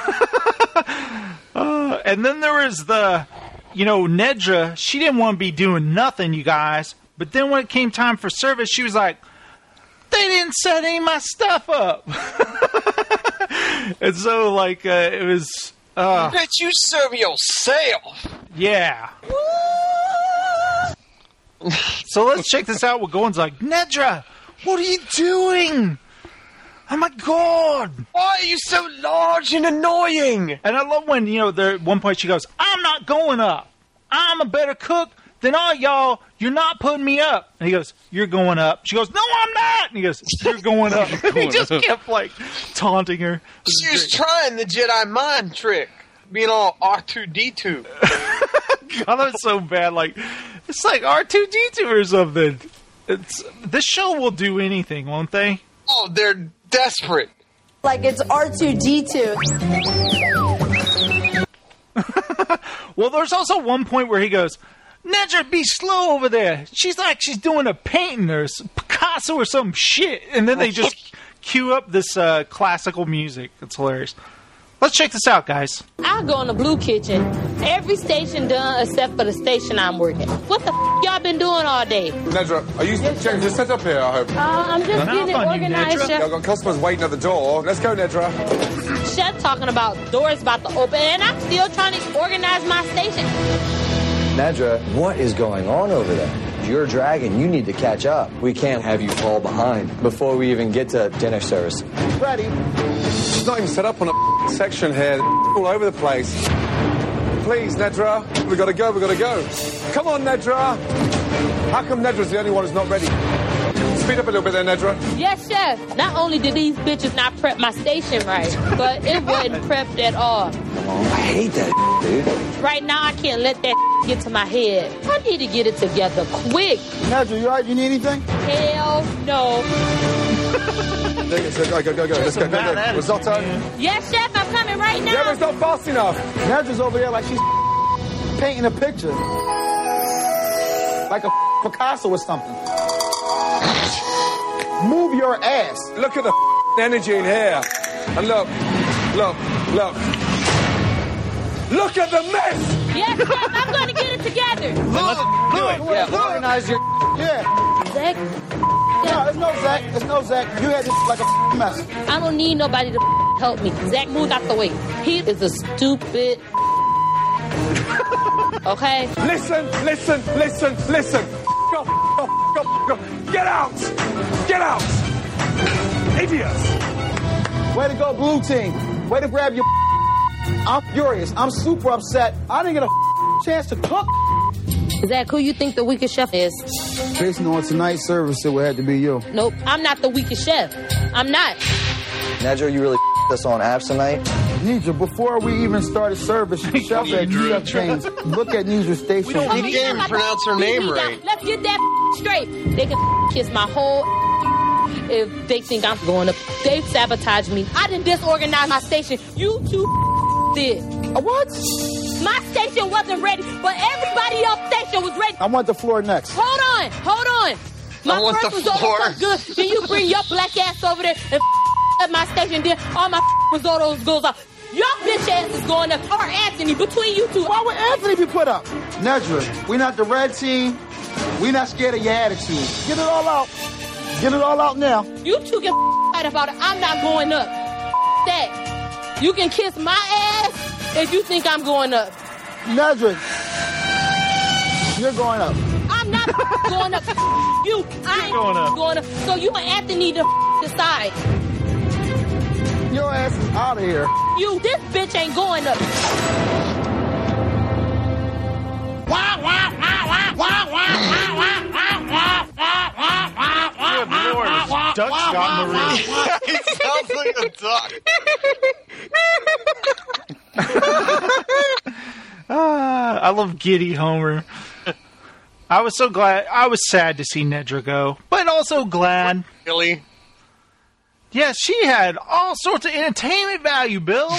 And then there was Nedra. She didn't want to be doing nothing, you guys. But then when it came time for service, she was like, they didn't set any of my stuff up. And so, it was... I bet you serve yourself. Yeah. So let's check this out. Goins like, Nedra, what are you doing? Oh my God! Why are you so large and annoying? And I love when, at one point she goes, I'm not going up. I'm a better cook than all y'all. You're not putting me up. And he goes, you're going up. She goes, no, I'm not. And he goes, you're going up. He just kept, taunting her. She was trying the Jedi mind trick. Being all R2-D2. God, that's so bad. It's like R2-D2 or something. This show will do anything, won't they? Oh, they're desperate. Like it's R2-D2. Well, there's also one point where he goes, Nedra, be slow over there. She's doing a painting or Picasso or some shit. And then they just cue up this classical music. It's hilarious. Let's check this out, guys. I'll go in the Blue Kitchen. Every station done except for the station I'm working. What the y'all been doing all day? Nedra, are you checking your setup here, I hope? I'm just getting it organized, Chef. I've got customers waiting at the door. Let's go, Nedra. Chef talking about doors about to open, and I'm still trying to organize my station. Nedra, what is going on over there? You're a dragon. You need to catch up. We can't have you fall behind before we even get to dinner service. Ready? She's not even set up on a section here. All over the place. Please, Nedra. We gotta go. Come on, Nedra. How come Nedra's the only one who's not ready? Speed up a little bit there, Nedra. Yes, Chef. Not only did these bitches not prep my station right, but it wasn't prepped at all. I hate that, dude. Right now, I can't let that get to my head. I need to get it together quick. Nedra, you alright? You need anything? Hell no. Go. Let's go. Risotto. Yes, Chef, I'm coming right now. Yeah, but it's not fast enough. Nedra's over there like she's painting a picture. Like a Picasso or something. Move your ass. Look at the energy in here. And look. Look at the mess. Yes, Chef, I'm going to get it together. Let's do it. Yeah, organize your... Yeah. Zach? No, it's no Zach. You had this like a mess. I don't need nobody to help me. Zach, move out the way. He is a stupid... Okay? Listen. Go. Get out. Idiots. Way to go, blue team. Way to grab your... I'm furious. I'm super upset. I didn't get a chance to cook. Zach, who you think the weakest chef is? Based on tonight's service, it would have to be you. Nope, I'm not the weakest chef. I'm not. Nedra, you really us on apps tonight? Nedra, before we even started service, Chef had Chef James look at Nedra's station. We don't need to pronounce her name right. Let's get that straight. They can kiss my whole... If they think I'm going up, they sabotage me. I didn't disorganize my station. You two did. What? My station wasn't ready, but everybody else's station was ready. I want the floor next. Hold on. My first was over so good. Then you bring your black ass over there and at my station. Then all my risottos goes up. Your bitch ass is going up. Or Anthony, between you two. Why would Anthony be put up? Nedra, we're not the red team. We're not scared of your attitude. Get it all out. Get it all out now. You two get fight about it. I'm not going up. That. You can kiss my ass if you think I'm going up. Nedra, you're going up. I'm not going up. You, I ain't going up. So you and Anthony to decide. Your ass is out of here. You, this bitch ain't going up. Good Lord, duck got Marie. He sounds like a duck. I love Giddy Homer. I was so glad. I was sad to see Nedra go, but also glad. Really? Yeah, she had all sorts of entertainment value, Bill.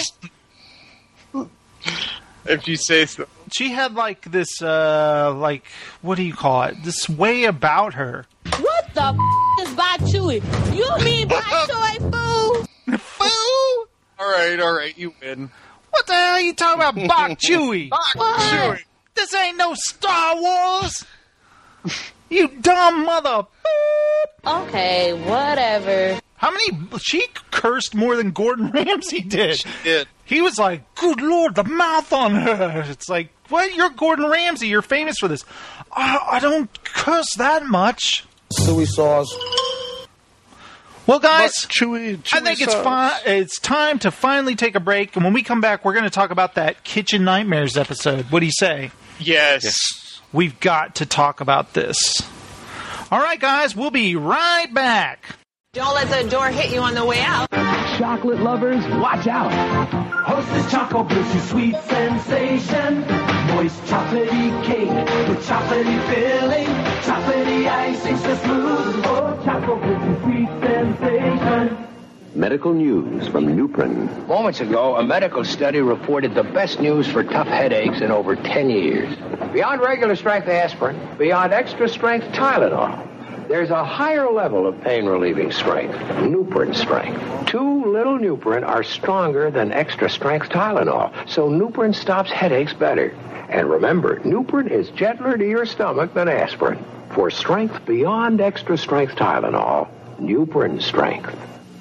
If you say so. She had like this, what do you call it? This way about her. What the is bok choy? You mean bok choy, fool? Fool? All right, you win. What the hell are you talking about, bok choy? Bok choy. This ain't no Star Wars. You dumb mother. Okay, whatever. How many? She cursed more than Gordon Ramsay did. She did. He was like, good Lord, the mouth on her. It's like, what? You're Gordon Ramsay. You're famous for this. I don't curse that much. Soy sauce. Well, guys, chewy I think it's time to finally take a break. And when we come back, we're going to talk about that Kitchen Nightmares episode. What do you say? Yes. We've got to talk about this. All right, guys, we'll be right back. Don't let the door hit you on the way out. Chocolate lovers, watch out. Hostess Choco Bliss, your sweet sensation. Moist chocolatey cake with chocolatey filling. Chocolatey icing so smooth. Oh, Choco Bliss, your sweet sensation. Medical news from Nuprin. Moments ago, a medical study reported the best news for tough headaches in over 10 years. Beyond regular strength aspirin, beyond extra strength Tylenol, there's a higher level of pain-relieving strength, Nuprin strength. 2 little Nuprin are stronger than extra-strength Tylenol, so Nuprin stops headaches better. And remember, Nuprin is gentler to your stomach than aspirin. For strength beyond extra-strength Tylenol, Nuprin strength.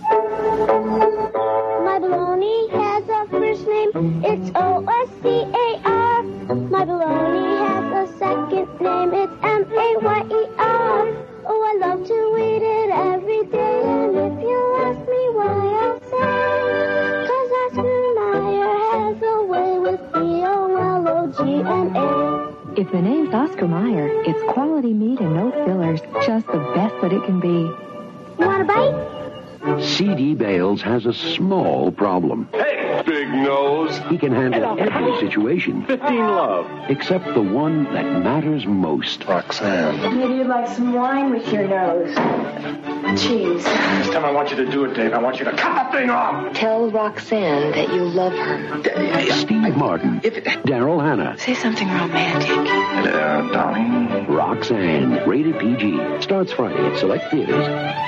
My baloney has a first name, it's O-S-C-A-R. My baloney has a second name, it's M-A-Y-E-R. Oh, I love to eat it every day, and if you ask me why, I'll say, 'cause Oscar Mayer has a way with B-O-L-O-G-N-A. If the name's Oscar Mayer, it's quality meat and no fillers, just the best that it can be. You want a bite? C.D. Bales has a small problem. Hey, big nose. He can handle every situation. 15 love. Except the one that matters most. Roxanne. Maybe you'd like some wine with your nose. Cheese. This time I want you to do it, Dave. I want you to cut the thing off. Tell Roxanne that you love her. Steve Martin. Daryl Hannah. Say something romantic. Hello, darling. Roxanne. Rated PG. Starts Friday at select theaters.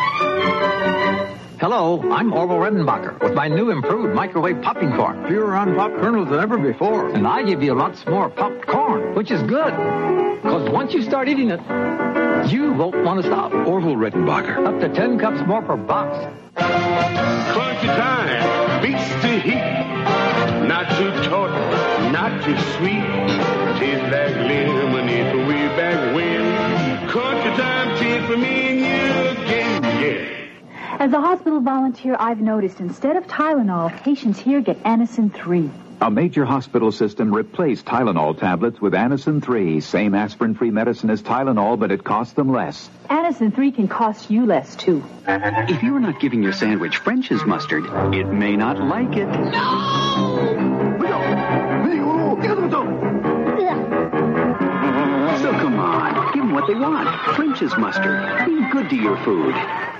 Hello, I'm Orville Redenbacher with my new improved microwave popping corn. Fewer unpopped kernels than ever before. And I give you lots more popped corn, which is good. Because once you start eating it, you won't want to stop. Orville Redenbacher. Up to 10 cups more per box. Crunchy time beats the heat. Not too taut, not too sweet. Tastes like lemonade from way back when. Crunchy time tea for me and you again, yeah. As a hospital volunteer, I've noticed instead of Tylenol, patients here get Anacin 3. A major hospital system replaced Tylenol tablets with Anacin 3. Same aspirin-free medicine as Tylenol, but it costs them less. Anacin 3 can cost you less, too. If you're not giving your sandwich French's mustard, it may not like it. So come on, give them what they want. French's mustard. Be good to your food.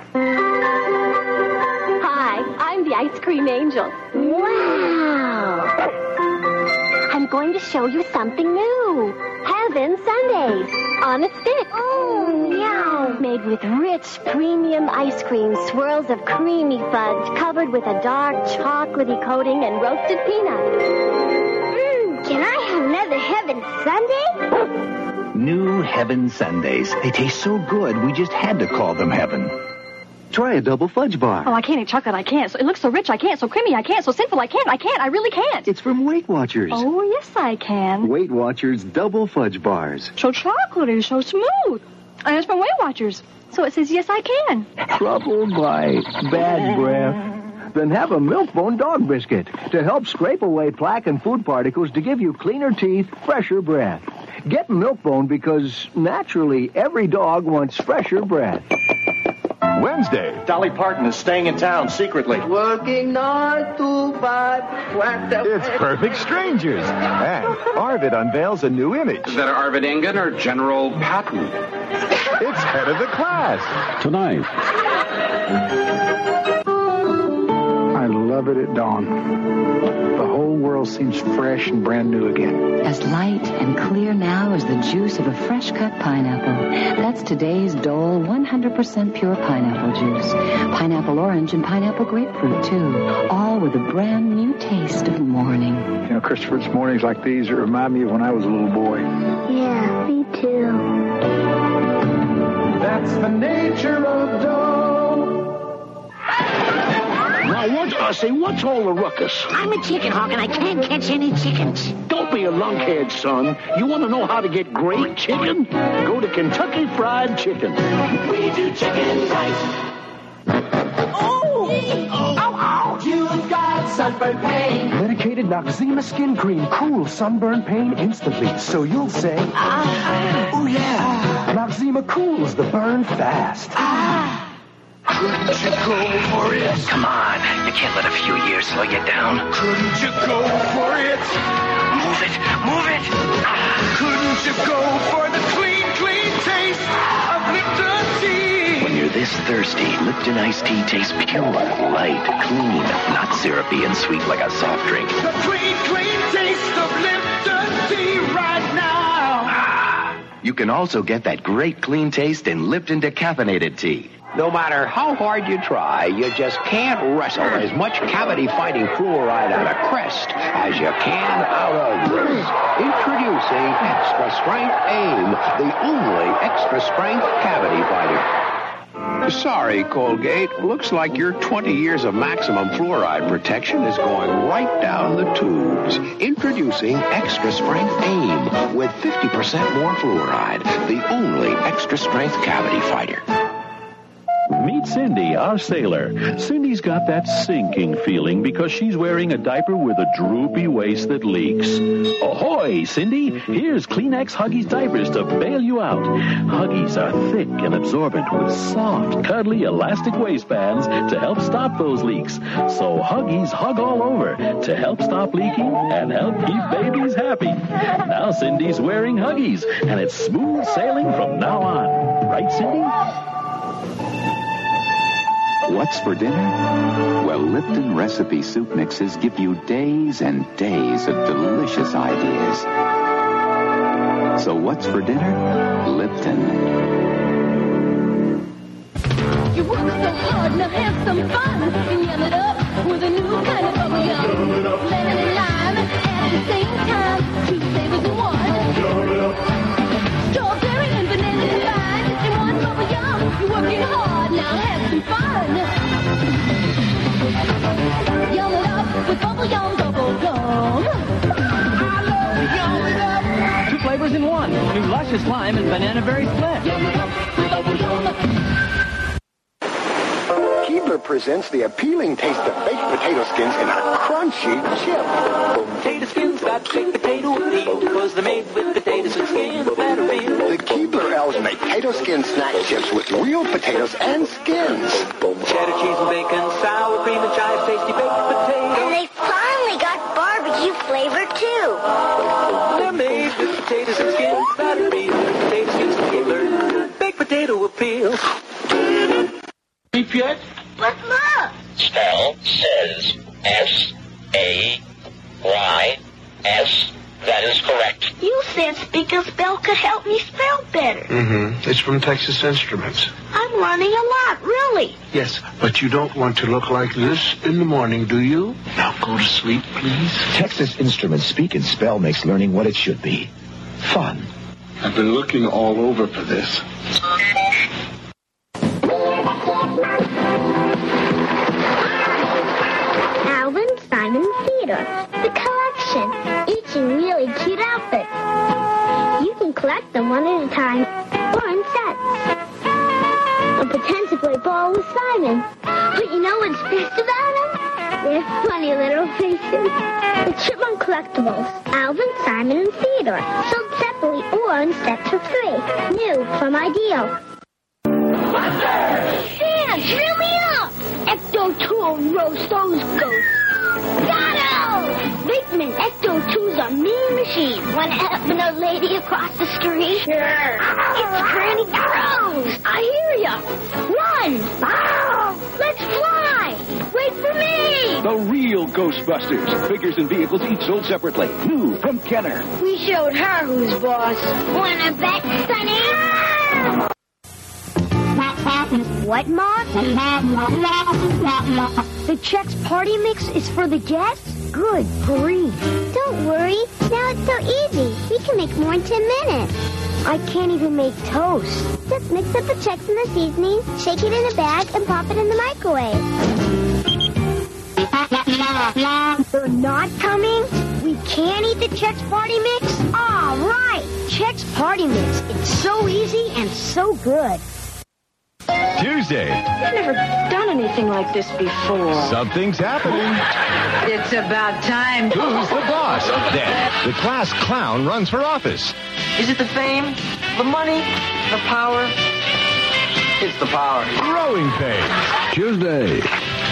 Hi, I'm the Ice Cream Angel. Wow! I'm going to show you something new. Heaven Sundays on a stick. Oh, meow. Made with rich, premium ice cream, swirls of creamy fudge covered with a dark, chocolatey coating and roasted peanuts. Can I have another Heaven Sunday? New Heaven Sundays. They taste so good, we just had to call them Heaven. Try a double fudge bar. Oh, I can't eat chocolate. I can't. It looks so rich. I can't. So creamy. I can't. So sinful. I can't. I really can't. It's from Weight Watchers. Oh, yes, I can. Weight Watchers double fudge bars. So chocolatey, so smooth. And it's from Weight Watchers. So it says, yes, I can. Troubled by bad breath? Then have a Milk-Bone dog biscuit to help scrape away plaque and food particles to give you cleaner teeth, fresher breath. Get Milk-Bone because, naturally, every dog wants fresher breath. Wednesday, Dolly Parton is staying in town secretly. Working 9 to 5. It's Perfect Strangers. And Arvid unveils a new image. Is that Arvid Engen or General Patton? It's Head of the Class. Tonight. love it at dawn. The whole world seems fresh and brand new again. As light and clear now as the juice of a fresh-cut pineapple. That's today's Dole 100% pure pineapple juice. Pineapple orange and pineapple grapefruit, too. All with a brand new taste of morning. You know, Christopher, it's mornings like these that remind me of when I was a little boy. Yeah, me too. That's the nature of Dole. Now, what's all the ruckus? I'm a chicken hawk and I can't catch any chickens. Don't be a lunkhead, son. You want to know how to get great chicken? Go to Kentucky Fried Chicken. We do chicken right. You've got sunburn pain. Medicated Noxzema skin cream cools sunburn pain instantly. So you'll say, oh yeah. Noxzema cools the burn fast. Couldn't you go for it? Come on, you can't let a few years slow you down. Couldn't you go for it? Move it, move it. Couldn't you go for the clean, clean taste of Lipton tea? When you're this thirsty, Lipton iced tea tastes pure, light, clean, not syrupy and sweet like a soft drink. The clean, clean taste of Lipton tea right now. You can also get that great clean taste in Lipton decaffeinated tea. No matter how hard you try, you just can't wrestle as much cavity-fighting fluoride out of Crest as you can out of this. Introducing Extra Strength AIM, the only extra strength cavity fighter. Sorry, Colgate. Looks like your 20 years of maximum fluoride protection is going right down the tubes. Introducing Extra Strength AIM with 50% more fluoride, the only extra strength cavity fighter. Meet Cindy, our sailor. Cindy's got that sinking feeling because she's wearing a diaper with a droopy waist that leaks. Ahoy, Cindy! Here's Kleenex Huggies diapers to bail you out. Huggies are thick and absorbent with soft, cuddly, elastic waistbands to help stop those leaks. So Huggies hug all over to help stop leaking and help keep babies happy. Now Cindy's wearing Huggies, and it's smooth sailing from now on. Right, Cindy? What's for dinner? Well, Lipton recipe soup mixes give you days and days of delicious ideas. So what's for dinner? Lipton. You work so hard, now have some fun. And yum it up with a new kind of bubble yum. Lemon and lime at the same time. Two flavors in one. Strawberry and banana combined in one bubble yum. You're working hard, now have some fun. Yum it up with bubble yum, bubble gum. I love yum it up. Two flavors in one. New luscious lime and banana berry split. Yum it up with bubble yum. Keebler presents the appealing taste of baked potato skins in a crunchy chip. Potato skins got baked potato appeal because they're made with potatoes and skins that are real. The Keebler elves make potato skin snack chips with real potatoes and skins. Cheddar cheese and bacon, sour cream and chive, tasty baked potatoes. And they finally got barbecue flavor too. They're made with potatoes and skins that are real. Potato skins from Keebler, baked potato appeal. Beep yet? But look! Spell says S-A-Y-S. That is correct. You said Speak and Spell could help me spell better. Mm-hmm. It's from Texas Instruments. I'm learning a lot, really. Yes, but you don't want to look like this in the morning, do you? Now go to sleep, please. Texas Instruments Speak and Spell makes learning what it should be. Fun. I've been looking all over for this. Alvin, Simon, Theodore. The collection. Each in really cute outfits. You can collect them one at a time or in sets. Or pretend to play ball with Simon. But you know what's best about them? Their funny little faces. The Chipmunk Collectibles. Alvin, Simon, and Theodore. Sold separately or in sets for free. New from Ideal. Hands, reel me up! Ecto-2 will roast those ghosts. Got him! Bateman, Ecto-2's a mean machine. Want to help an old lady across the street? Sure. It's pretty gross. I hear ya. Run! Let's fly! Wait for me! The real Ghostbusters. Figures and vehicles each sold separately. New from Kenner. We showed her who's boss. Wanna bet, Sonny? What, Ma? The Chex Party Mix is for the guests? Good grief. Don't worry. Now it's so easy. We can make more in 10 minutes. I can't even make toast. Just mix up the Chex and the seasoning, shake it in a bag, and pop it in the microwave. They're not coming? We can't eat the Chex Party Mix? All right. Chex Party Mix. It's so easy and so good. Tuesday. I've never done anything like this before. Something's happening. It's about time. Who's the boss? Then the class clown runs for office. Is it the fame? The money? The power? It's the power. Growing pains. Tuesday.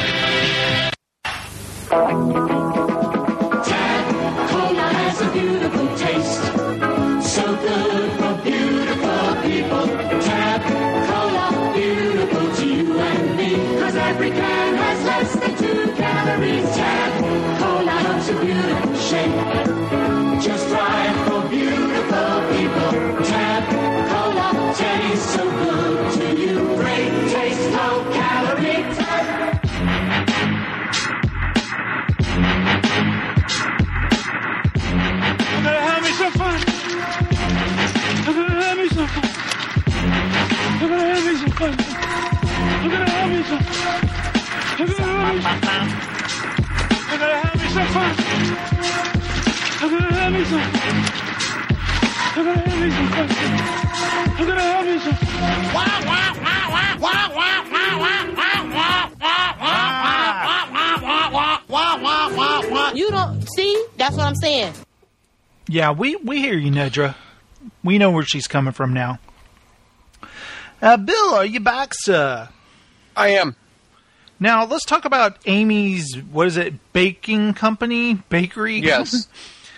Cola has a beautiful taste. So good for beautiful people. Tab Cola, beautiful to you and me. 'Cause every can has less than 2 calories. Tab Cola helps a beautiful shape. Just right for beautiful people. Tab Cola tastes so good to you. Great taste, low calorie. I'm gonna have me some fun. I'm gonna have me some fun. I'm gonna have me some fun. I'm gonna have me some fun. I'm gonna have me some fun. I'm gonna have me some fun. I'm gonna have me some fun. I'm gonna have me some fun. You don't see? That's what I'm saying. Yeah, we hear you, Nedra. We know where she's coming from now. Bill, are you back, sir? I am. Now, let's talk about Amy's, what is it, bakery? Yes.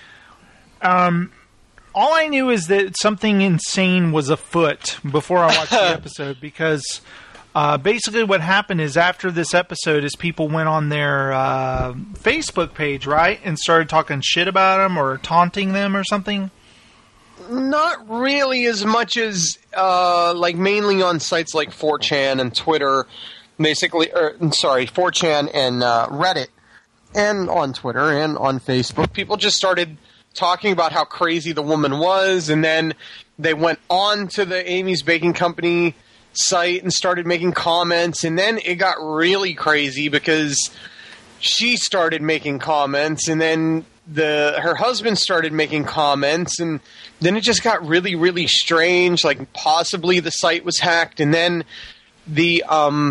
All I knew is that something insane was afoot before I watched the episode, because basically what happened is after this episode is people went on their Facebook page, right, and started talking shit about them or taunting them or something. Not really as much as, like, mainly on sites like 4chan and Twitter, basically, 4chan and Reddit, and on Twitter and on Facebook. People just started talking about how crazy the woman was, and then they went on to the Amy's Baking Company site and started making comments, and then it got really crazy because she started making comments, and then her husband started making comments, and then it just got really, really strange, like possibly the site was hacked, and then the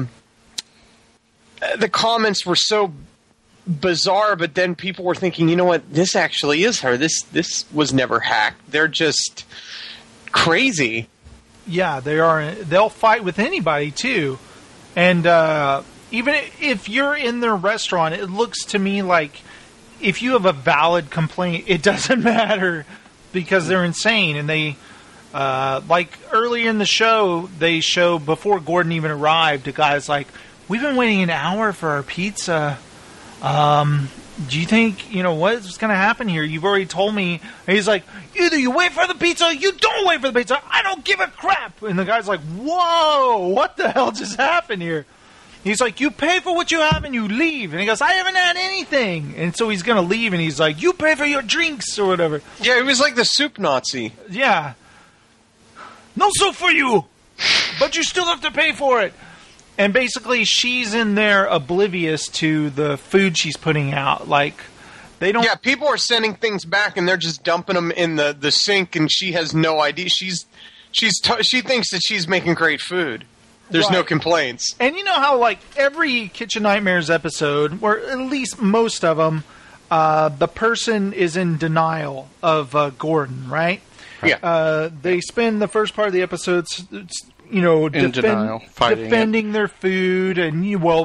comments were so bizarre, but then people were thinking, you know what, this actually is her. This was never hacked. They're just crazy. Yeah, they are. They'll fight with anybody, too. And even if you're in their restaurant, it looks to me like if you have a valid complaint, it doesn't matter because they're insane. And they, like earlier in the show, they show before Gordon even arrived, a guy's like, we've been waiting an hour for our pizza. Do you think, what's going to happen here? You've already told me. And he's like, either you wait for the pizza or you don't wait for the pizza. I don't give a crap. And the guy's like, whoa, what the hell just happened here? He's like, you pay for what you have and you leave. And he goes, I haven't had anything. And so he's going to leave and he's like, you pay for your drinks or whatever. Yeah, it was like the soup Nazi. Yeah. No soup for you, but you still have to pay for it. And basically, she's in there oblivious to the food she's putting out. Like, they don't. Yeah, people are sending things back, and they're just dumping them in the sink, and she has no idea. She thinks that she's making great food. There's no complaints. And you know how, like, every Kitchen Nightmares episode, or at least most of them, the person is in denial of Gordon, right? Yeah. They spend the first part of the episodes, denial, defending their food, and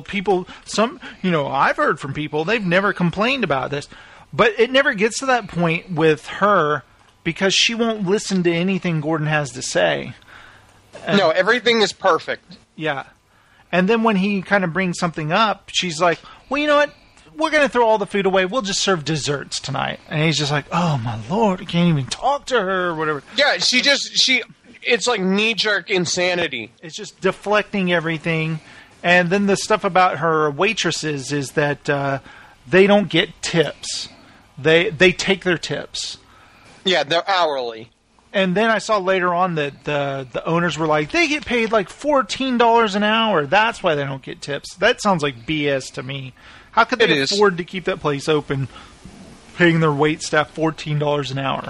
I've heard from people, they've never complained about this, but it never gets to that point with her because she won't listen to anything Gordon has to say. No, everything is perfect. Yeah. And then when he kind of brings something up, she's like, well, you know what? We're going to throw all the food away. We'll just serve desserts tonight. And he's just like, oh, my Lord, I can't even talk to her or whatever. Yeah, it's like knee-jerk insanity. It's just deflecting everything. And then the stuff about her waitresses is that they don't get tips. They take their tips. Yeah, they're hourly. And then I saw later on that the owners were like, they get paid like $14 an hour. That's why they don't get tips. That sounds like BS to me. How could they afford to keep that place open, paying their wait staff $14 an hour?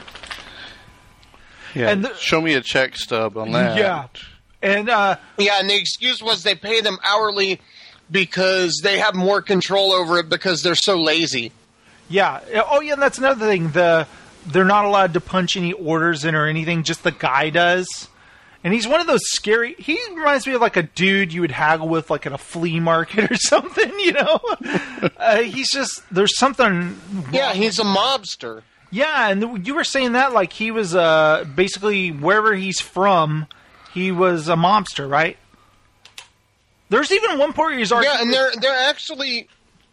Yeah, and show me a check stub on that. Yeah. And and the excuse was they pay them hourly because they have more control over it because they're so lazy. Yeah. Oh, yeah, and that's another thing. They're not allowed to punch any orders in or anything. Just the guy does. And he's one of those scary... He reminds me of like a dude you would haggle with like at a flea market or something, you know? He's just... There's something wrong. Yeah, he's a mobster. Yeah, and you were saying that like he was basically wherever he's from, he was a mobster, right? There's even one part where he's arguing... Yeah, and they're actually...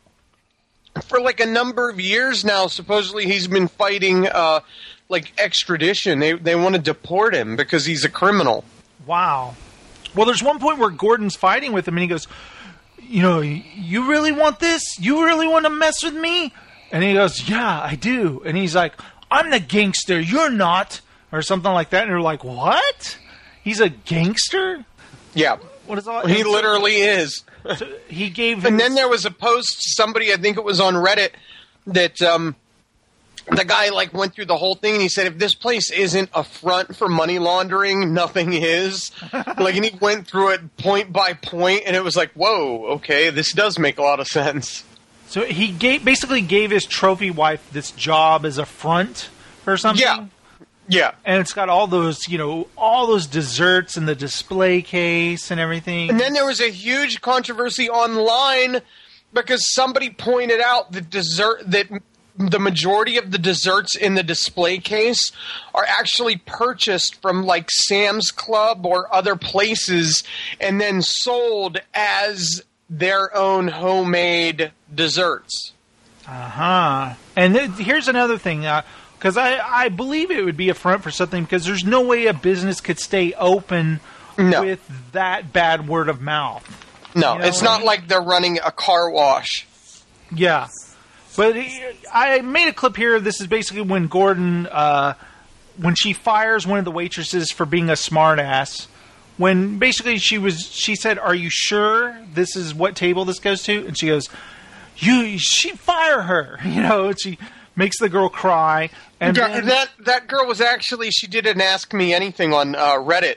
For like a number of years now, supposedly he's been fighting... like extradition. They want to deport him because he's a criminal. Wow. Well, there's one point where Gordon's fighting with him and he goes, you know, you really want this? You really want to mess with me? And he goes, yeah, I do. And he's like, I'm the gangster, you're not. Or something like that. And you're like, what? He's a gangster? Yeah. What is all? He literally is. So he gave And then there was a post, somebody, I think it was on Reddit, that the guy like went through the whole thing and he said, if this place isn't a front for money laundering, nothing is. Like, and he went through it point by point and it was like, whoa, okay, this does make a lot of sense. So he basically gave his trophy wife this job as a front or something? Yeah. Yeah. And it's got all those, you know, all those desserts in the display case and everything. And then there was a huge controversy online because somebody pointed out that the majority of the desserts in the display case are actually purchased from like Sam's Club or other places and then sold as their own homemade desserts. Uh-huh. And here's another thing, because I believe it would be a front for something because there's no way a business could stay open with that bad word of mouth. No, you know it's not like they're running a car wash. Yeah. But I made a clip here. This is basically when Gordon, when she fires one of the waitresses for being a smartass. When basically she said, "Are you sure this is what table this goes to?" And she goes, "She fire her." You know, and she makes the girl cry. And that girl was actually, she did an Ask Me Anything on Reddit.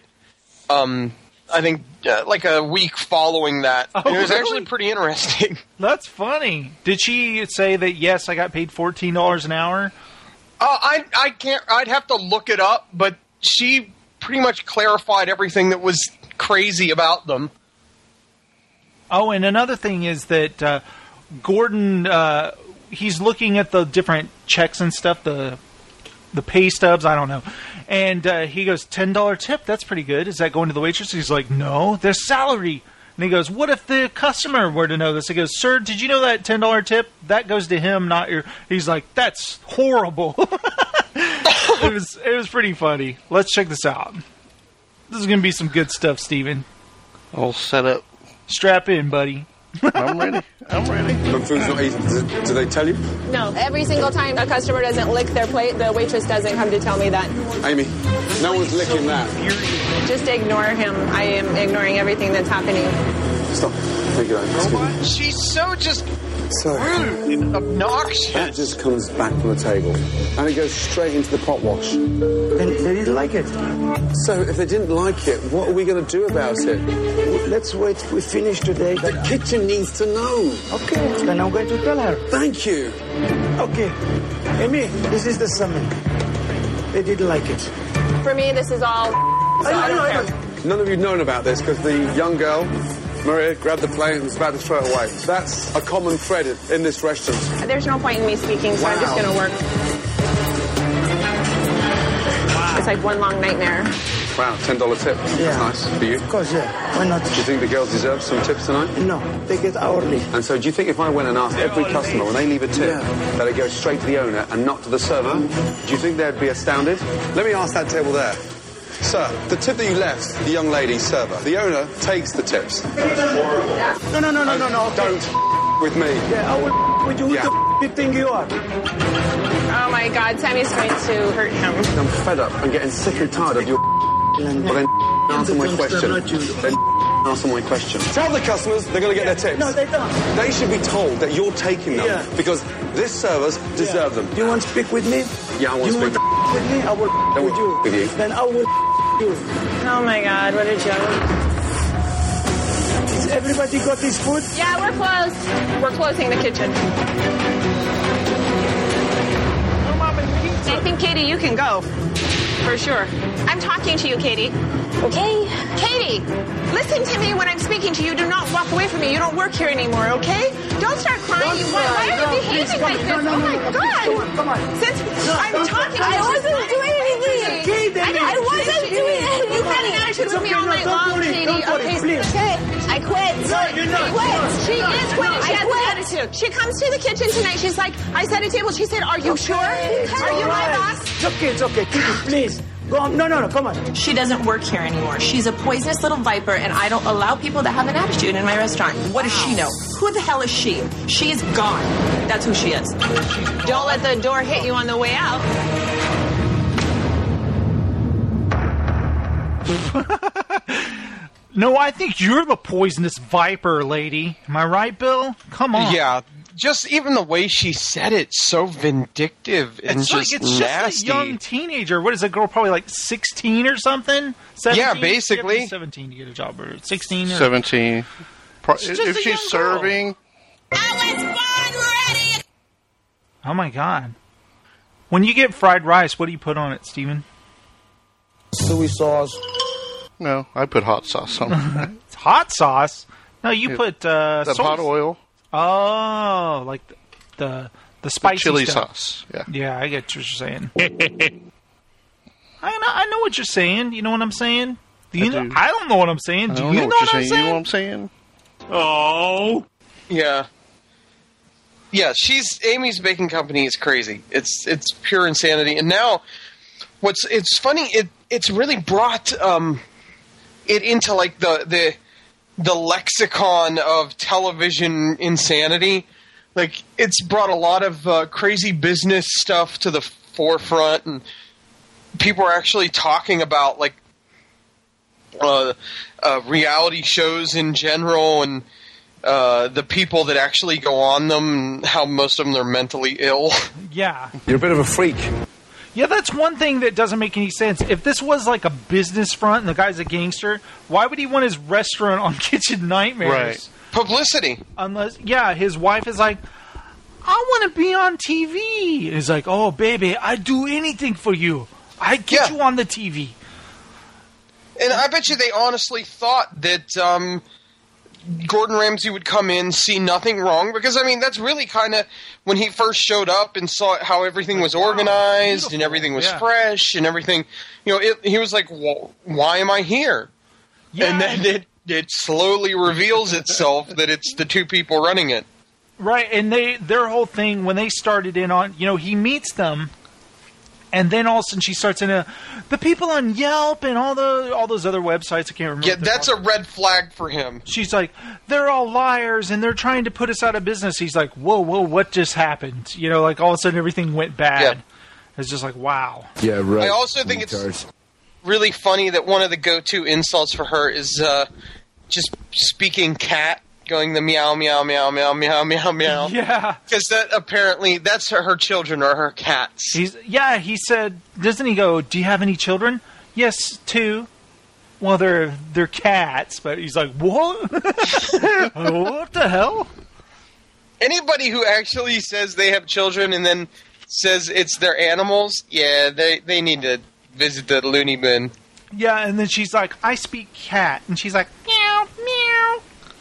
I think like a week follling that. Oh, it was really? actually pretty interesting. That's funny. Did she say that, yes, I got paid $14 an hour? I can't. I'd have to look it up, but she pretty much clarified everything that was crazy about them. Oh, and another thing is that Gordon, he's looking at the different checks and stuff, the pay stubs, I don't know. And he goes, $10 tip, that's pretty good. Is that going to the waitress? He's like, no, their salary. And he goes, what if the customer were to know this? He goes, sir, did you know that $10 tip? That goes to him, not your... He's like, that's horrible. It was pretty funny. Let's check this out. This is going to be some good stuff, Steven. All set up. Strap in, buddy. I'm ready. When food's not easy, do they tell you? No. Every single time a customer doesn't lick their plate, the waitress doesn't come to tell me that. Amy, no one's licking that. Just ignore him. I am ignoring everything that's happening. Stop. Thank you. She's so just rude and obnoxious. That just comes back from the table. And it goes straight into the pot wash. Then they didn't like it. So if they didn't like it, what are we going to do about it? Let's wait. We finish today. The kitchen needs to know. Okay, then I'm going to tell her. Thank you. Okay. Amy, this is the summon. They didn't like it. For me, this is all... I know. None of you known about this because the young girl... Maria grabbed the plate and was about to throw it away. That's a common thread in this restaurant. There's no point in me speaking, so I'm just going to work. Wow. It's like one long nightmare. Wow, $10 tip. Yeah. That's nice. For you? Of course, yeah. Why not? Do you think the girls deserve some tips tonight? No, they get hourly. And so do you think if I went and asked every customer when they leave a tip that it goes straight to the owner and not to the server, do you think they'd be astounded? Let me ask that table there. Sir, the tip that you left, the young lady server, the owner takes the tips. No. Don't with me. Yeah, I will with you. Who the you think you are? Oh my God, Sammy's going to hurt him. I'm fed up. I'm getting sick and tired of your Well, then answer my question. Then answer my question. Tell the customers they're going to get their tips. No, they don't. They should be told that you're taking them because this servers deserve them. Do you want to speak with me? Yeah, I want to speak with me? I will with you. With you. Then I will you. Oh my God, what a joke. Is everybody got his food? Yeah, we're closed. We're closing the kitchen. I think, Katie, you can go. For sure. I'm talking to you, Katie. Okay? Katie, listen to me when I'm speaking to you. Do not walk away from me. You don't work here anymore, okay? Don't start crying. Why are you behaving like this? Oh, my God. Come on. Since I'm talking to you. I wasn't doing anything. I wasn't doing anything. You had an attitude with me all night long, Katie. Okay, I quit. No, you're not. Quit. She is quitting. She has an attitude. She comes to the kitchen tonight. She's like, I set a table. She said, are you sure? Are you my boss? It's okay. Katie, please. Go on. No, come on. She doesn't work here anymore. She's a poisonous little viper, and I don't allow people to have an attitude in my restaurant. What does she know? Who the hell is she? She is gone. That's who she is. Don't let the door hit you on the way out. No, I think you're the poisonous viper, lady. Am I right, Bill? Come on. Yeah, just even the way she said it, so vindictive and it's just like, it's nasty. Just a young teenager. What is a girl? Probably like 16 or something. 17? Yeah, basically 17 to get a job, or 16. Or 17. If she's serving. Oh my God! When you get fried rice, what do you put on it, Steven? Soy sauce. No, I put hot sauce on it. It's hot sauce? No, you put the hot oil. Oh, like the spicy chili stuff. sauce. Yeah. Yeah, I get what you're saying. I know what you're saying. You know what I'm saying? I don't know what I'm saying. Do you know what I'm saying? You know what I'm saying? Oh. Yeah. Yeah, Amy's Baking Company is crazy. It's pure insanity. And now it's funny, it's really brought it into like the lexicon of television insanity. Like, it's brought a lot of crazy business stuff to the forefront, and people are actually talking about like reality shows in general, and the people that actually go on them, and how most of them are mentally ill. Yeah. You're a bit of a freak. Yeah, that's one thing that doesn't make any sense. If this was like a business front and the guy's a gangster, why would he want his restaurant on Kitchen Nightmares? Right. Publicity. Unless, his wife is like, I want to be on TV. And he's like, oh, baby, I'd do anything for you. I'd get you on the TV. And I bet you they honestly thought that Gordon Ramsay would come in, see nothing wrong, because, I mean, that's really kind of when he first showed up and saw how everything was organized and everything was fresh and everything, he was like, well, why am I here? Yeah. And then it slowly reveals itself that it's the two people running it. Right, and their whole thing, when they started in on, he meets them, and then all of a sudden she starts in the people on Yelp and all those other websites. I can't remember. Yeah, that's a red flag for him. She's like, they're all liars and they're trying to put us out of business. He's like, whoa, what just happened? Like all of a sudden everything went bad. Yeah. It's just like, wow. Yeah, right. I also think it's really funny that one of the go-to insults for her is just speaking cat. Going the meow, meow, meow, meow, meow, meow, meow. Yeah. Because that's her children or her cats. He said, doesn't he go, do you have any children? Yes, 2. Well, they're cats. But he's like, what? What the hell? Anybody who actually says they have children and then says it's their animals, yeah, they need to visit the loony bin. Yeah, and then she's like, I speak cat. And she's like, meow, meow. It's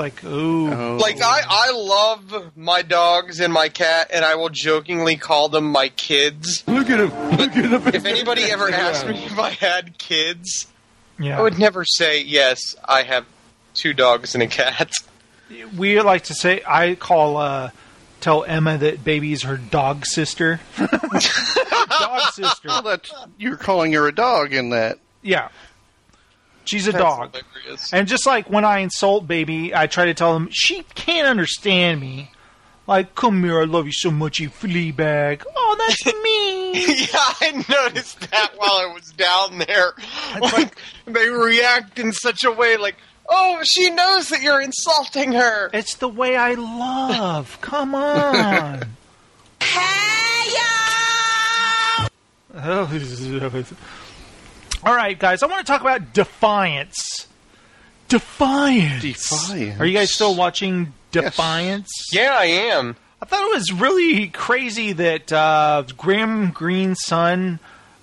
like, ooh. Like, I love my dogs and my cat, and I will jokingly call them my kids. Look at him. Look at him. If anybody ever asked me if I had kids, Yeah. I would never say, yes, I have 2 dogs and a cat. We like to say, tell Emma that baby's her dog sister. Dog sister. Well, you're calling her a dog in that. Yeah. She's a dog. Hilarious. And just like when I insult baby, I try to tell them, she can't understand me. Like, come here, I love you so much, you flea bag. Oh, that's me. Yeah, I noticed that while I was down there. Like, they react in such a way like, oh, she knows that you're insulting her. It's the way I love. Come on. Hey, All right, guys, I want to talk about Defiance. Defiance. Are you guys still watching Defiance? Yes. Yeah, I am. I thought it was really crazy that Graham Greene's son,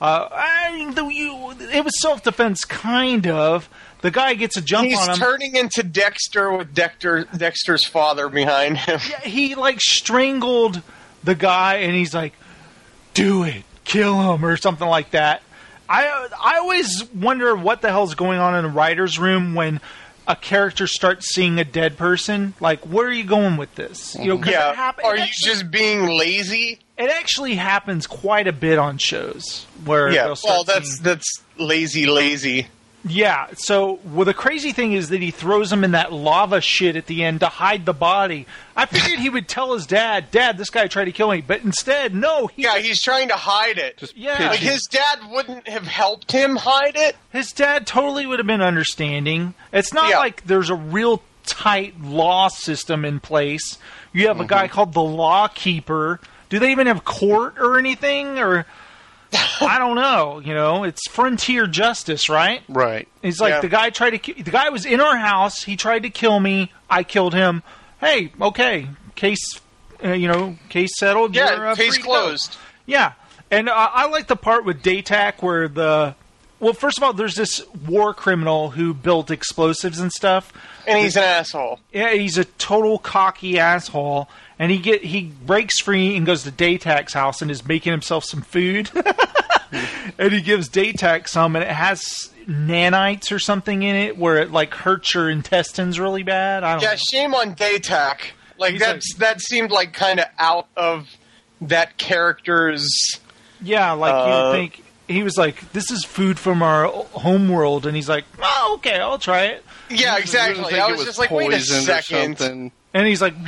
it was self-defense, kind of. The guy gets a jump on him. He's turning into Dexter with Dexter's father behind him. Yeah, he, like, strangled the guy, and he's like, do it, kill him, or something like that. I always wonder what the hell's going on in a writer's room when a character starts seeing a dead person. Like, where are you going with this? You know, yeah. Are you just being lazy? It actually happens quite a bit on shows where they'll start that's lazy. Yeah, so the crazy thing is that he throws him in that lava shit at the end to hide the body. I figured he would tell his dad, this guy tried to kill me, but instead, no. He's trying to hide it. Like his dad wouldn't have helped him hide it. His dad totally would have been understanding. It's not like there's a real tight law system in place. You have a guy called the Law Keeper. Do they even have court or anything, or... I don't know, it's frontier justice, right? Right. He's like, the guy was in our house, he tried to kill me, I killed him. Hey, okay, case settled. Yeah, case closed. Yeah, and I like the part with Daytac where first of all, there's this war criminal who built explosives and stuff. And he's an asshole. Yeah, he's a total cocky asshole. And he breaks free and goes to Daytac's house and is making himself some food. And he gives Daytac some, and it has nanites or something in it where it, like, hurts your intestines really bad. I don't know. Shame on Daytac. Like, that seemed like kind of out of that character's... Yeah, like you think... He was like, this is food from our home world. And he's like, oh, okay, I'll try it. Yeah, exactly. I was just like, wait a second. And he's like,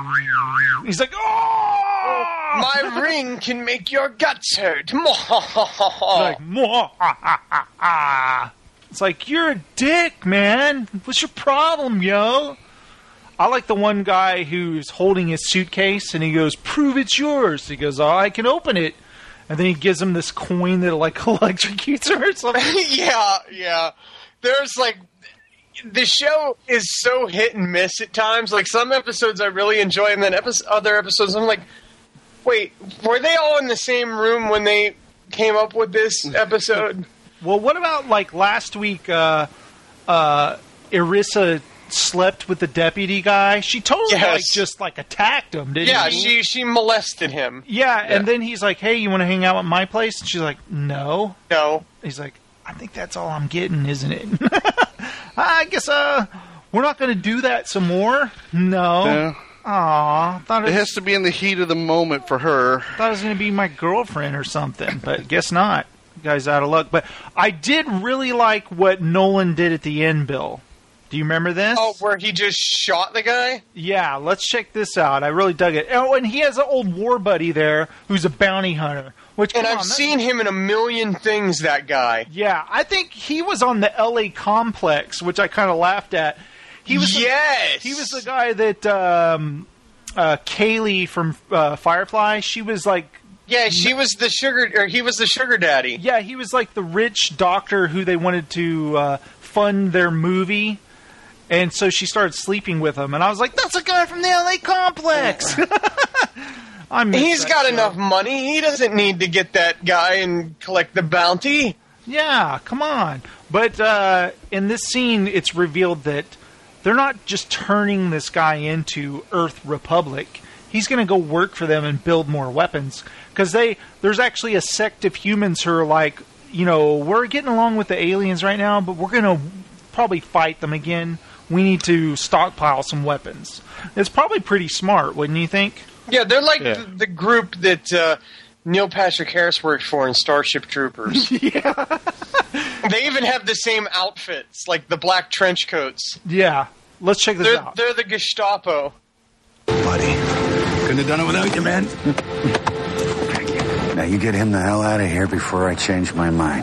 oh! My ring can make your guts hurt. It's like, you're a dick, man. What's your problem, yo? I like the one guy who's holding his suitcase, and he goes, prove it's yours. He goes, I can open it. And then he gives him this coin that, like, electrocutes him or something. Yeah. There's, like... The show is so hit and miss at times. Like, some episodes I really enjoy, and then other episodes I'm like, wait, were they all in the same room when they came up with this episode? Well, what about, like, last week, Irissa slept with the deputy guy? She totally, attacked him, didn't she? Yeah, she molested him. Yeah, and then he's like, hey, you want to hang out at my place? And she's like, no. He's like, I think that's all I'm getting, isn't it? I guess we're not going to do that some more. No. Yeah. Aw. It has to be in the heat of the moment for her. Thought it was going to be my girlfriend or something, but guess not. You guys out of luck. But I did really like what Nolan did at the end, Bill. Do you remember this? Oh, where he just shot the guy? Yeah, let's check this out. I really dug it. Oh, and he has an old war buddy there who's a bounty hunter. I've seen him in a million things, that guy. Yeah, I think he was on the LA Complex, which I kind of laughed at. He was the guy that Kaylee from Firefly, she was like... Yeah, he was the sugar daddy. Yeah, he was like the rich doctor who they wanted to fund their movie. And so she started sleeping with him. And I was like, that's a guy from the LA Complex! He's got enough money. He doesn't need to get that guy and collect the bounty. Yeah, come on. But in this scene, it's revealed that they're not just turning this guy into Earth Republic. He's going to go work for them and build more weapons. Because there's actually a sect of humans who are like, we're getting along with the aliens right now, but we're going to probably fight them again. We need to stockpile some weapons. It's probably pretty smart, wouldn't you think? Yeah, they're like the group that Neil Patrick Harris worked for in Starship Troopers. Yeah. They even have the same outfits, like the black trench coats. Yeah. Let's check this out. They're the Gestapo. Buddy, couldn't have done it without you, man. Now you get him the hell out of here before I change my mind.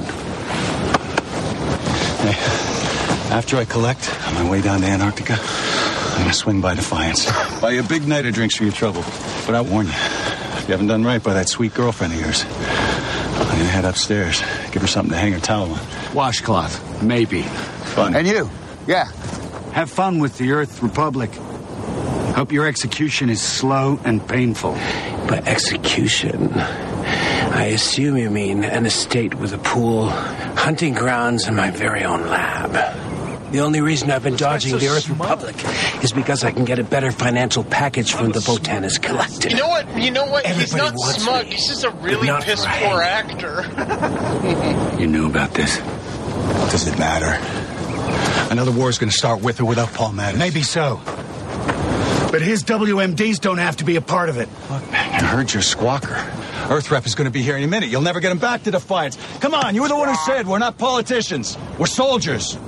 Hey. After I collect, on my way down to Antarctica, I'm going to swing by Defiance. Buy you a big night of drinks for your trouble. But I warn you, if you haven't done right by that sweet girlfriend of yours, I'm going to head upstairs, give her something to hang her towel on. Washcloth, maybe. Fun. And you, have fun with the Earth Republic. Hope your execution is slow and painful. By execution, I assume you mean an estate with a pool, hunting grounds, and my very own lab. The only reason I've been dodging the Earth Republic is because I can get a better financial package from the Botanist Collective. You know what? Everybody He's not wants smug. me, He's just a really piss-poor actor. You knew about this. Does it matter? Another war is going to start with or without Paul Mattis. Maybe so. But his WMDs don't have to be a part of it. Look, man, I heard your squawker. Earthrep is going to be here any minute. You'll never get him back to Defiance. Come on, you were the one who said we're not politicians. We're soldiers.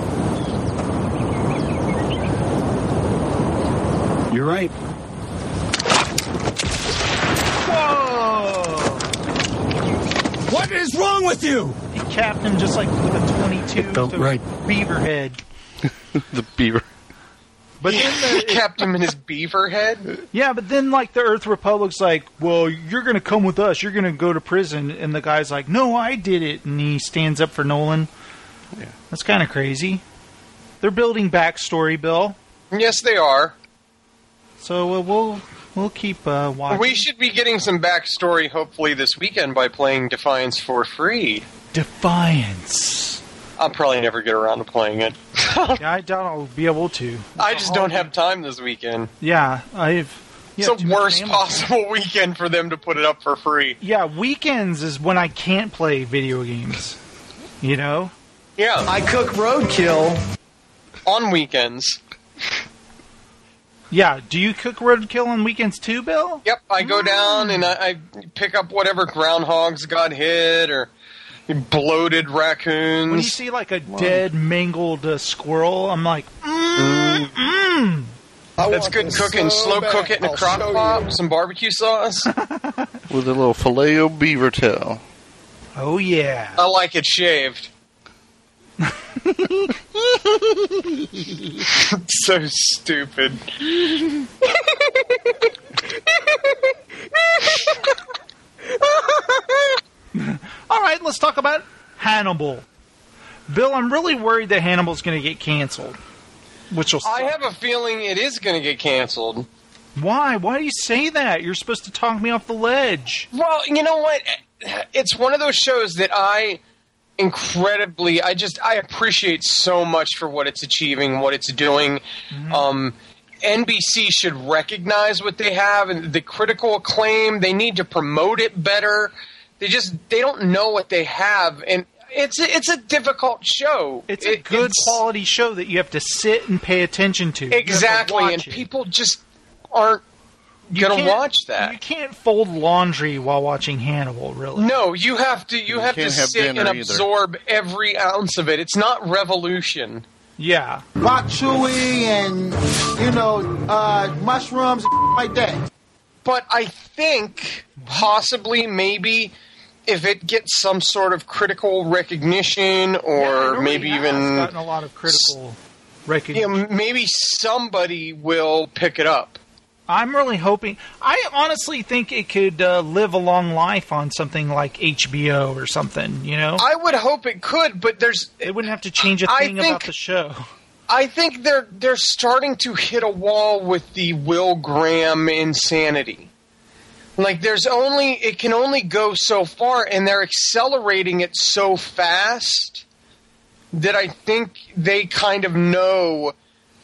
You're right. Whoa! What is wrong with you? He capped him just like with a 22. It felt right. Beaver head. The beaver. But then he capped him in his beaver head? Yeah, but then like the Earth Republic's like, well, you're going to come with us. You're going to go to prison. And the guy's like, no, I did it. And he stands up for Nolan. Yeah. That's kind of crazy. They're building backstory, Bill. Yes, they are. So we'll keep watching. We should be getting some backstory hopefully this weekend by playing Defiance for free. Defiance. I'll probably never get around to playing it. Yeah, I doubt I'll be able to. I just don't have time this weekend. Yeah, it's the worst possible weekend for them to put it up for free. Yeah, weekends is when I can't play video games. You know? Yeah. I cook roadkill. On weekends. Yeah, do you cook roadkill on weekends too, Bill? Yep, I go down and I pick up whatever groundhogs got hit or bloated raccoons. When you see like a dead, mangled squirrel, I'm like, That's good cooking. Slow cook it in a crock pot, some barbecue sauce. With a little filet-o-beaver tail. Oh, yeah. I like it shaved. So stupid. All right, let's talk about Hannibal. Bill, I'm really worried that Hannibal's going to get canceled. I have a feeling it is going to get canceled. Why? Why do you say that? You're supposed to talk me off the ledge. Well, you know what? It's one of those shows that I appreciate so much for what it's achieving, what it's doing. Mm-hmm. NBC should recognize what they have and the critical acclaim. They need to promote it better. They don't know what they have, and it's a difficult show. It's a good quality show that you have to sit and pay attention to. Exactly, and people just aren't going to watch that. You can't fold laundry while watching Hannibal, really. No, you have to sit and absorb every ounce of it. It's not Revolution. Yeah. Bok chewy and, mushrooms and like that. But I think, possibly, maybe, if it gets some sort of critical recognition or maybe even gotten a lot of critical recognition. Maybe somebody will pick it up. I'm really hoping. I honestly think it could live a long life on something like HBO or something, I would hope it could, but they wouldn't have to change a thing about the show. I think they're starting to hit a wall with the Will Graham insanity. Like it can only go so far, and they're accelerating it so fast that I think they kind of know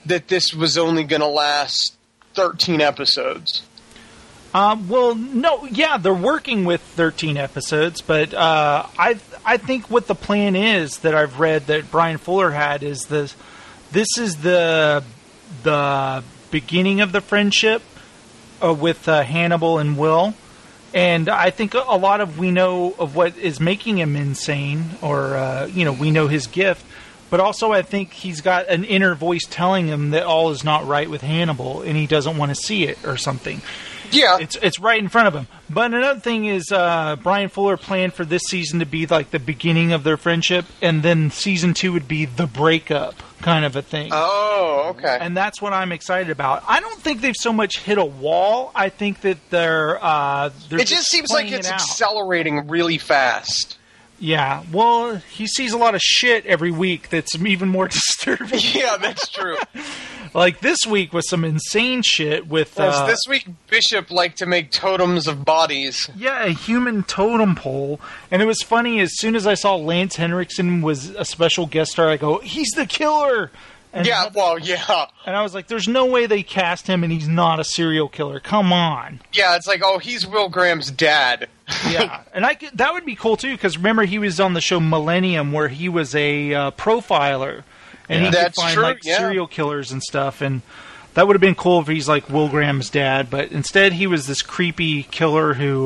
that this was only going to last 13 episodes. Well, no, yeah, they're working with 13 episodes, but I think what the plan is that I've read that Brian Fuller had is this is the beginning of the friendship with Hannibal and Will, and I think a lot of we know of what is making him insane, or we know his gift. But also, I think he's got an inner voice telling him that all is not right with Hannibal, and he doesn't want to see it or something. Yeah, it's right in front of him. But another thing is, Brian Fuller planned for this season to be like the beginning of their friendship, and then season 2 would be the breakup kind of a thing. Oh, okay. And that's what I'm excited about. I don't think they've so much hit a wall. I think that they're it just seems like it's accelerating really fast. Yeah, well, he sees a lot of shit every week that's even more disturbing. Yeah, that's true. Like this week was some insane shit with... this week, Bishop liked to make totems of bodies. Yeah, a human totem pole. And it was funny, as soon as I saw Lance Henriksen was a special guest star, I go, he's the killer! And yeah, well, yeah. And I was like, there's no way they cast him and he's not a serial killer. Come on. Yeah, it's like, oh, he's Will Graham's dad. Yeah, and that would be cool, too, because remember, he was on the show Millennium, where he was a profiler. And he could find serial killers and stuff, and that would have been cool if he's like Will Graham's dad, but instead he was this creepy killer who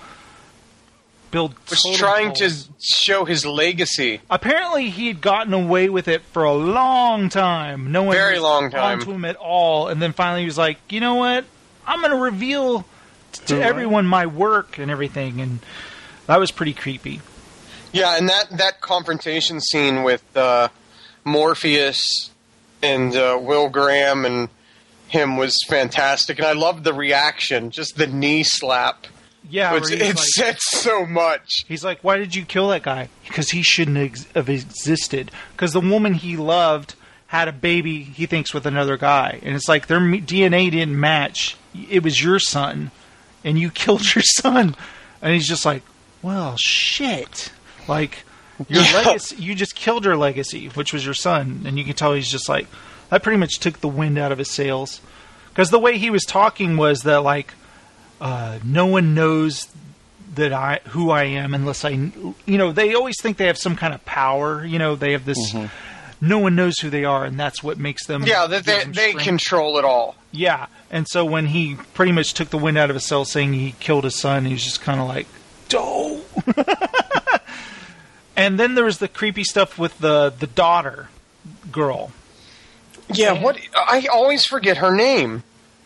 was trying to show his legacy. Apparently he had gotten away with it for a long time. No one Very long time. onto him at all, and then finally he was like, you know what? I'm going to reveal to everyone my work and everything, and that was pretty creepy. Yeah, and that confrontation scene with Morpheus and Will Graham and him was fantastic, and I loved the reaction, just the knee slap. Yeah, it said so much. He's like, why did you kill that guy? Because he shouldn't have existed. Because the woman he loved had a baby, he thinks, with another guy. And it's like, their DNA didn't match. It was your son. And you killed your son. And he's just like, well, shit. Like, your legacy, you just killed your legacy, which was your son. And you can tell he's just like, that pretty much took the wind out of his sails. Because the way he was talking was that, like, no one knows that who I am unless they always think they have some kind of power. They have this, no one knows who they are, and that's what makes them... Yeah, they control it all. Yeah, and so when he pretty much took the wind out of his sails saying he killed his son, he was just kind of like, "Doh." And then there was the creepy stuff with the daughter girl. Yeah, what? I always forget her name.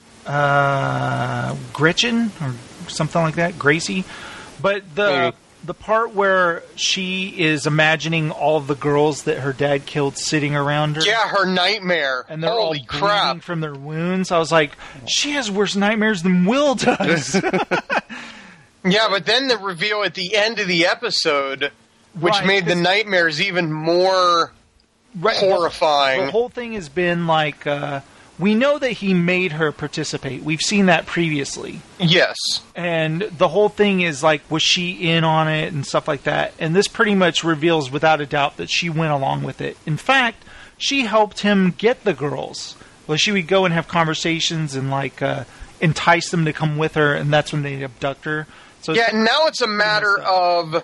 Gretchen or something like that, Gracie. But the part where she is imagining all the girls that her dad killed sitting around her. Yeah, her nightmare. And they're Holy all crap. bleeding from their wounds. I was like, she has worse nightmares than Will does. Yeah, but then the reveal at the end of the episode, which made the nightmares even more horrifying. The whole thing has been like... we know that he made her participate. We've seen that previously. Yes. And the whole thing is like, was she in on it and stuff like that? And this pretty much reveals without a doubt that she went along with it. In fact, she helped him get the girls. Well, she would go and have conversations and like entice them to come with her, and that's when they abduct her. So yeah, now it's a matter of,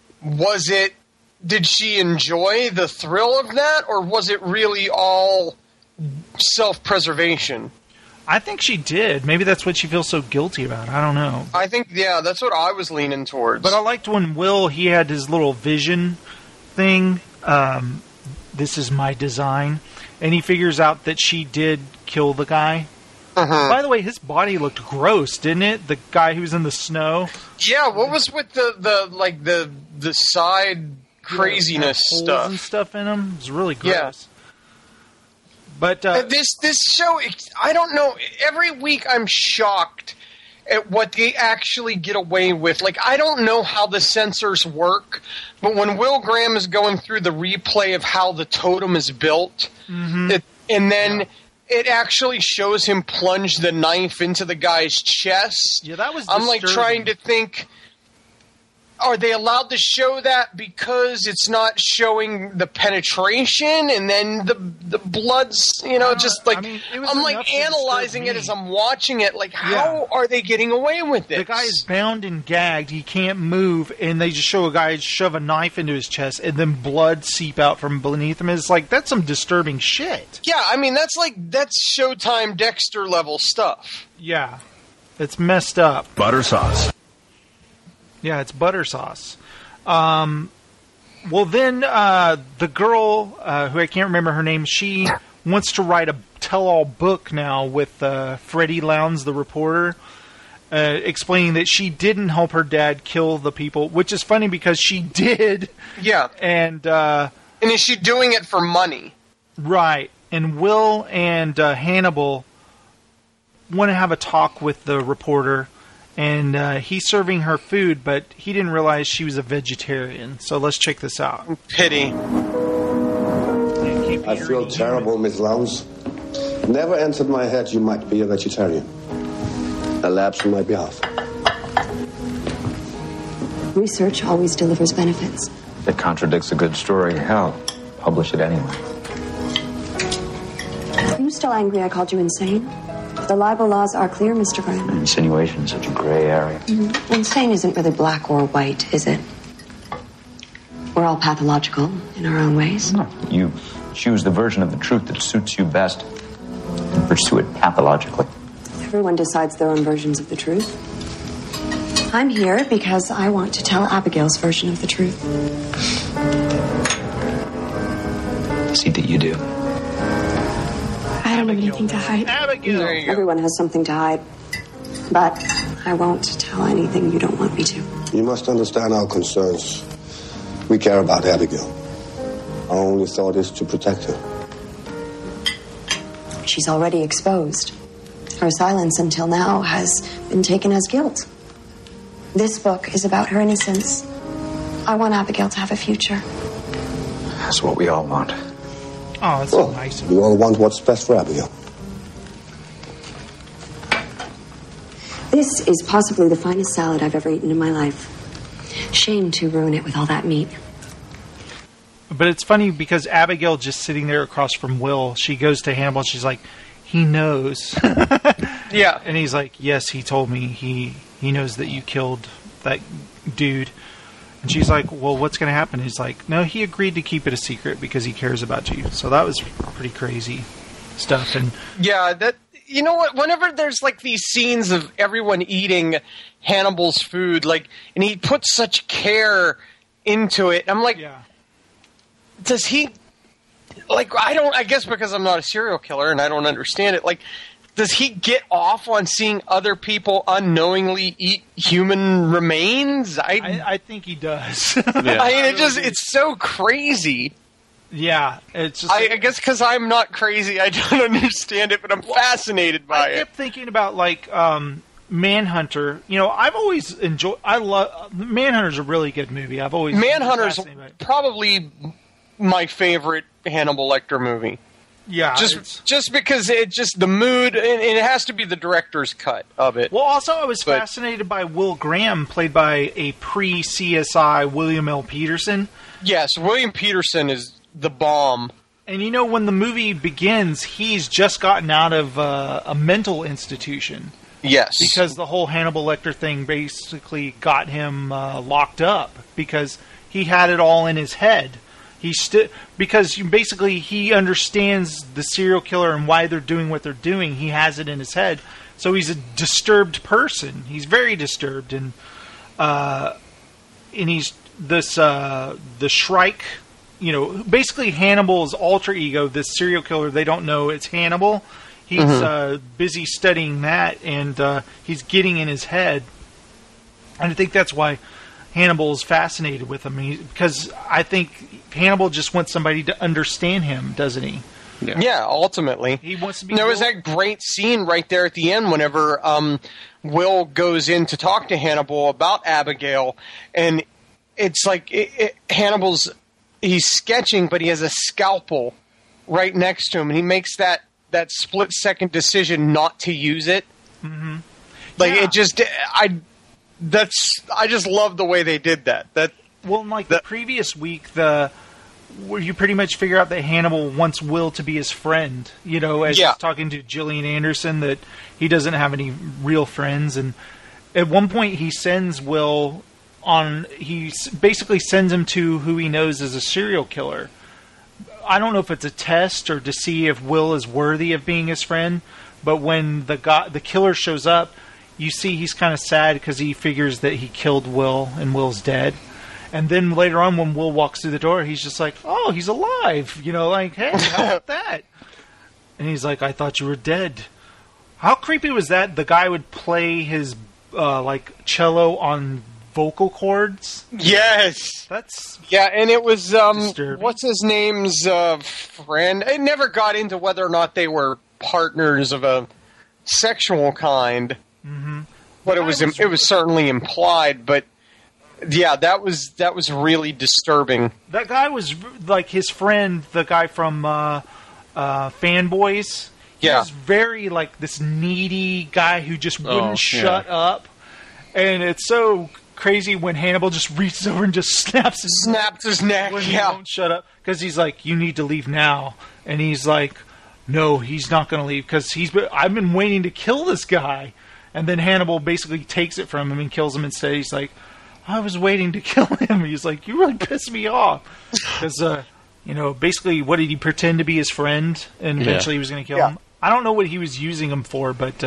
did she enjoy the thrill of that, or was it really all... self-preservation? I think she did. Maybe that's what she feels so guilty about. I don't know. I think, yeah, that's what I was leaning towards. But I liked when Will, he had his little vision thing. This is my design. And he figures out that she did kill the guy. By the way, his body looked gross, didn't it? The guy who was in the snow. Yeah, what was with the side craziness stuff? And stuff in him. It was really gross. Yeah. But this show, I don't know. Every week I'm shocked at what they actually get away with. Like, I don't know how the censors work, but when Will Graham is going through the replay of how the totem is built, and then it actually shows him plunge the knife into the guy's chest. Yeah, that was I'm like disturbing. trying to think, are they allowed to show that because it's not showing the penetration and then the blood's, just like, I'm like analyzing it as I'm watching it. Like, how are they getting away with it? The guy is bound and gagged. He can't move. And they just show a guy shove a knife into his chest and then blood seep out from beneath him. It's like, that's some disturbing shit. Yeah, I mean, that's Showtime Dexter level stuff. Yeah. It's messed up. Butter sauce. Yeah, it's butter sauce. Well, then the girl, who I can't remember her name, she wants to write a tell-all book now with Freddie Lowndes, the reporter, explaining that she didn't help her dad kill the people, which is funny because she did. Yeah. And is she doing it for money? Right. And Will and Hannibal want to have a talk with the reporter. And he's serving her food, but he didn't realize she was a vegetarian. So let's check this out. Pity. I feel terrible, Miss Lowndes. Never entered my head you might be a vegetarian. A lapse on my behalf. Research always delivers benefits. It contradicts a good story. Hell, publish it anyway. Are you still angry I called you insane? The libel laws are clear, Mr. Graham. Insinuation is such a gray area. Mm-hmm. Insane isn't really black or white, is it? We're all pathological in our own ways. No, you choose the version of the truth that suits you best and pursue it pathologically. Everyone decides their own versions of the truth. I'm here because I want to tell Abigail's version of the truth. See that you do. I don't have anything to hide. Abigail. Everyone has something to hide. But I won't tell anything you don't want me to. You must understand our concerns. We care about Abigail. Our only thought is to protect her. She's already exposed. Her silence until now has been taken as guilt. This book is about her innocence. I want Abigail to have a future. That's what we all want. Oh, that's so nice. We all want what's best for Abigail. This is possibly the finest salad I've ever eaten in my life. Shame to ruin it with all that meat. But it's funny because Abigail just sitting there across from Will, she goes to Hannibal and she's like, he knows. Yeah. And he's like, yes, he told me. He knows that you killed that dude. And she's like, well, what's going to happen? He's like, no, he agreed to keep it a secret because he cares about you. So that was pretty crazy stuff. And yeah, that, you know what? Whenever there's like these scenes of everyone eating Hannibal's food, like, and he puts such care into it, I'm like, does he, like, I guess because I'm not a serial killer and I don't understand it, like, does he get off on seeing other people unknowingly eat human remains? I think he does. I mean, it's so crazy. Yeah, it's just. I guess because I'm not crazy, I don't understand it, but I'm fascinated by it. I kept thinking about like Manhunter. You know, I've always enjoyed. Manhunter's a really good movie. I've always Manhunter's probably my favorite Hannibal Lecter movie. Yeah, just because the mood, and it has to be the director's cut of it. Well, also I was fascinated by Will Graham, played by a pre-CSI William L. Peterson. Yes, William Peterson is the bomb. And you know, when the movie begins, he's just gotten out of a mental institution. Yes, because the whole Hannibal Lecter thing basically got him locked up because he had it all in his head. Because basically he understands the serial killer and why they're doing what they're doing. He has it in his head, so he's a disturbed person. He's very disturbed, and he's this the Shrike. You know, basically Hannibal's alter ego, this serial killer. They don't know it's Hannibal. He's busy studying that, and he's getting in his head. And I think that's why Hannibal is fascinated with him, because I think Hannibal just wants somebody to understand him, doesn't he? Yeah, ultimately. He wants to be. There was that great scene right there at the end whenever Will goes in to talk to Hannibal about Abigail, and it's like he's sketching, but he has a scalpel right next to him, and he makes that split-second decision not to use it. Mm-hmm. Like, it just... I just love the way they did that. The previous week, where you pretty much figure out that Hannibal wants Will to be his friend, as he's talking to Gillian Anderson, that he doesn't have any real friends. And at one point he sends Will he basically sends him to who he knows is a serial killer. I don't know if it's a test or to see if Will is worthy of being his friend, but when the killer shows up, you see he's kind of sad because he figures that he killed Will and Will's dead. And then later on, when Will walks through the door, he's just like, oh, he's alive. Hey, how about that? And he's like, I thought you were dead. How creepy was that? The guy would play his cello on vocal cords. Yes. And it was what's his name's friend. It never got into whether or not they were partners of a sexual kind. Mm-hmm. But it was certainly implied. But yeah, that was really disturbing. That guy was like his friend, the guy from Fanboys. He was very like this needy guy who just wouldn't shut up. And it's so crazy when Hannibal just reaches over and just snaps his neck when he won't shut up, because he's like, you need to leave now. And he's like, no, he's not going to leave because I've been waiting to kill this guy. And then Hannibal basically takes it from him and kills him instead. He's like, I was waiting to kill him. He's like, you really pissed me off. Because, basically, what did he pretend to be his friend? And eventually he was going to kill him. I don't know what he was using him for, but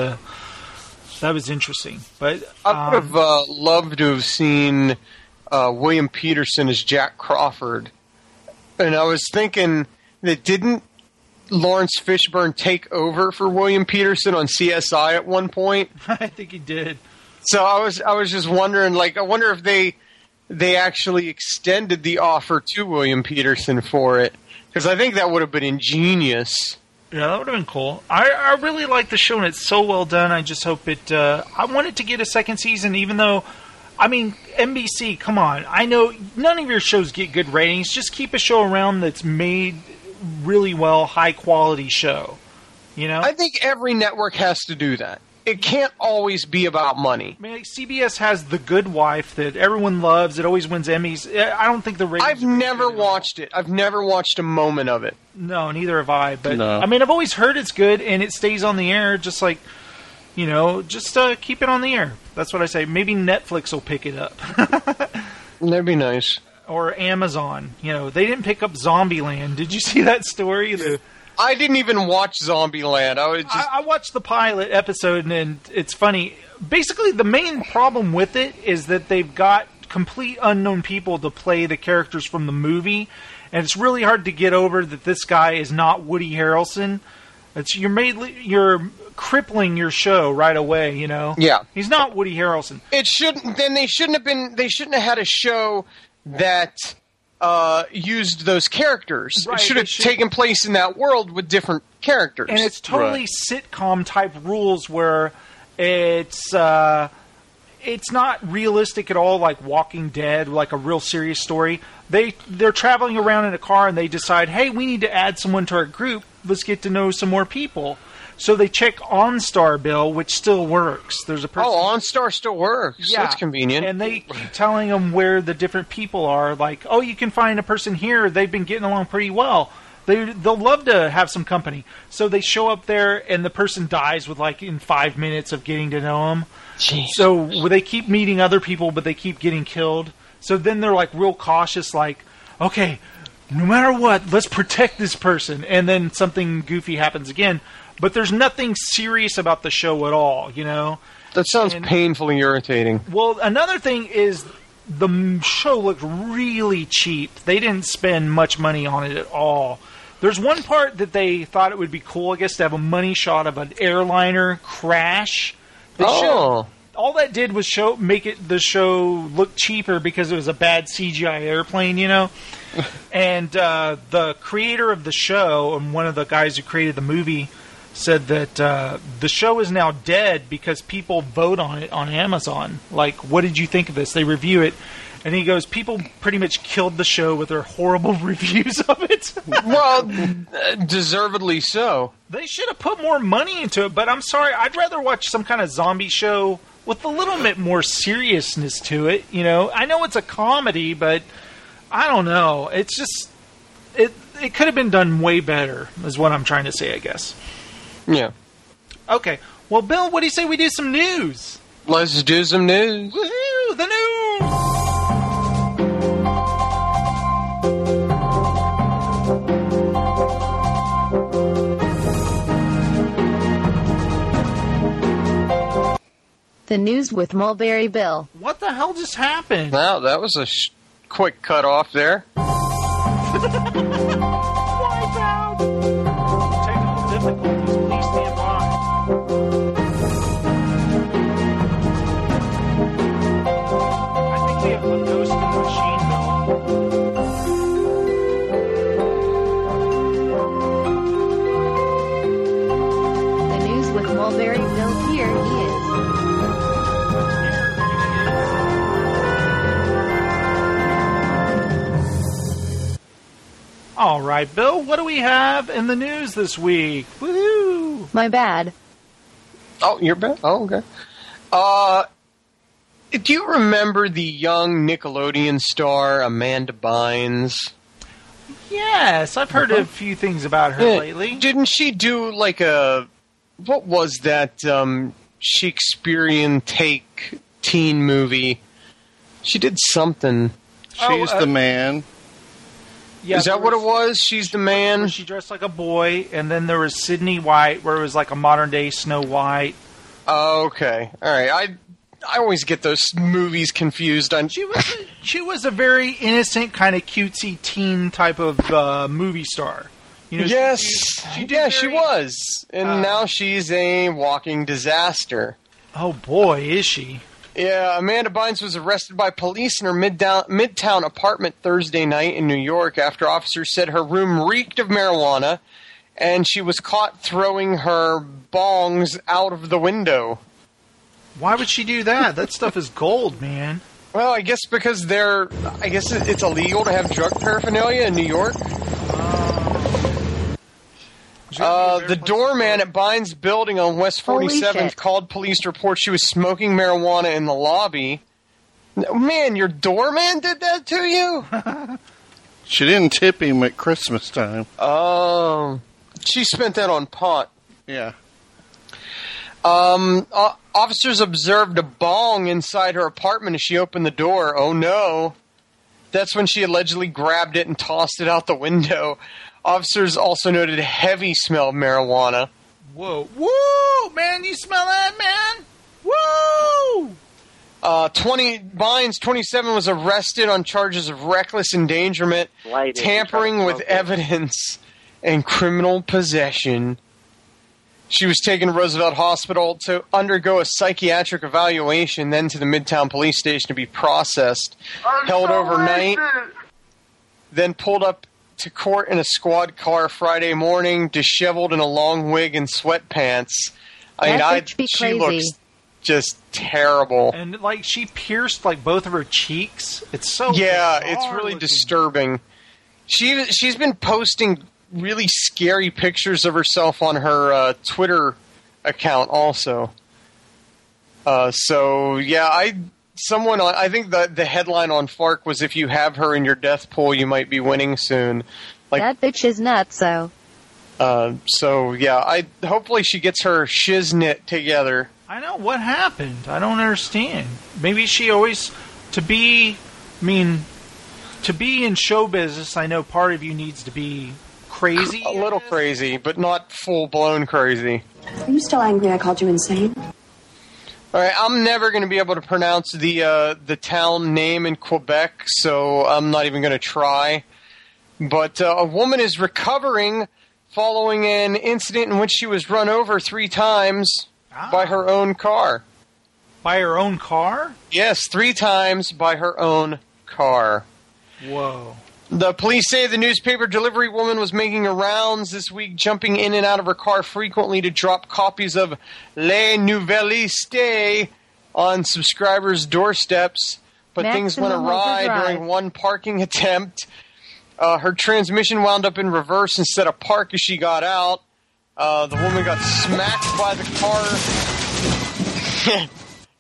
that was interesting. But I would have loved to have seen William Peterson as Jack Crawford. And I was thinking that didn't Lawrence Fishburne take over for William Peterson on CSI at one point? I think he did. So I was just wondering, I wonder if they actually extended the offer to William Peterson for it, because I think that would have been ingenious. Yeah, that would have been cool. I really like the show, and it's so well done. I just hope it... I want it to get a second season, even though... I mean, NBC, come on. I know none of your shows get good ratings. Just keep a show around that's made really well, high-quality show. I think every network has to do that. It can't always be about money. I mean, CBS has The Good Wife that everyone loves. It always wins Emmys. I don't think the ratings... I've never watched it. I've never watched a moment of it. No, neither have I. But no. I mean, I've always heard it's good, and it stays on the air, just like, just keep it on the air. That's what I say. Maybe Netflix will pick it up. That'd be nice. Or Amazon. They didn't pick up Zombieland. Did you see that story? I didn't even watch Zombieland. I watched the pilot episode, and it's funny. Basically, the main problem with it is that they've got complete unknown people to play the characters from the movie, and it's really hard to get over that this guy is not Woody Harrelson. You're crippling your show right away. Yeah, he's not Woody Harrelson. It shouldn't. Then they shouldn't have had a show that used those characters. Right, it should have taken place in that world with different characters. And it's totally sitcom type rules where it's not realistic at all, like Walking Dead, like a real serious story. They're traveling around in a car and they decide, hey, we need to add someone to our group. Let's get to know some more people. So they check OnStar, Bill, which still works. There's a person. Oh, OnStar still works. Yeah. That's convenient. And they keep telling them where the different people are. Like, oh, you can find a person here. They've been getting along pretty well. They'll love to have some company. So they show up there, and the person dies in 5 minutes of getting to know them. Jeez. So they keep meeting other people, but they keep getting killed. So then they're real cautious, okay, no matter what, let's protect this person. And then something goofy happens again. But there's nothing serious about the show at all, That sounds painfully irritating. Well, another thing is the show looked really cheap. They didn't spend much money on it at all. There's one part that they thought it would be cool, I guess, to have a money shot of an airliner crash. All that did was make the show look cheaper because it was a bad CGI airplane, And the creator of the show, and one of the guys who created the movie, said that the show is now dead because people vote on it on Amazon. What did you think of this? They review it, and he goes, people pretty much killed the show with their horrible reviews of it. Well, deservedly so. They should have put more money into it, but I'm sorry, I'd rather watch some kind of zombie show with a little bit more seriousness to it. You know, I know it's a comedy, but I don't know. It's just it could have been done way better, is what I'm trying to say, I guess. Yeah. Okay. Well, Bill, what do you say we do some news? Let's do some news. Woohoo! The news! The news with Mulberry Bill. What the hell just happened? Wow, that was a quick cut off there. Wipe out! Technical difficulties, please stand by. I think we have a ghost in the machine, The news with Mulberry Bill. Here he is. All right, Bill, what do we have in the news this week? Woohoo! My bad. Oh, you're bad? Oh, okay. Do you remember the young Nickelodeon star Amanda Bynes? Yes, I've heard a few things about her lately. Didn't she do like a... What was that Shakespearean take teen movie? She did something. She's the man. Yeah, is that what it was? She's the man? She dressed like a boy, and then there was Sydney White, where it was like a modern-day Snow White. Oh, okay. All right. I always get those movies confused. She was a very innocent, kind of cutesy teen type of movie star. You know, yes. She was. And now she's a walking disaster. Oh, boy, is she. Yeah, Amanda Bynes was arrested by police in her Midtown apartment Thursday night in New York after officers said her room reeked of marijuana, and she was caught throwing her bongs out of the window. Why would she do that? That stuff is gold, man. Well, I guess because it's illegal to have drug paraphernalia in New York. The doorman at Bynes' building on West 47th called police to report she was smoking marijuana in the lobby. Man, your doorman did that to you? She didn't tip him at Christmas time. Oh. She spent that on pot. Yeah. Officers observed a bong inside her apartment as she opened the door. Oh, no. That's when she allegedly grabbed it and tossed it out the window. Officers also noted a heavy smell of marijuana. Whoa. Woo! Man, you smell that, man? Woo! Bynes, 27, was arrested on charges of reckless endangerment, tampering with evidence, and criminal possession. She was taken to Roosevelt Hospital to undergo a psychiatric evaluation, then to the Midtown Police Station to be processed. Held overnight, then pulled up to court in a squad car Friday morning, disheveled in a long wig and sweatpants. She looks just terrible. And like she pierced like both of her cheeks. It's so it's really disturbing. She's been posting really scary pictures of herself on her Twitter account also. I think the headline on Fark was, if you have her in your death pool, you might be winning soon. Like, that bitch is nuts, so. Hopefully she gets her shiznit together. I know, what happened? I don't understand. Maybe she always, to be in show business, I know part of you needs to be crazy. A little crazy, but not full-blown crazy. Are you still angry I called you insane? All right, I'm never going to be able to pronounce the town name in Quebec, so I'm not even going to try. But a woman is recovering following an incident in which she was run over 3 times by her own car. By her own car? Yes, 3 times by her own car. Whoa. The police say the newspaper delivery woman was making her rounds this week, jumping in and out of her car frequently to drop copies of Les Nouvelles on subscribers' doorsteps. But things went awry during one parking attempt. Her transmission wound up in reverse instead of park as she got out. The woman got smacked by the car.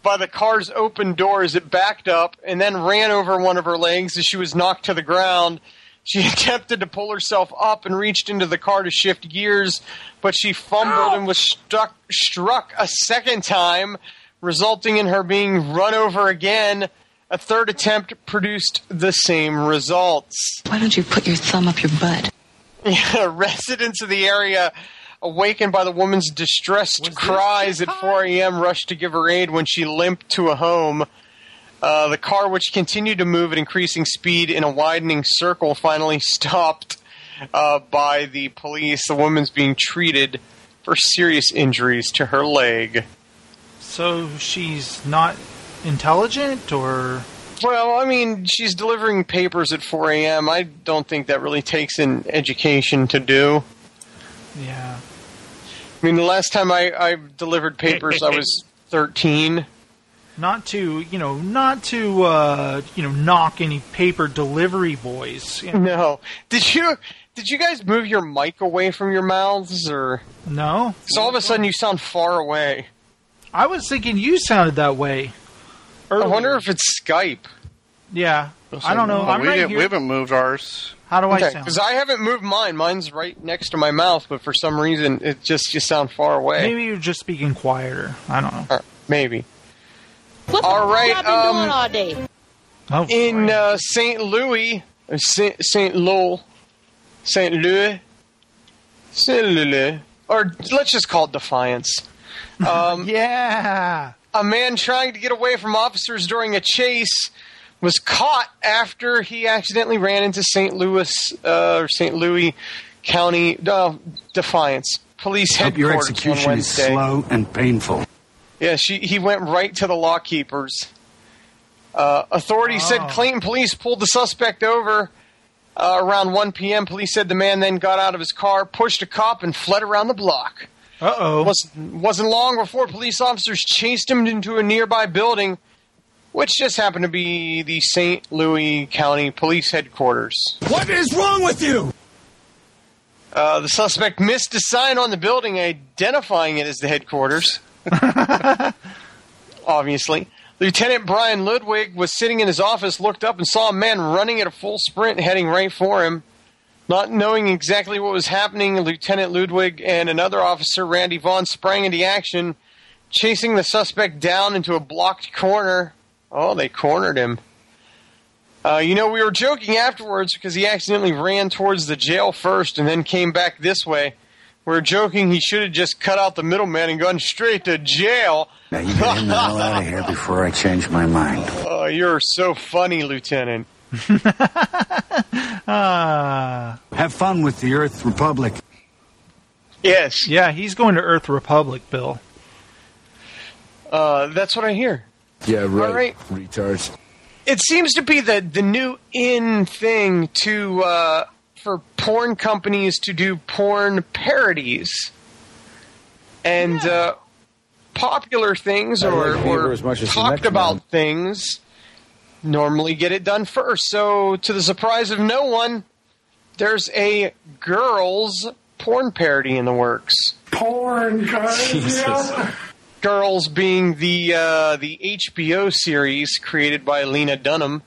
by the car's open doors. It backed up and then ran over one of her legs as she was knocked to the ground. She attempted to pull herself up and reached into the car to shift gears, but she fumbled and was struck a second time, resulting in her being run over again. A third attempt produced the same results. Why don't you put your thumb up your butt? Residents of the area, awakened by the woman's distressed cries at 4 a.m., rushed to give her aid when she limped to a home. The car, which continued to move at increasing speed in a widening circle, finally stopped by the police. The woman's being treated for serious injuries to her leg. So she's not intelligent, or? Well, I mean, she's delivering papers at 4 a.m. I don't think that really takes an education to do. Yeah. I mean, the last time I delivered papers, I was 13. Not to knock any paper delivery boys. You know. No. Did you guys move your mic away from your mouths, or? No. So all of a sudden you sound far away. I was thinking you sounded that way earlier. I wonder if it's Skype. Yeah. I don't know. We haven't moved ours. How do I sound? Because I haven't moved mine. Mine's right next to my mouth, but for some reason you sound far away. Maybe you're just speaking quieter. I don't know. Maybe. What all right. What y'all been doing all day? Oh, in St. Louis, or let's just call it Defiance. Yeah. A man trying to get away from officers during a chase was caught after he accidentally ran into St. Louis County Defiance Police Headquarters. Your execution on is Wednesday. slow and painful. Yeah, he went right to the law keepers. Authorities said Clayton police pulled the suspect over around 1 p.m. Police said the man then got out of his car, pushed a cop, and fled around the block. Uh-oh. Wasn't long before police officers chased him into a nearby building, which just happened to be the St. Louis County Police Headquarters. What is wrong with you? The suspect missed a sign on the building identifying it as the headquarters. Obviously. Lieutenant Brian Ludwig was sitting in his office, looked up and saw a man running at a full sprint heading right for him. Not knowing exactly what was happening, Lieutenant Ludwig and another officer, Randy Vaughn, sprang into action, chasing the suspect down into a blocked corner. Oh, they cornered him. We were joking afterwards because he accidentally ran towards the jail first and then came back this way. We were joking he should have just cut out the middleman and gone straight to jail. Now you get him the hell out of here before I change my mind. Oh, you're so funny, Lieutenant. Have fun with the Earth Republic. Yes. Yeah, he's going to Earth Republic, Bill. That's what I hear. Yeah, right. All right. Retards. It seems to be the new in thing for porn companies to do porn parodies. And popular things or talked about things normally get it done first. So, to the surprise of no one, there's a girls' porn parody in the works. Porn, guys. Jesus. Girls being the HBO series created by Lena Dunham.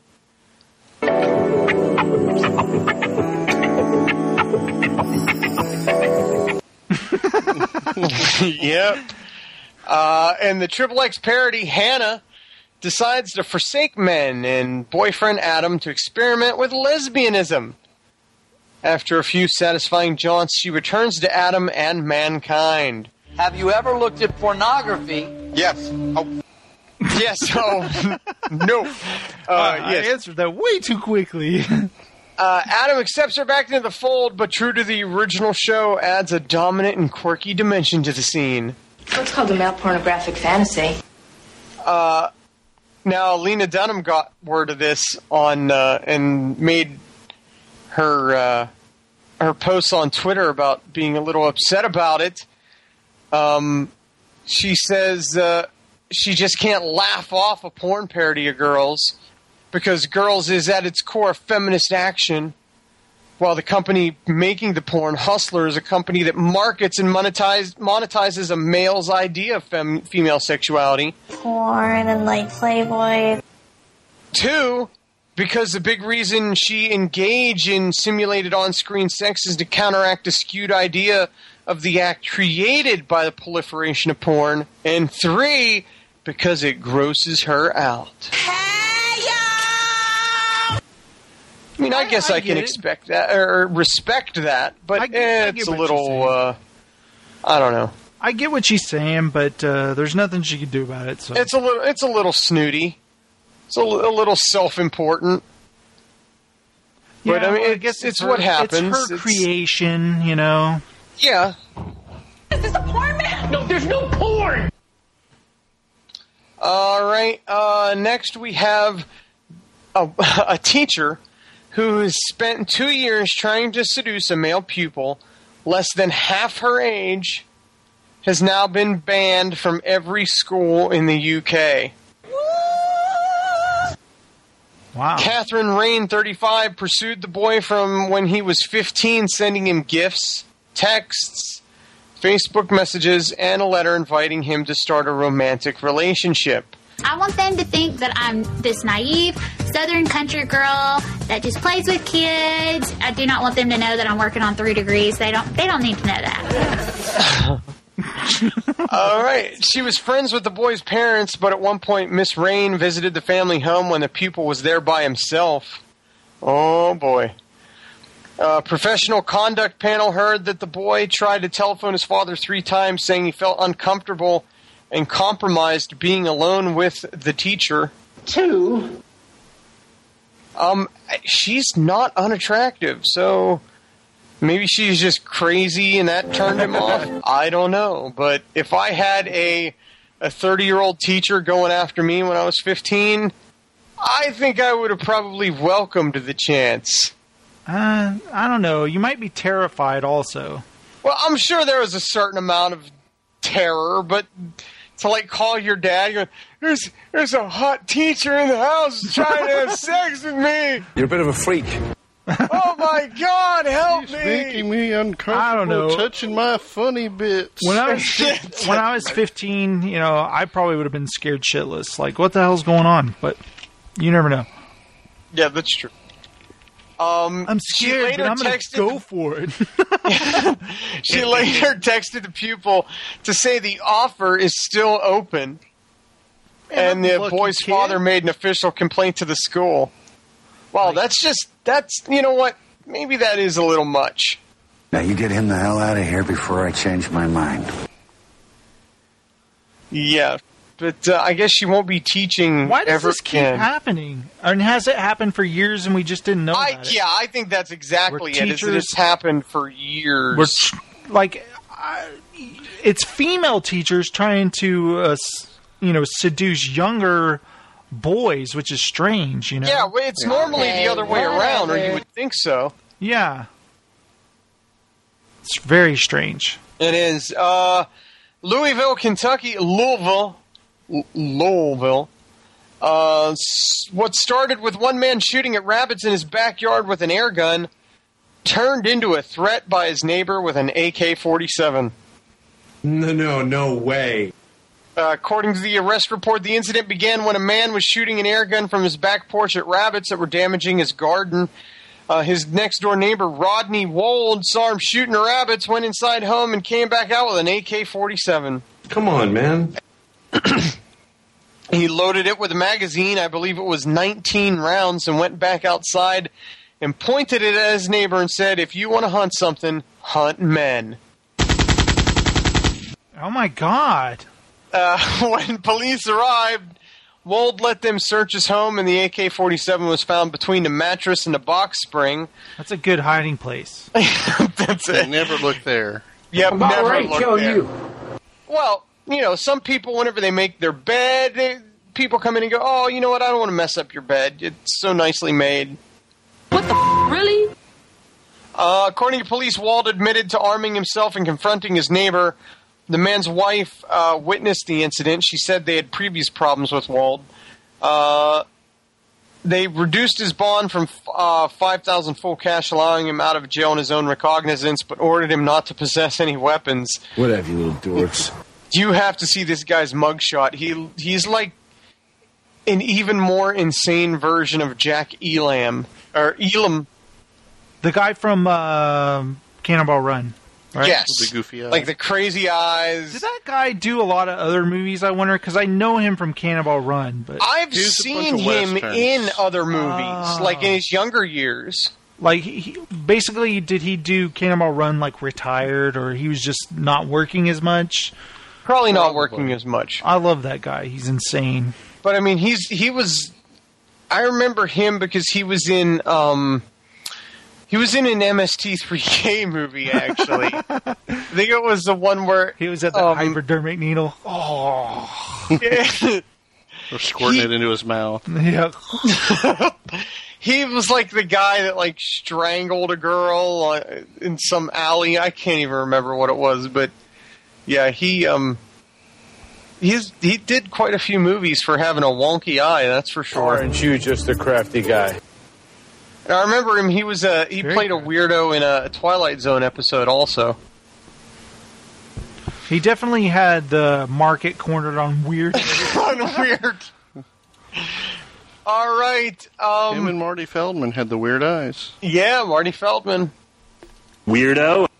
Yep. And the XXX parody, Hannah, decides to forsake men and boyfriend Adam to experiment with lesbianism. After a few satisfying jaunts, she returns to Adam and mankind. Have you ever looked at pornography? Yes. Oh. Yes. Oh. No. Yes. I answered that way too quickly. Adam accepts her back into the fold, but true to the original show, adds a dominant and quirky dimension to the scene. What's called a male pornographic fantasy? Now, Lena Dunham got word of this and made her posts on Twitter about being a little upset about it. She says she just can't laugh off a porn parody of Girls because Girls is at its core feminist action. While the company making the porn, Hustler, is a company that markets and monetizes a male's idea of female sexuality. Porn and like Playboy. 2, because the big reason she engaged in simulated on-screen sex is to counteract a skewed idea of the act created by the proliferation of porn. And 3, because it grosses her out. I mean, I guess I can expect that or respect that, but it's a little. I don't know. I get what she's saying, but there's nothing she can do about it. So it's a little snooty. It's a little self-important. Yeah, but I mean, I guess it's what happens. It's her creation, you know. Yeah. Is this a porn man? No, there's no porn. All right. Next, we have a teacher who has spent 2 years trying to seduce a male pupil less than half her age, has now been banned from every school in the UK. Wow. Catherine Rain, 35, pursued the boy from when he was 15, sending him gifts, texts, Facebook messages, and a letter inviting him to start a romantic relationship. I want them to think that I'm this naive Southern country girl that just plays with kids. I do not want them to know that I'm working on 3 degrees. They don't need to know that. All right. She was friends with the boy's parents, but at one point, Miss Rain visited the family home when the pupil was there by himself. Oh, boy. A professional conduct panel heard that the boy tried to telephone his father 3 times, saying he felt uncomfortable and compromised being alone with the teacher. 2. She's not unattractive, so maybe she's just crazy and that turned him off. I don't know, but if I had a 30-year-old teacher going after me when I was 15, I think I would have probably welcomed the chance. I don't know. You might be terrified also. Well, I'm sure there was a certain amount of terror, but to like call your dad, you're there's a hot teacher in the house trying to have sex with me. You're a bit of a freak. Oh my God, help me! Making me uncomfortable. I don't know. Touching my funny bits. When I was 15, you know, I probably would have been scared shitless. Like, what the hell's going on? But you never know. Yeah, that's true. I'm scared, but I'm going to go for it. She later texted the pupil to say the offer is still open. And the boy's father made an official complaint to the school. Wow, that's you know what? Maybe that is a little much. Now you get him the hell out of here before I change my mind. Yeah, but I guess she won't be teaching. Why does this keep happening? And has it happened for years and we just didn't know about it? Yeah, I think that's exactly it. It's happened for years. It's female teachers trying to, seduce younger boys, which is strange, you know? Yeah, well, it's normally the other way around, or you would think so. Yeah. It's very strange. It is. Louisville, Kentucky, Louisville. What started with one man shooting at rabbits in his backyard with an air gun turned into a threat by his neighbor with an AK-47. No way. According to the arrest report, the incident began when a man was shooting an air gun from his back porch at rabbits that were damaging his garden. His next-door neighbor, Rodney Wold, saw him shooting rabbits, went inside home, and came back out with an AK-47. Come on, man. He loaded it with a magazine, I believe it was 19 rounds, and went back outside and pointed it at his neighbor and said, "If you want to hunt something, hunt men." Oh, my God. When police arrived, Wold let them search his home, and the AK-47 was found between the mattress and the box spring. That's a good hiding place. That's it. Never look there. Yep, never look kill there. You. Well, some people, whenever they make their bed, people come in and go, "Oh, you know what? I don't want to mess up your bed. It's so nicely made." What the really? According to police, Wald admitted to arming himself and confronting his neighbor. The man's wife witnessed the incident. She said they had previous problems with Wald. They reduced his bond from $5,000 full cash, allowing him out of jail on his own recognizance, but ordered him not to possess any weapons. Whatever, you little dorks. You have to see this guy's mugshot. He's like an even more insane version of Jack Elam. Or Elam. The guy from Cannonball Run, right? Yes. The goofy eyes. Like the crazy eyes. Did that guy do a lot of other movies, I wonder? Because I know him from Cannonball Run. But I've seen him in other movies, like in his younger years. Like, basically, did he do Cannonball Run, like, retired, or he was just not working as much? Probably not working as much. I love that guy. He's insane. But, I mean, he was... I remember him because he was in an MST3K movie, actually. I think it was the one where... He was at the hypodermic needle. Oh. Yeah. Or squirting it into his mouth. Yeah. He was like the guy that like strangled a girl in some alley. I can't even remember what it was, but yeah, he did quite a few movies for having a wonky eye. That's for sure. Aren't you just a crafty guy? And I remember him. He played a weirdo in a Twilight Zone episode also. He definitely had the market cornered on weird. On weird. All right. Him and Marty Feldman had the weird eyes. Yeah, Marty Feldman. Weirdo.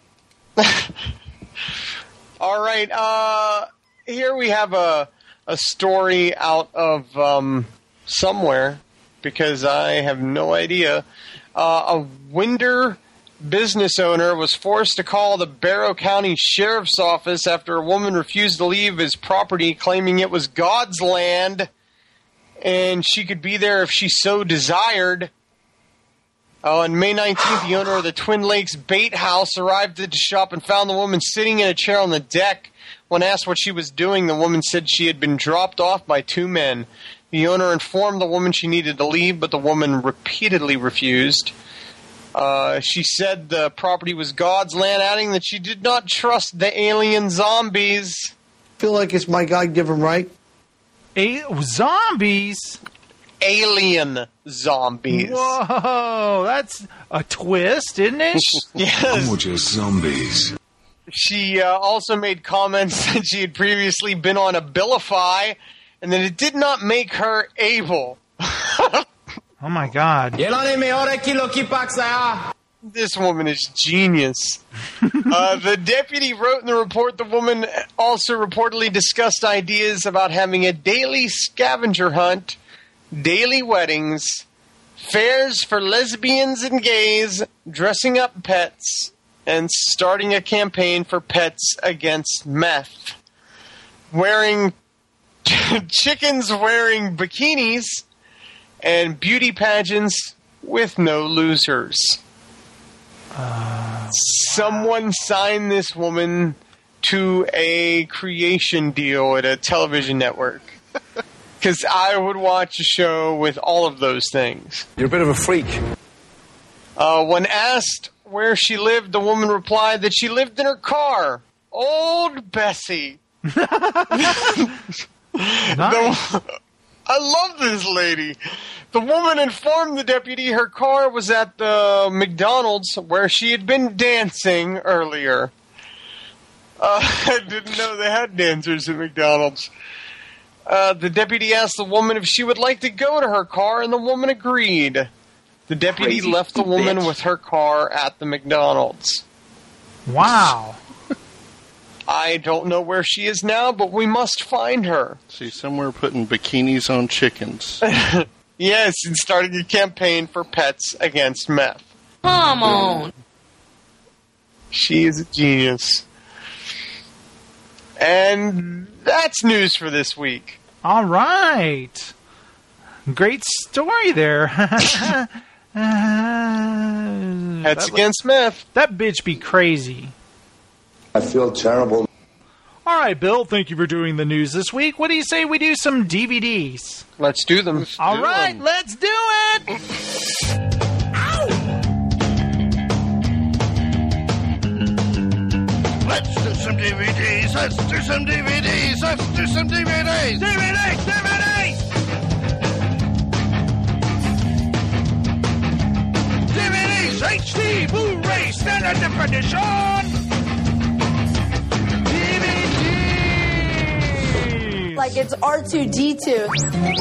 All right. Here we have a story out of somewhere, because I have no idea. A Winder business owner was forced to call the Barrow County Sheriff's Office after a woman refused to leave his property, claiming it was God's land and she could be there if she so desired. On May 19th, the owner of the Twin Lakes Bait House arrived at the shop and found the woman sitting in a chair on the deck. When asked what she was doing, the woman said she had been dropped off by two men. The owner informed the woman she needed to leave, but the woman repeatedly refused. She said the property was God's land, adding that she did not trust the alien zombies. Feel like it's my God-given right. Zombies? Alien zombies. Whoa, that's a twist, isn't it? Yes. Oh, just zombies. She also made comments that she had previously been on Abilify, and that it did not make her able. Oh my God. This woman is genius. The deputy wrote in the report the woman also reportedly discussed ideas about having a daily scavenger hunt, daily weddings, fairs for lesbians and gays, dressing up pets, and starting a campaign for pets against meth. Chickens wearing bikinis, and beauty pageants with no losers. Someone signed this woman to a creation deal at a television network. Because I would watch a show with all of those things. You're a bit of a freak. When asked where she lived, the woman replied that she lived in her car. Old Bessie. Nice. I love this lady. The woman informed the deputy her car was at the McDonald's where she had been dancing earlier. I didn't know they had dancers at McDonald's. The deputy asked the woman if she would like to go to her car, and the woman agreed. The deputy left the woman with her car at the McDonald's. Wow. I don't know where she is now, but we must find her. See, somewhere putting bikinis on chickens. Yes, and starting a campaign for pets against meth. Come on. She is a genius. And that's news for this week. All right. Great story there. Pets against meth. That bitch be crazy. I feel terrible. All right, Bill, thank you for doing the news this week. What do you say we do some DVDs? Let's do them. All right, let's do it. Let's do some DVDs. Let's do some DVDs. Let's do some DVDs. DVDs. HD Blu-ray Standard Definition DVD. Like it's R2-D2.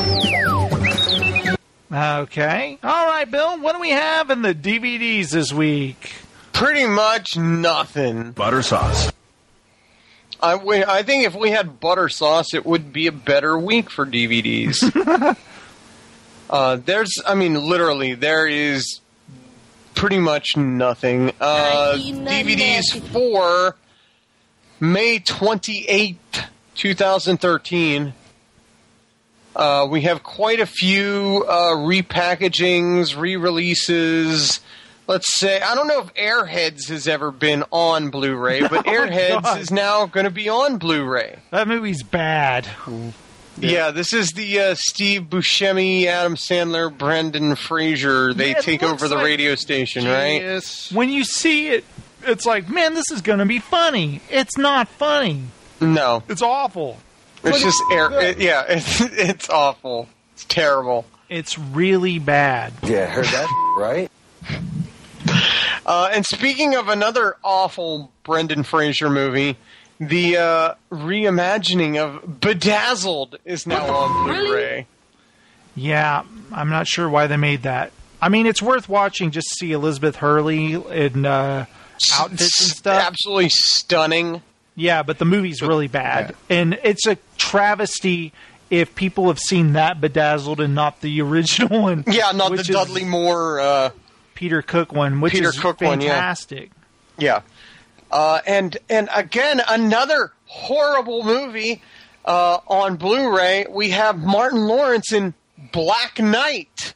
Okay. All right, Bill. What do we have in the DVDs this week? Pretty much nothing. Butter sauce. I think if we had butter sauce, it would be a better week for DVDs. Literally, there is pretty much nothing. DVDs for May 28th, 2013. We have quite a few repackagings, re-releases. Let's say, I don't know if Airheads has ever been on Blu-ray, but Airheads is now going to be on Blu-ray. That movie's bad. Yeah, this is the Steve Buscemi, Adam Sandler, Brendan Fraser. They take over the radio station, right? When you see it, it's like, man, this is going to be funny. It's not funny. No. It's awful. It's just it's awful. It's terrible. It's really bad. Yeah, heard that, right? And speaking of another awful Brendan Fraser movie, the reimagining of Bedazzled is now on Blu-ray. Yeah, I'm not sure why they made that. I mean, it's worth watching just to see Elizabeth Hurley in outfits and stuff. Absolutely stunning. Yeah, but the movie's really bad. Yeah. And it's a travesty if people have seen that Bedazzled and not the original one. Yeah, not the Dudley Moore... Peter Cook one, which is fantastic. Yeah. And again, another horrible movie on Blu-ray. We have Martin Lawrence in Black Knight.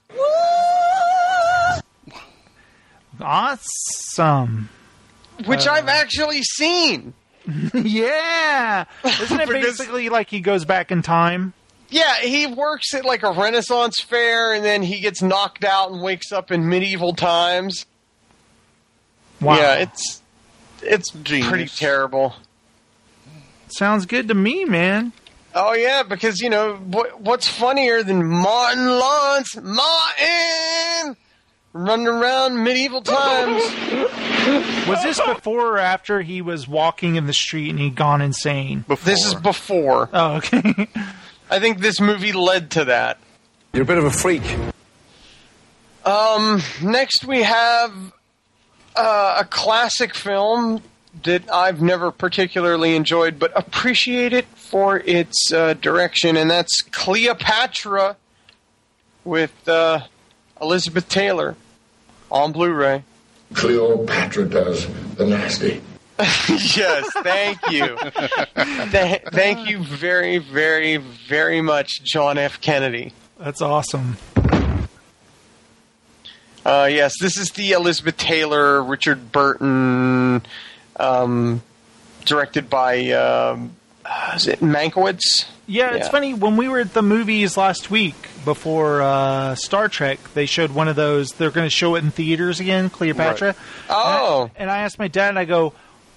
Awesome. Which I've actually seen. Yeah. Isn't it basically like he goes back in time? Yeah, he works at like a Renaissance fair, and then he gets knocked out and wakes up in medieval times. Wow. Yeah, it's pretty terrible. Sounds good to me, man. Oh, yeah, because, you know, what's funnier than Martin Lawrence? Martin! Running around medieval times. Was this before or after he was walking in the street and he'd gone insane? Before. This is before. Oh, okay. I think this movie led to that. You're a bit of a freak. Next we have a classic film that I've never particularly enjoyed, but appreciate it for its direction, and that's Cleopatra with Elizabeth Taylor on Blu-ray. Cleopatra does the nasty. Yes, thank you. Thank you very, very, very much, John F. Kennedy. That's awesome. Yes, this is the Elizabeth Taylor, Richard Burton, directed by, is it Mankiewicz? Yeah, it's funny. When we were at the movies last week before Star Trek, they showed one of those. They're going to show it in theaters again, Cleopatra. Right. Oh. And I asked my dad, and I go,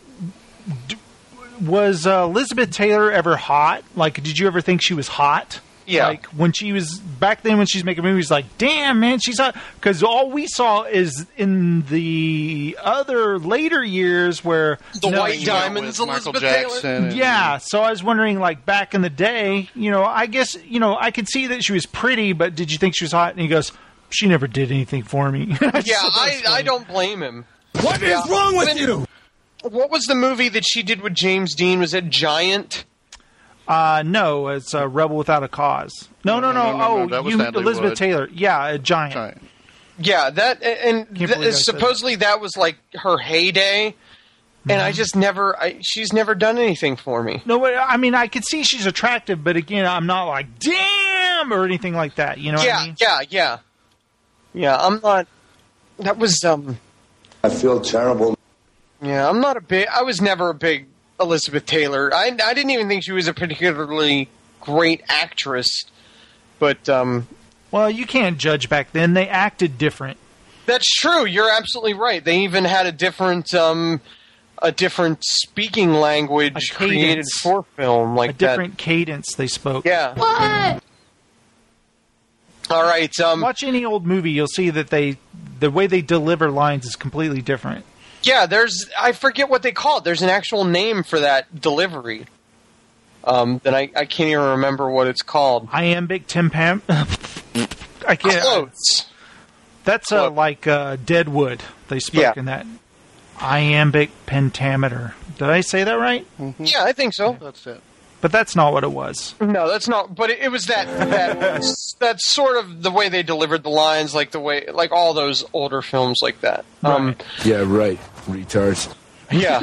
was Elizabeth Taylor ever hot? Like, did you ever think she was hot? Yeah. Like, when she was, back then when she's making movies, like, damn, man, she's hot. Because all we saw is in the other later years where... The White Diamonds, Elizabeth Taylor. Yeah, so I was wondering, like, back in the day, you know, I guess, you know, I could see that she was pretty, but did you think she was hot? And he goes, she never did anything for me. Yeah, I don't blame him. What is wrong with you? What was the movie that she did with James Dean? Was it Giant? No, it's Rebel Without a Cause. No. That was Elizabeth Wood. Taylor. Yeah, a Giant. Yeah, that and supposedly that was like her heyday. And I just she's never done anything for me. No, I mean, I could see she's attractive, but again, I'm not like, damn, or anything like that. You know what I mean? Yeah, I'm not. That was, I feel terrible. Yeah, I was never a big Elizabeth Taylor. I didn't even think she was a particularly great actress. But, well, you can't judge back then. They acted different. That's true. You're absolutely right. They even had a different speaking language created for film, like a different cadence they spoke. Yeah. What? All right. Watch any old movie, you'll see that the way they deliver lines is completely different. Yeah, I forget what they call it. There's an actual name for that delivery. That I can't even remember what it's called. Iambic Timpam. I can't. Close. That's like Deadwood. They spoke in that. Iambic pentameter. Did I say that right? Mm-hmm. Yeah, I think so. That's it. But that's not what it was. No, that's not. But it was that's sort of the way they delivered the lines, like all those older films like that. Right. Yeah, right. Retards. Yeah.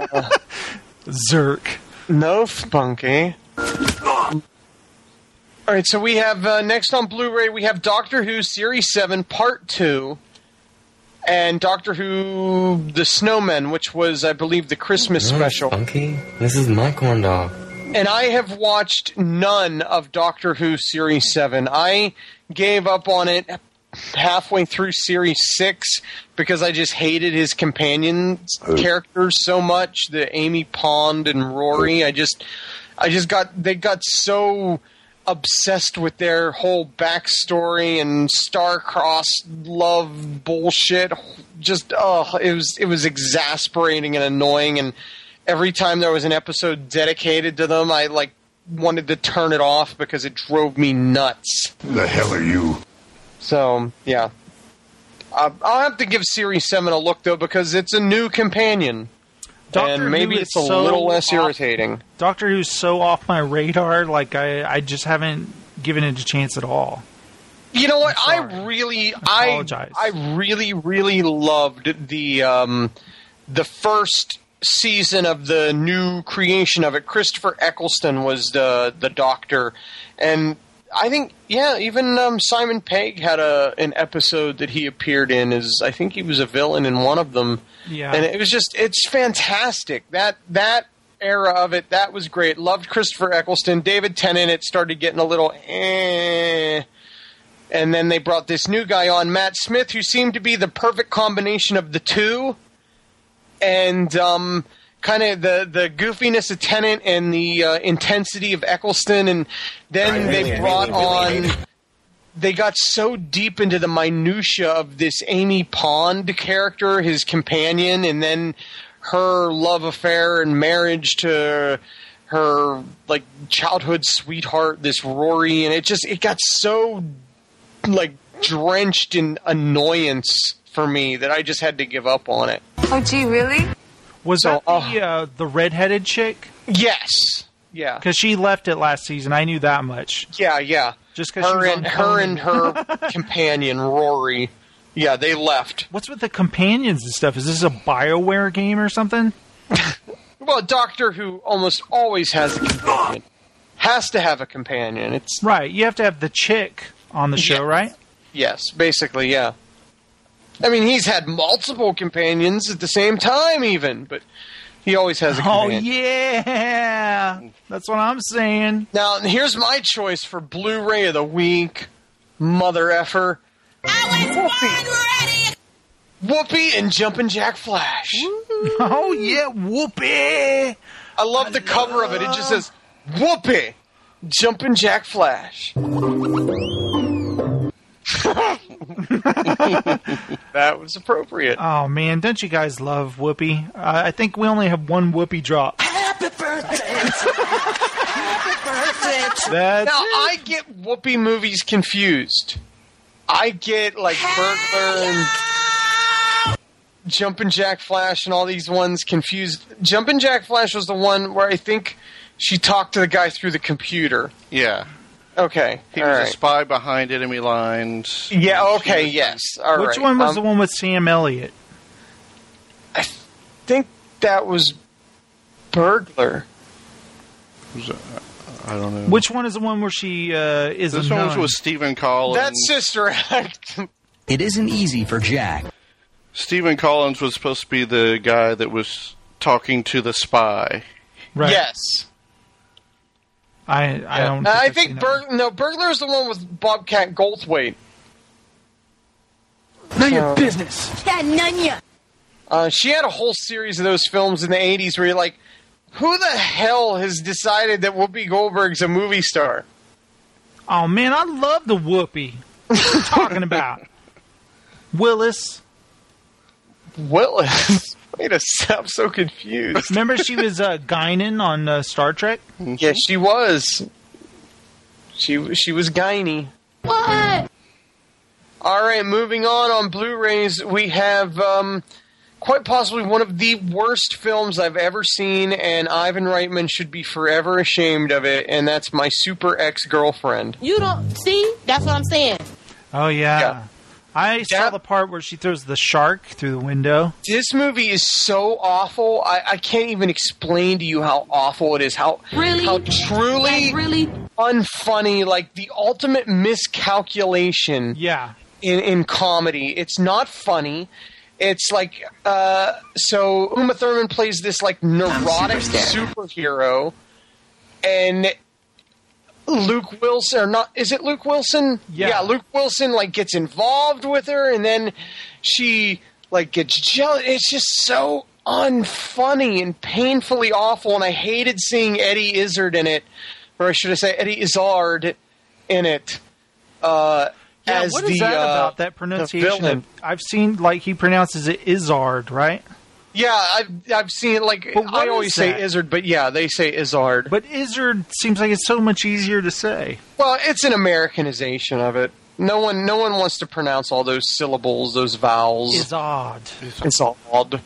Zerk. No, Spunky. All right, so we have next on Blu-ray we have Doctor Who Series 7 Part 2 and Doctor Who The Snowmen, which was, I believe, the Christmas special. Spunky, this is my corn dog. And I have watched none of Doctor Who Series 7. I gave up on it halfway through Series 6 because I just hated his companion characters so much, the Amy Pond and Rory. They got so obsessed with their whole backstory and star-crossed love bullshit. Just, it was exasperating and annoying, and every time there was an episode dedicated to them, I wanted to turn it off because it drove me nuts. Who the hell are you? So, yeah. I'll have to give Series 7 a look, though, because it's a new companion. And maybe it's a little less irritating. Doctor Who's so off my radar, I just haven't given it a chance at all. You know what? I really loved the first season of the new creation of it. Christopher Eccleston was the Doctor, and I think even Simon Pegg had an episode that he appeared in. I think he was a villain in one of them. Yeah, and it's fantastic. That era of it, that was great. Loved Christopher Eccleston. David Tennant, it started getting a little and then they brought this new guy on, Matt Smith, who seemed to be the perfect combination of the two. And kind of the goofiness of Tennant and the intensity of Eccleston, and then they brought on. They got so deep into the minutia of this Amy Pond character, his companion, and then her love affair and marriage to her childhood sweetheart, this Rory, and it got so drenched in annoyance for me that I just had to give up on it. Oh, gee, really? Was that the redheaded chick? Yes. Yeah. Because she left it last season. I knew that much. Yeah. Just because her and her companion, Rory, yeah, they left. What's with the companions and stuff? Is this a BioWare game or something? Well, Doctor Who almost always has a companion. Has to have a companion. It's right. You have to have the chick on the show, right? Yes, basically, yeah. I mean, he's had multiple companions at the same time, even, but he always has a companion. Oh, yeah! That's what I'm saying. Now, here's my choice for Blu-ray of the week, mother effer. Whoopi and Jumpin' Jack Flash. Oh, yeah, Whoopi! I love the cover of it. It just says, Whoopi, Jumpin' Jack Flash. That was appropriate. Oh man, don't you guys love Whoopi? I think we only have one Whoopi drop. Happy birthday! Happy birthday! I get Whoopi movies confused. I get Burglar and Jumpin' Jack Flash and all these ones confused. Jumpin' Jack Flash was the one where I think she talked to the guy through the computer. Yeah. Okay. He was a spy behind enemy lines. Yeah, okay, yes. All right. Which one was the one with Sam Elliott? I think that was Burglar. I don't know. Which one is the one where she is This one was with Stephen Collins. That's Sister Act. It isn't easy for Jack. Stephen Collins was supposed to be the guy that was talking to the spy. Right. Yes. I don't. I think Burglar is the one with Bobcat Goldthwait. None of your business. Yeah, none ya. She had a whole series of those films in the 80s where you're like, who the hell has decided that Whoopi Goldberg's a movie star? Oh, man, I love the Whoopi. What are you talking about? Willis. Willis? Wait a second, I'm so confused. Remember she was Guinan on Star Trek? Yeah, she was. She was Guiney. What? All right, moving on Blu-rays, we have quite possibly one of the worst films I've ever seen, and Ivan Reitman should be forever ashamed of it, and that's My Super Ex-Girlfriend. You don't see? That's what I'm saying. Oh, yeah. I saw the part where she throws the shark through the window. This movie is so awful. I can't even explain to you how awful it is. How truly unfunny, like the ultimate miscalculation. Yeah. In comedy. It's not funny. It's like, so Uma Thurman plays this like neurotic superhero, and Luke Wilson, or not, is it Luke Wilson? Yeah, Luke Wilson like gets involved with her, and then she like gets jealous. It's just so unfunny and painfully awful, and I hated seeing Eddie Izzard in it, or I should have said Eddie Izzard in it. As what is that about that pronunciation? I've seen like he pronounces it Izzard, right? Yeah, I've seen it like I always say Izzard, but yeah, they say Izzard. But Izzard seems like it's so much easier to say. Well, it's an Americanization of it. No one wants to pronounce all those syllables, those vowels. Izzard. Izzard.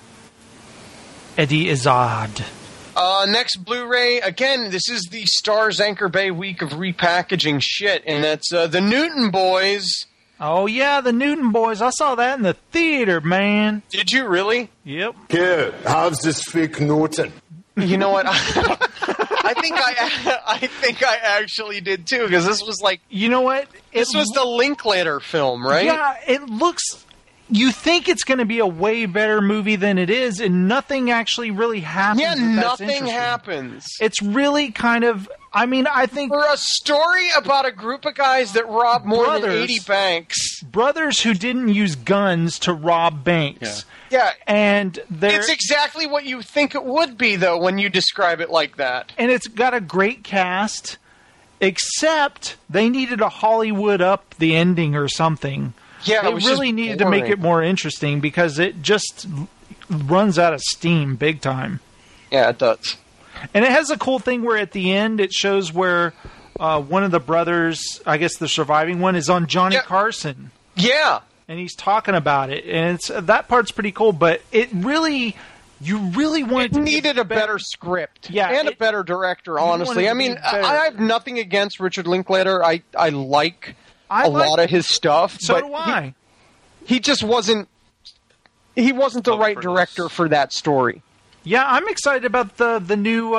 Eddie Izzard. Next Blu-ray, again, this is the Starz Anchor Bay week of repackaging shit, and that's The Newton Boys. Oh, yeah, The Newton Boys. I saw that in the theater, man. Did you really? Yep. Good. How's to speak Norton? You know what? I think I actually did, too, because this was like... You know what? This was the Linklater film, right? Yeah, it looks... You think it's going to be a way better movie than it is, and nothing actually really happens. Yeah, nothing happens. It's really kind of... I mean, I think... For a story about a group of guys that robbed more than 80 banks. Brothers who didn't use guns to rob banks. Yeah. And it's exactly what you think it would be, though, when you describe it like that. And it's got a great cast, except they needed a Hollywood up the ending or something. Yeah, they really needed to make it more interesting because it just runs out of steam big time. Yeah, it does. And it has a cool thing where at the end it shows where one of the brothers, I guess the surviving one, is on Johnny Carson. Yeah. And he's talking about it. And that part's pretty cool, but it really... You really wanted it needed a better script. Yeah, and a better director, honestly. I mean, I have nothing against Richard Linklater. I like... a lot of his stuff. So do I. He just wasn't... He wasn't the right director for that story. Yeah, I'm excited about the new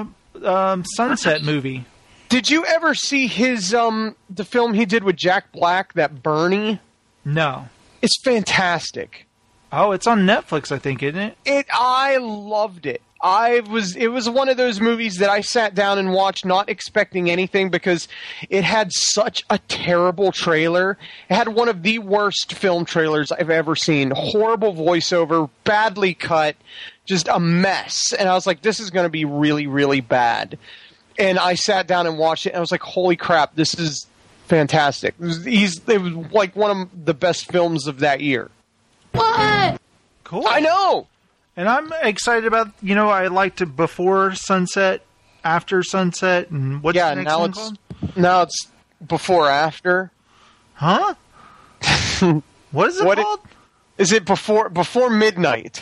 Sunset movie. Did you ever see his the film he did with Jack Black, that Bernie? No. It's fantastic. Oh, it's on Netflix, I think, isn't it? I loved it. It was one of those movies that I sat down and watched not expecting anything because it had such a terrible trailer. It had one of the worst film trailers I've ever seen. Horrible voiceover, badly cut, just a mess. And I was like, this is going to be really, really bad. And I sat down and watched it and I was like, holy crap, this is fantastic. It was like one of the best films of that year. What? Cool. I know. And I'm excited about, I liked it Before Sunset, After Sunset, and what's the next one called? Now it's Before After. Huh? What is it called? Is it Before Midnight?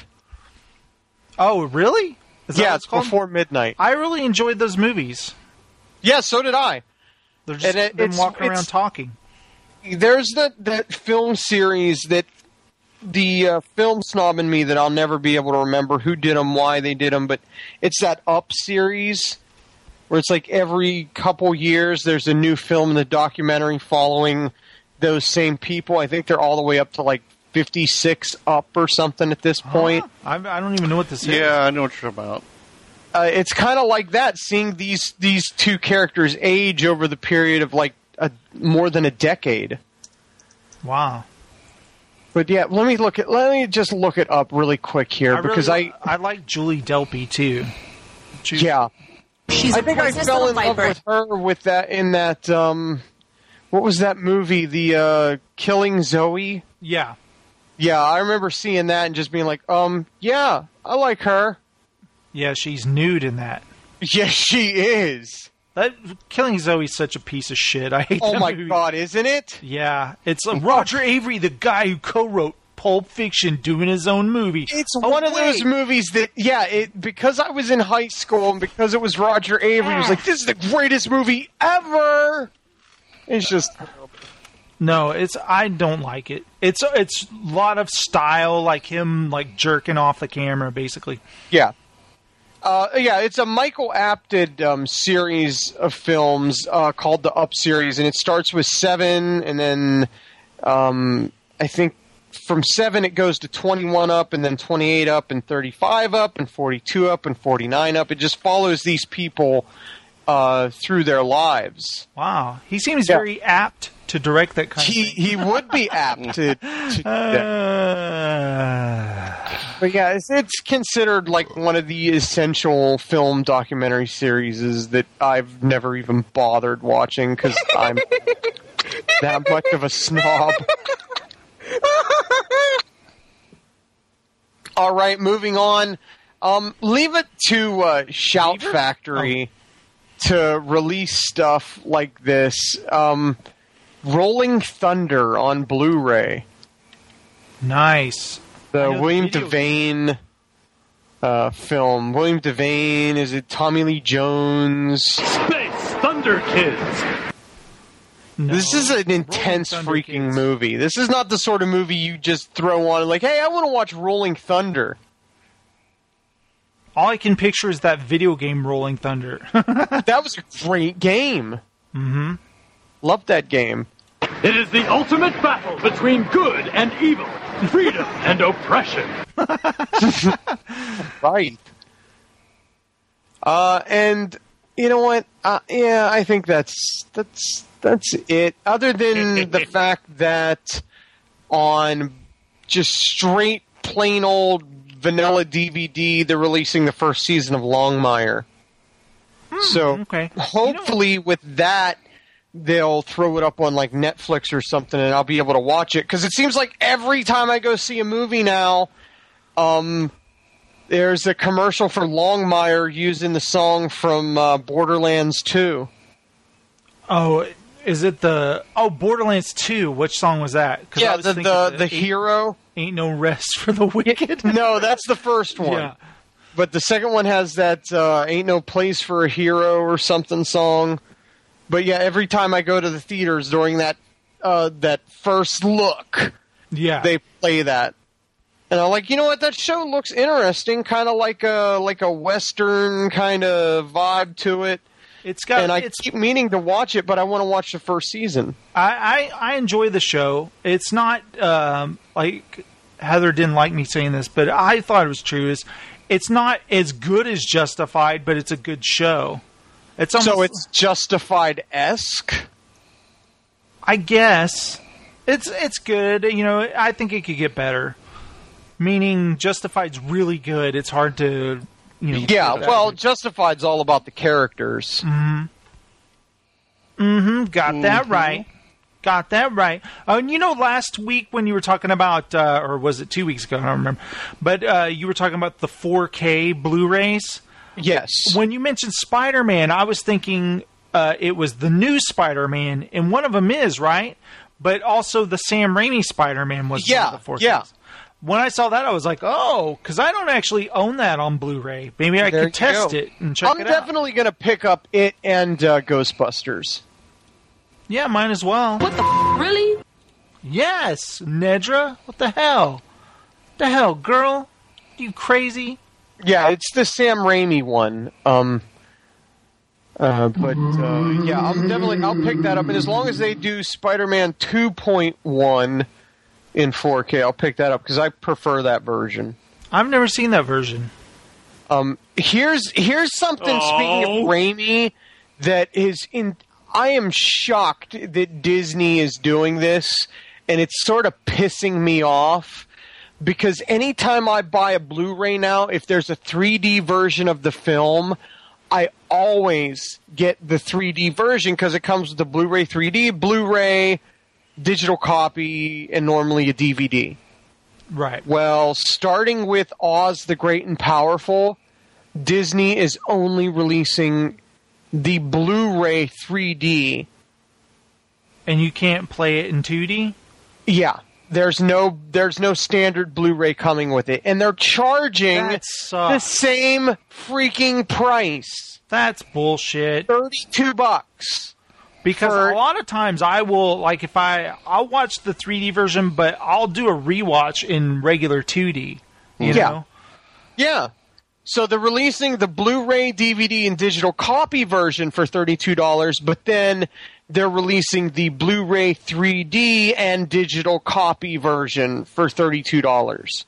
Oh, really? Yeah, it's Before Midnight. I really enjoyed those movies. Yeah, so did I. They're just walking around talking. There's that film series that the film snob in me that I'll never be able to remember who did them, why they did them, but it's that Up series where it's like every couple years there's a new film in the documentary following those same people. I think they're all the way up to like 56 Up or something at this point. I don't even know what this is. Yeah, I know what you're about. It's kind of like that, seeing these two characters age over the period of like more than a decade. Wow. But yeah, let me just look it up really quick here because I like Julie Delpy too. Yeah, I think I fell in love with her with that in that what was that movie? The Killing Zoe? Yeah. Yeah, I remember seeing that and just being like, yeah, I like her. Yeah, she's nude in that. Yes, she is. That Killing Zoe's such a piece of shit. I hate that movie. Oh my god, isn't it? Yeah. It's Roger Avery, the guy who co-wrote Pulp Fiction, doing his own movie. It's one of those movies that, because I was in high school and because it was Roger Avery, it was like, this is the greatest movie ever! It's just... No, I don't like it. It's a lot of style, like him jerking off the camera, basically. Yeah. It's a Michael Apted series of films called the Up series, and it starts with 7, and then I think from 7 it goes to 21 up, and then 28 up, and 35 up, and 42 up, and 49 up. It just follows these people through their lives. Wow. He seems very apt to direct that kind of thing. He would be apt to do that. But yeah, it's considered like one of the essential film documentary series that I've never even bothered watching because I'm that much of a snob. All right, moving on. Leave it to Shout Factory to release stuff like this. Rolling Thunder on Blu-ray. Nice. The William Devane film. William Devane, is it Tommy Lee Jones? Space Thunder Kids! No. This is an intense freaking movie. This is not the sort of movie you just throw on like, hey, I want to watch Rolling Thunder. All I can picture is that video game Rolling Thunder. That was a great game. Mm-hmm. Loved that game. It is the ultimate battle between good and evil, freedom and oppression. Right. And you know what? I think that's it. Other than the fact that on just straight plain old vanilla DVD, they're releasing the first season of Longmire. So hopefully with that, they'll throw it up on like Netflix or something, and I'll be able to watch it. Because it seems like every time I go see a movie now, there's a commercial for Longmire using the song from Borderlands 2. Oh, is it Borderlands 2? Which song was that? Yeah, the hero. Ain't no rest for the wicked. No, that's the first one. Yeah. But the second one has that Ain't No Place for a Hero or something song. But yeah, every time I go to the theaters during that first look, they play that. And I'm like, you know what? That show looks interesting, kind of like a Western kind of vibe to it. I keep meaning to watch it, but I want to watch the first season. I enjoy the show. It's not like Heather didn't like me saying this, but I thought it was true. It's not as good as Justified, but it's a good show. So it's Justified-esque? I guess. It's good. You know, I think it could get better. Meaning Justified's really good. It's hard to, Justified's all about the characters. Mm-hmm. Mm-hmm. Got that right. Got that right. And last week when you were talking about, or was it 2 weeks ago? I don't remember. But you were talking about the 4K Blu-rays. Yes. When you mentioned Spider-Man, I was thinking it was the new Spider-Man, and one of them is, right? But also the Sam Raimi Spider-Man was one of the 4Ks. Yeah. When I saw that, I was like, oh, because I don't actually own that on Blu-ray. Maybe I could test it and check it out. I'm definitely going to pick up it and Ghostbusters. Yeah, mine as well. What the really? Yes, Nedra. What the hell? The hell, girl? You crazy? Yeah, it's the Sam Raimi one. I'll pick that up. And as long as they do Spider-Man 2.1 in 4K, I'll pick that up because I prefer that version. I've never seen that version. Here's something, speaking of Raimi, that is I am shocked that Disney is doing this, and it's sort of pissing me off. Because anytime I buy a Blu-ray now, if there's a 3D version of the film, I always get the 3D version because it comes with the Blu-ray 3D, Blu-ray, digital copy, and normally a DVD. Right. Well, starting with Oz the Great and Powerful, Disney is only releasing the Blu-ray 3D. And you can't play it in 2D? Yeah. There's no standard Blu-ray coming with it. And they're charging the same freaking price. That's bullshit. $32. Because a lot of times I will, like, I'll watch the 3D version, but I'll do a rewatch in regular 2D. You know? Yeah. So they're releasing the Blu-ray, DVD, and digital copy version for $32, but then they're releasing the Blu-ray 3D and digital copy version for $32.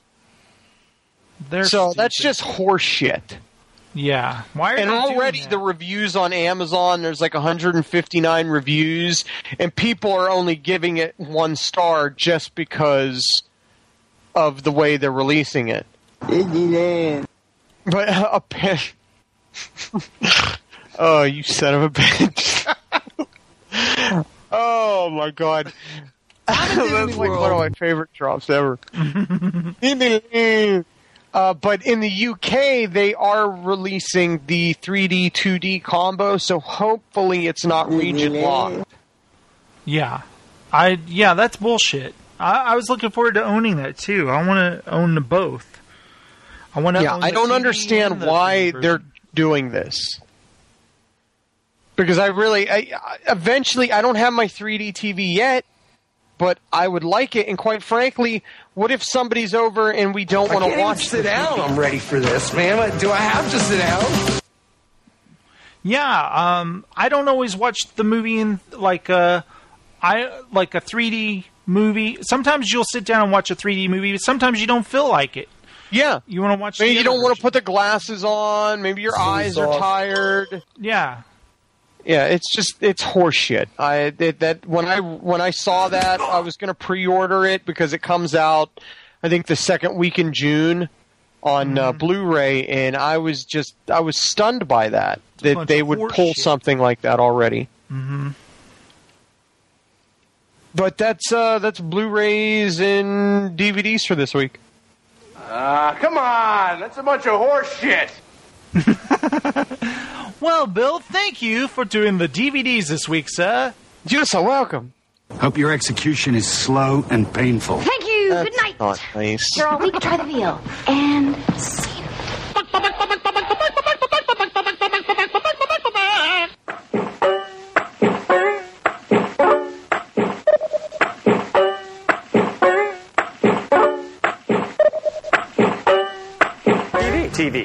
So that's just horse shit. Yeah. Why are and they already doing that? the reviews on Amazon, there's like 159 reviews, and people are only giving it 1 star just because of the way they're releasing it. Disneyland. But oh, you son of a bitch. Oh my god. That's like one of my favorite drops ever. But in the UK, they are releasing the 3D, 2D combo, so hopefully it's not region locked. Yeah. That's bullshit. I was looking forward to owning that, too. I want to own both. I don't understand why they're doing this. Because eventually, I don't have my 3D TV yet, but I would like it. And quite frankly, what if somebody's over and we don't want to watch? Sit down. I'm ready for this, man. Do I have to sit down? Yeah. I don't always watch the movie in like a 3D movie. Sometimes you'll sit down and watch a 3D movie, but sometimes you don't feel like it. Yeah. You want to watch. Maybe you don't want to put the glasses on. Maybe your eyes are tired. Yeah. Yeah, it's horseshit. When I saw that, I was going to pre-order it because it comes out, I think, the second week in June on Blu-ray, and I was stunned by that they would pull something like that already. Mm-hmm. But that's Blu-rays and DVDs for this week. Come on, that's a bunch of horse shit. Well, Bill, thank you for doing the DVDs this week, sir. You're so welcome. Hope your execution is slow and painful. Thank you. That's Good night. Not nice. You're all week. Try the veal. And scene. TV.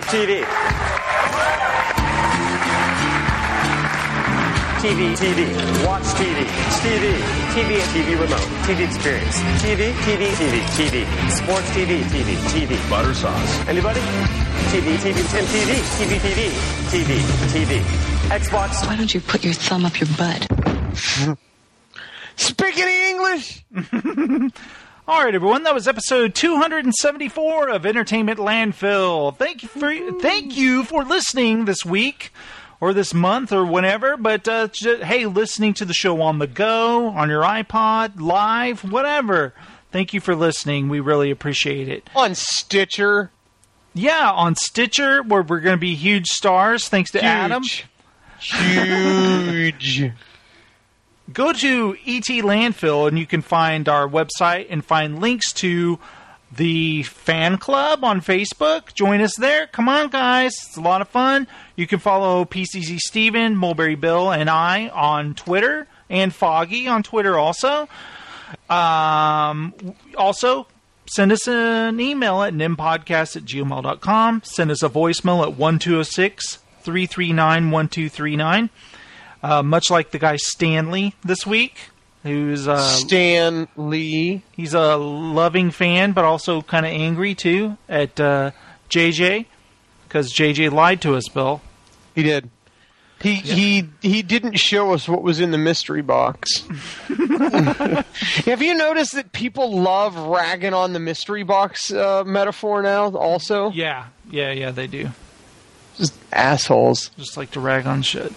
Watch TV. TV and TV remote. TV experience. TV. Sports TV. Butter sauce. Anybody? TV, MTV. TV. Xbox. Why don't you put your thumb up your butt? Speaking English! All right, everyone. That was episode 274 of Entertainment Landfill. Thank you for listening this week, or this month, or whenever. But hey, listening to the show on the go, on your iPod, live, whatever. Thank you for listening. We really appreciate it. On Stitcher. Yeah, on Stitcher, where we're going to be huge stars, thanks to Adam. Huge. Go to ET Landfill, and you can find our website and find links to the fan club on Facebook. Join us there. Come on, guys. It's a lot of fun. You can follow PCC Steven, Mulberry Bill, and I on Twitter, and Foggy on Twitter also. Also, send us an email at nimpodcast@gmail.com. Send us a voicemail at 1-206-339-1239. Much like the guy Stanley this week, who's Stan Lee. He's a loving fan, but also kind of angry too at JJ, because JJ lied to us, Bill. He did. He didn't show us what was in the mystery box. Have you noticed that people love ragging on the mystery box metaphor now? Also, yeah, they do. Just assholes. Just like to rag on shit.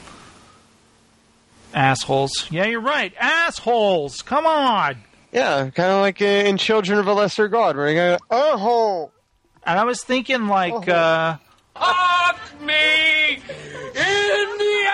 Assholes. Yeah, you're right. Assholes. Come on. Yeah, kind of like in Children of a Lesser God, where you go, oh. And I was thinking, like, Fuck me in the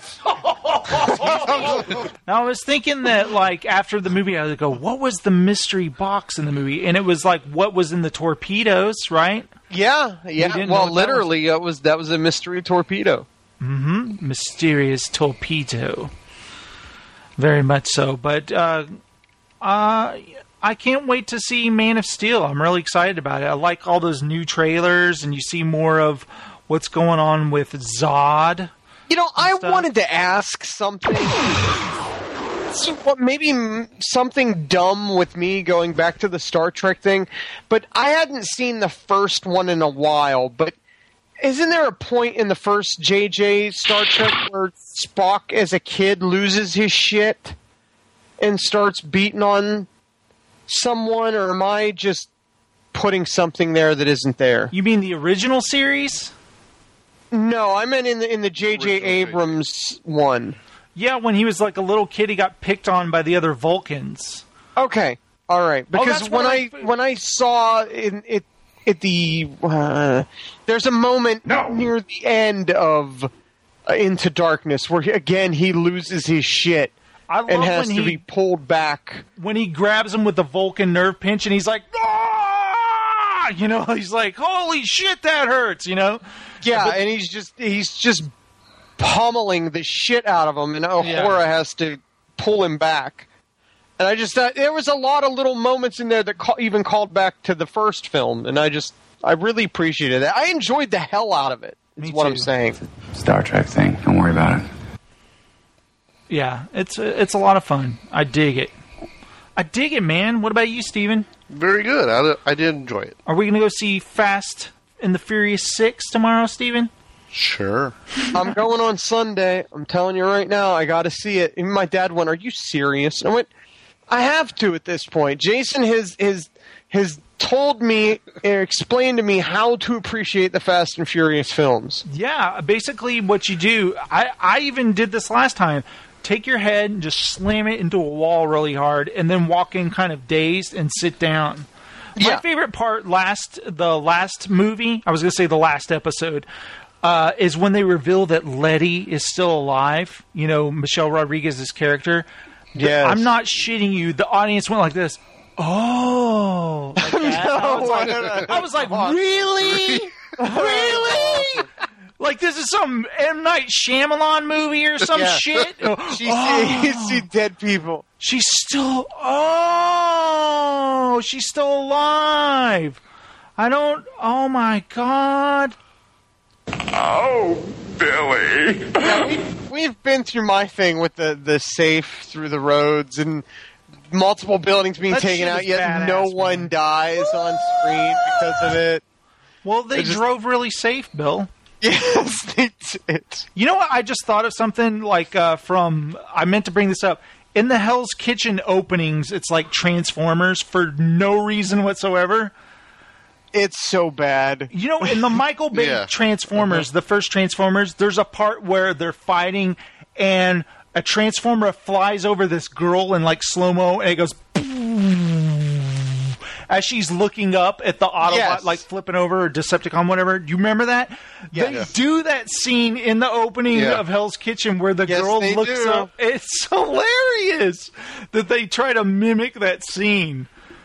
asshole! Now, I was thinking that, like, after the movie, I would go, what was the mystery box in the movie? And it was like, what was in the torpedoes, right? Yeah. Well, literally, that was a mystery torpedo. Mm-hmm. Mysterious torpedo. Very much so. But I can't wait to see Man of Steel. I'm really excited about it. I like all those new trailers, and you see more of what's going on with Zod. You know, I wanted to ask something. Maybe something dumb with me going back to the Star Trek thing, but I hadn't seen the first one in a while. But isn't there a point in the first JJ Star Trek where Spock as a kid loses his shit and starts beating on someone, or am I just putting something there that isn't there? You mean the original series? No, I meant in the J.J. Abrams one. Yeah, when he was like a little kid, he got picked on by the other Vulcans. Okay, all right. Because when I saw there's a moment near the end of Into Darkness where he loses his shit. And has to be pulled back. When he grabs him with the Vulcan nerve pinch, and he's like, "Ah!" You know, he's like, "Holy shit, that hurts!" You know. Yeah, and he's just pummeling the shit out of him, and Uhura has to pull him back. And I just thought there was a lot of little moments in there that even called back to the first film, and I really appreciated that. I enjoyed the hell out of it. Is what I'm saying. Star Trek thing. Don't worry about it. Yeah, it's a lot of fun. I dig it. I dig it, man. What about you, Steven? Very good. I did enjoy it. Are we going to go see Fast and the Furious 6 tomorrow, Steven? Sure. I'm going on Sunday. I'm telling you right now, I got to see it. Even my dad went, "Are you serious?" And I went, "I have to at this point." Jason has told me, explained to me how to appreciate the Fast and Furious films. Yeah, basically what you do, I even did this last time. Take your head and just slam it into a wall really hard, and then walk in kind of dazed and sit down. My favorite part, the last movie, I was going to say the last episode, is when they reveal that Letty is still alive. You know, Michelle Rodriguez's character. Yes. I'm not shitting you. The audience went like this. Oh. Like that. I was like, really? Really? Like this is some M. Night Shyamalan movie or some shit? You see dead people. She's still alive. Oh my God. Oh, Billy. Yeah, we've been through my thing with the safe through the roads and multiple buildings being taken out, yet no one dies on screen because of it. Well, they drove really safe, Bill. Yes, they did. You know what? I just thought of something like I meant to bring this up. In the Hell's Kitchen openings, it's like Transformers for no reason whatsoever. It's so bad. You know, in the Michael Bay Transformers, the first Transformers, there's a part where they're fighting and a Transformer flies over this girl in like slow-mo and it goes as she's looking up at the Autobot, like flipping over, or Decepticon, whatever. Do you remember that? They do that scene in the opening of Hell's Kitchen where the girl looks up. It's hilarious that they try to mimic that scene.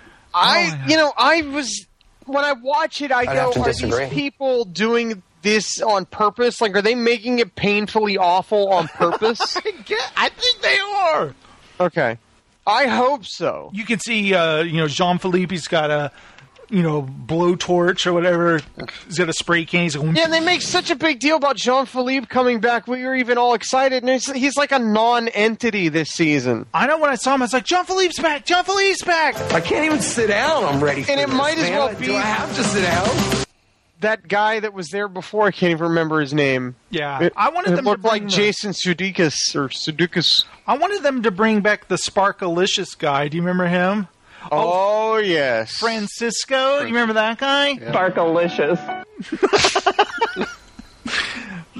When I watch it, I go, are these people doing this on purpose? Like, are they making it painfully awful on purpose? I think they are. Okay. I hope so. You can see, Jean-Philippe's got a, blowtorch or whatever. He's got a spray can. He's going, and they make such a big deal about Jean-Philippe coming back. We were even all excited. And he's like a non-entity this season. I know when I saw him, I was like, Jean-Philippe's back! Jean-Philippe's back! I can't even sit down. I'm ready for And it this, might as man. well be... Do I have to sit down? That guy that was there before, I can't even remember his name. Yeah. I wanted them to look bring like Jason Sudeikis. I wanted them to bring back the Sparkalicious guy. Do you remember him? Oh yes. Francisco. Do you remember that guy? Yeah. Sparkalicious.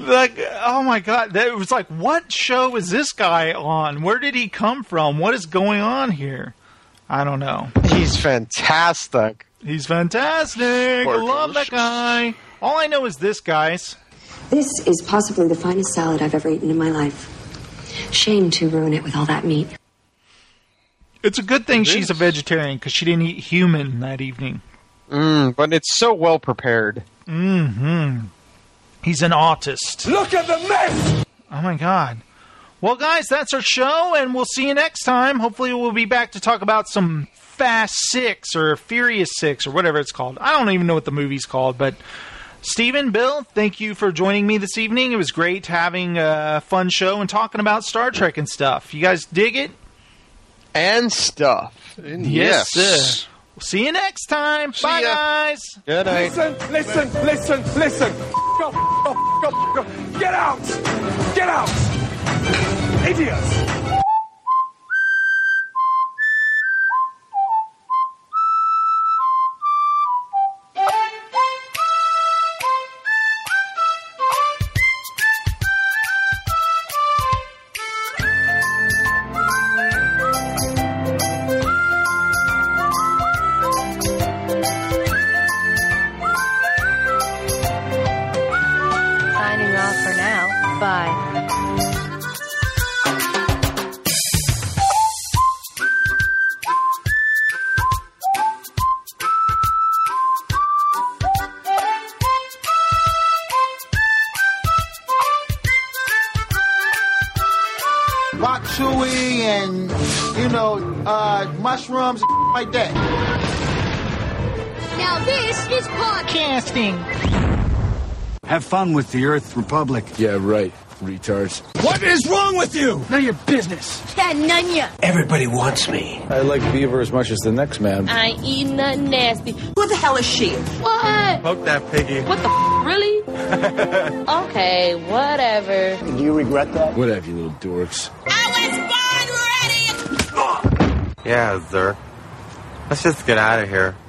Like, oh my god, that was like, what show is this guy on? Where did he come from? What is going on here? I don't know. He's fantastic. He's fantastic. I love that guy. All I know is this, guys. This is possibly the finest salad I've ever eaten in my life. Shame to ruin it with all that meat. It's a good thing she's a vegetarian because she didn't eat human that evening. But it's so well prepared. Mm-hmm. He's an autist. Look at the mess! Oh my god. Well, guys, that's our show, and we'll see you next time. Hopefully we'll be back to talk about some Fast 6 or Furious 6 or whatever it's called. I don't even know what the movie's called, but Steven, Bill, thank you for joining me this evening. It was great having a fun show and talking about Star Trek and stuff. You guys dig it? And stuff. Yes, sir. We'll see you next time. Bye, guys. Good night. Listen. Go. Get out. Get out. Idiots. Signing off for now. Bye. Bok choy and, mushrooms and like that. Now this is podcasting. Have fun with the Earth Republic. Yeah, right, retards. What is wrong with you? None of your business. That none ya. Everybody wants me. I like Beaver as much as the next man. I ain't eating nothing nasty. Who the hell is she? What? Poke that piggy. What the really? Okay, whatever. Do you regret that? Whatever, you little dorks. I was born ready. Yeah, sir. Let's just get out of here.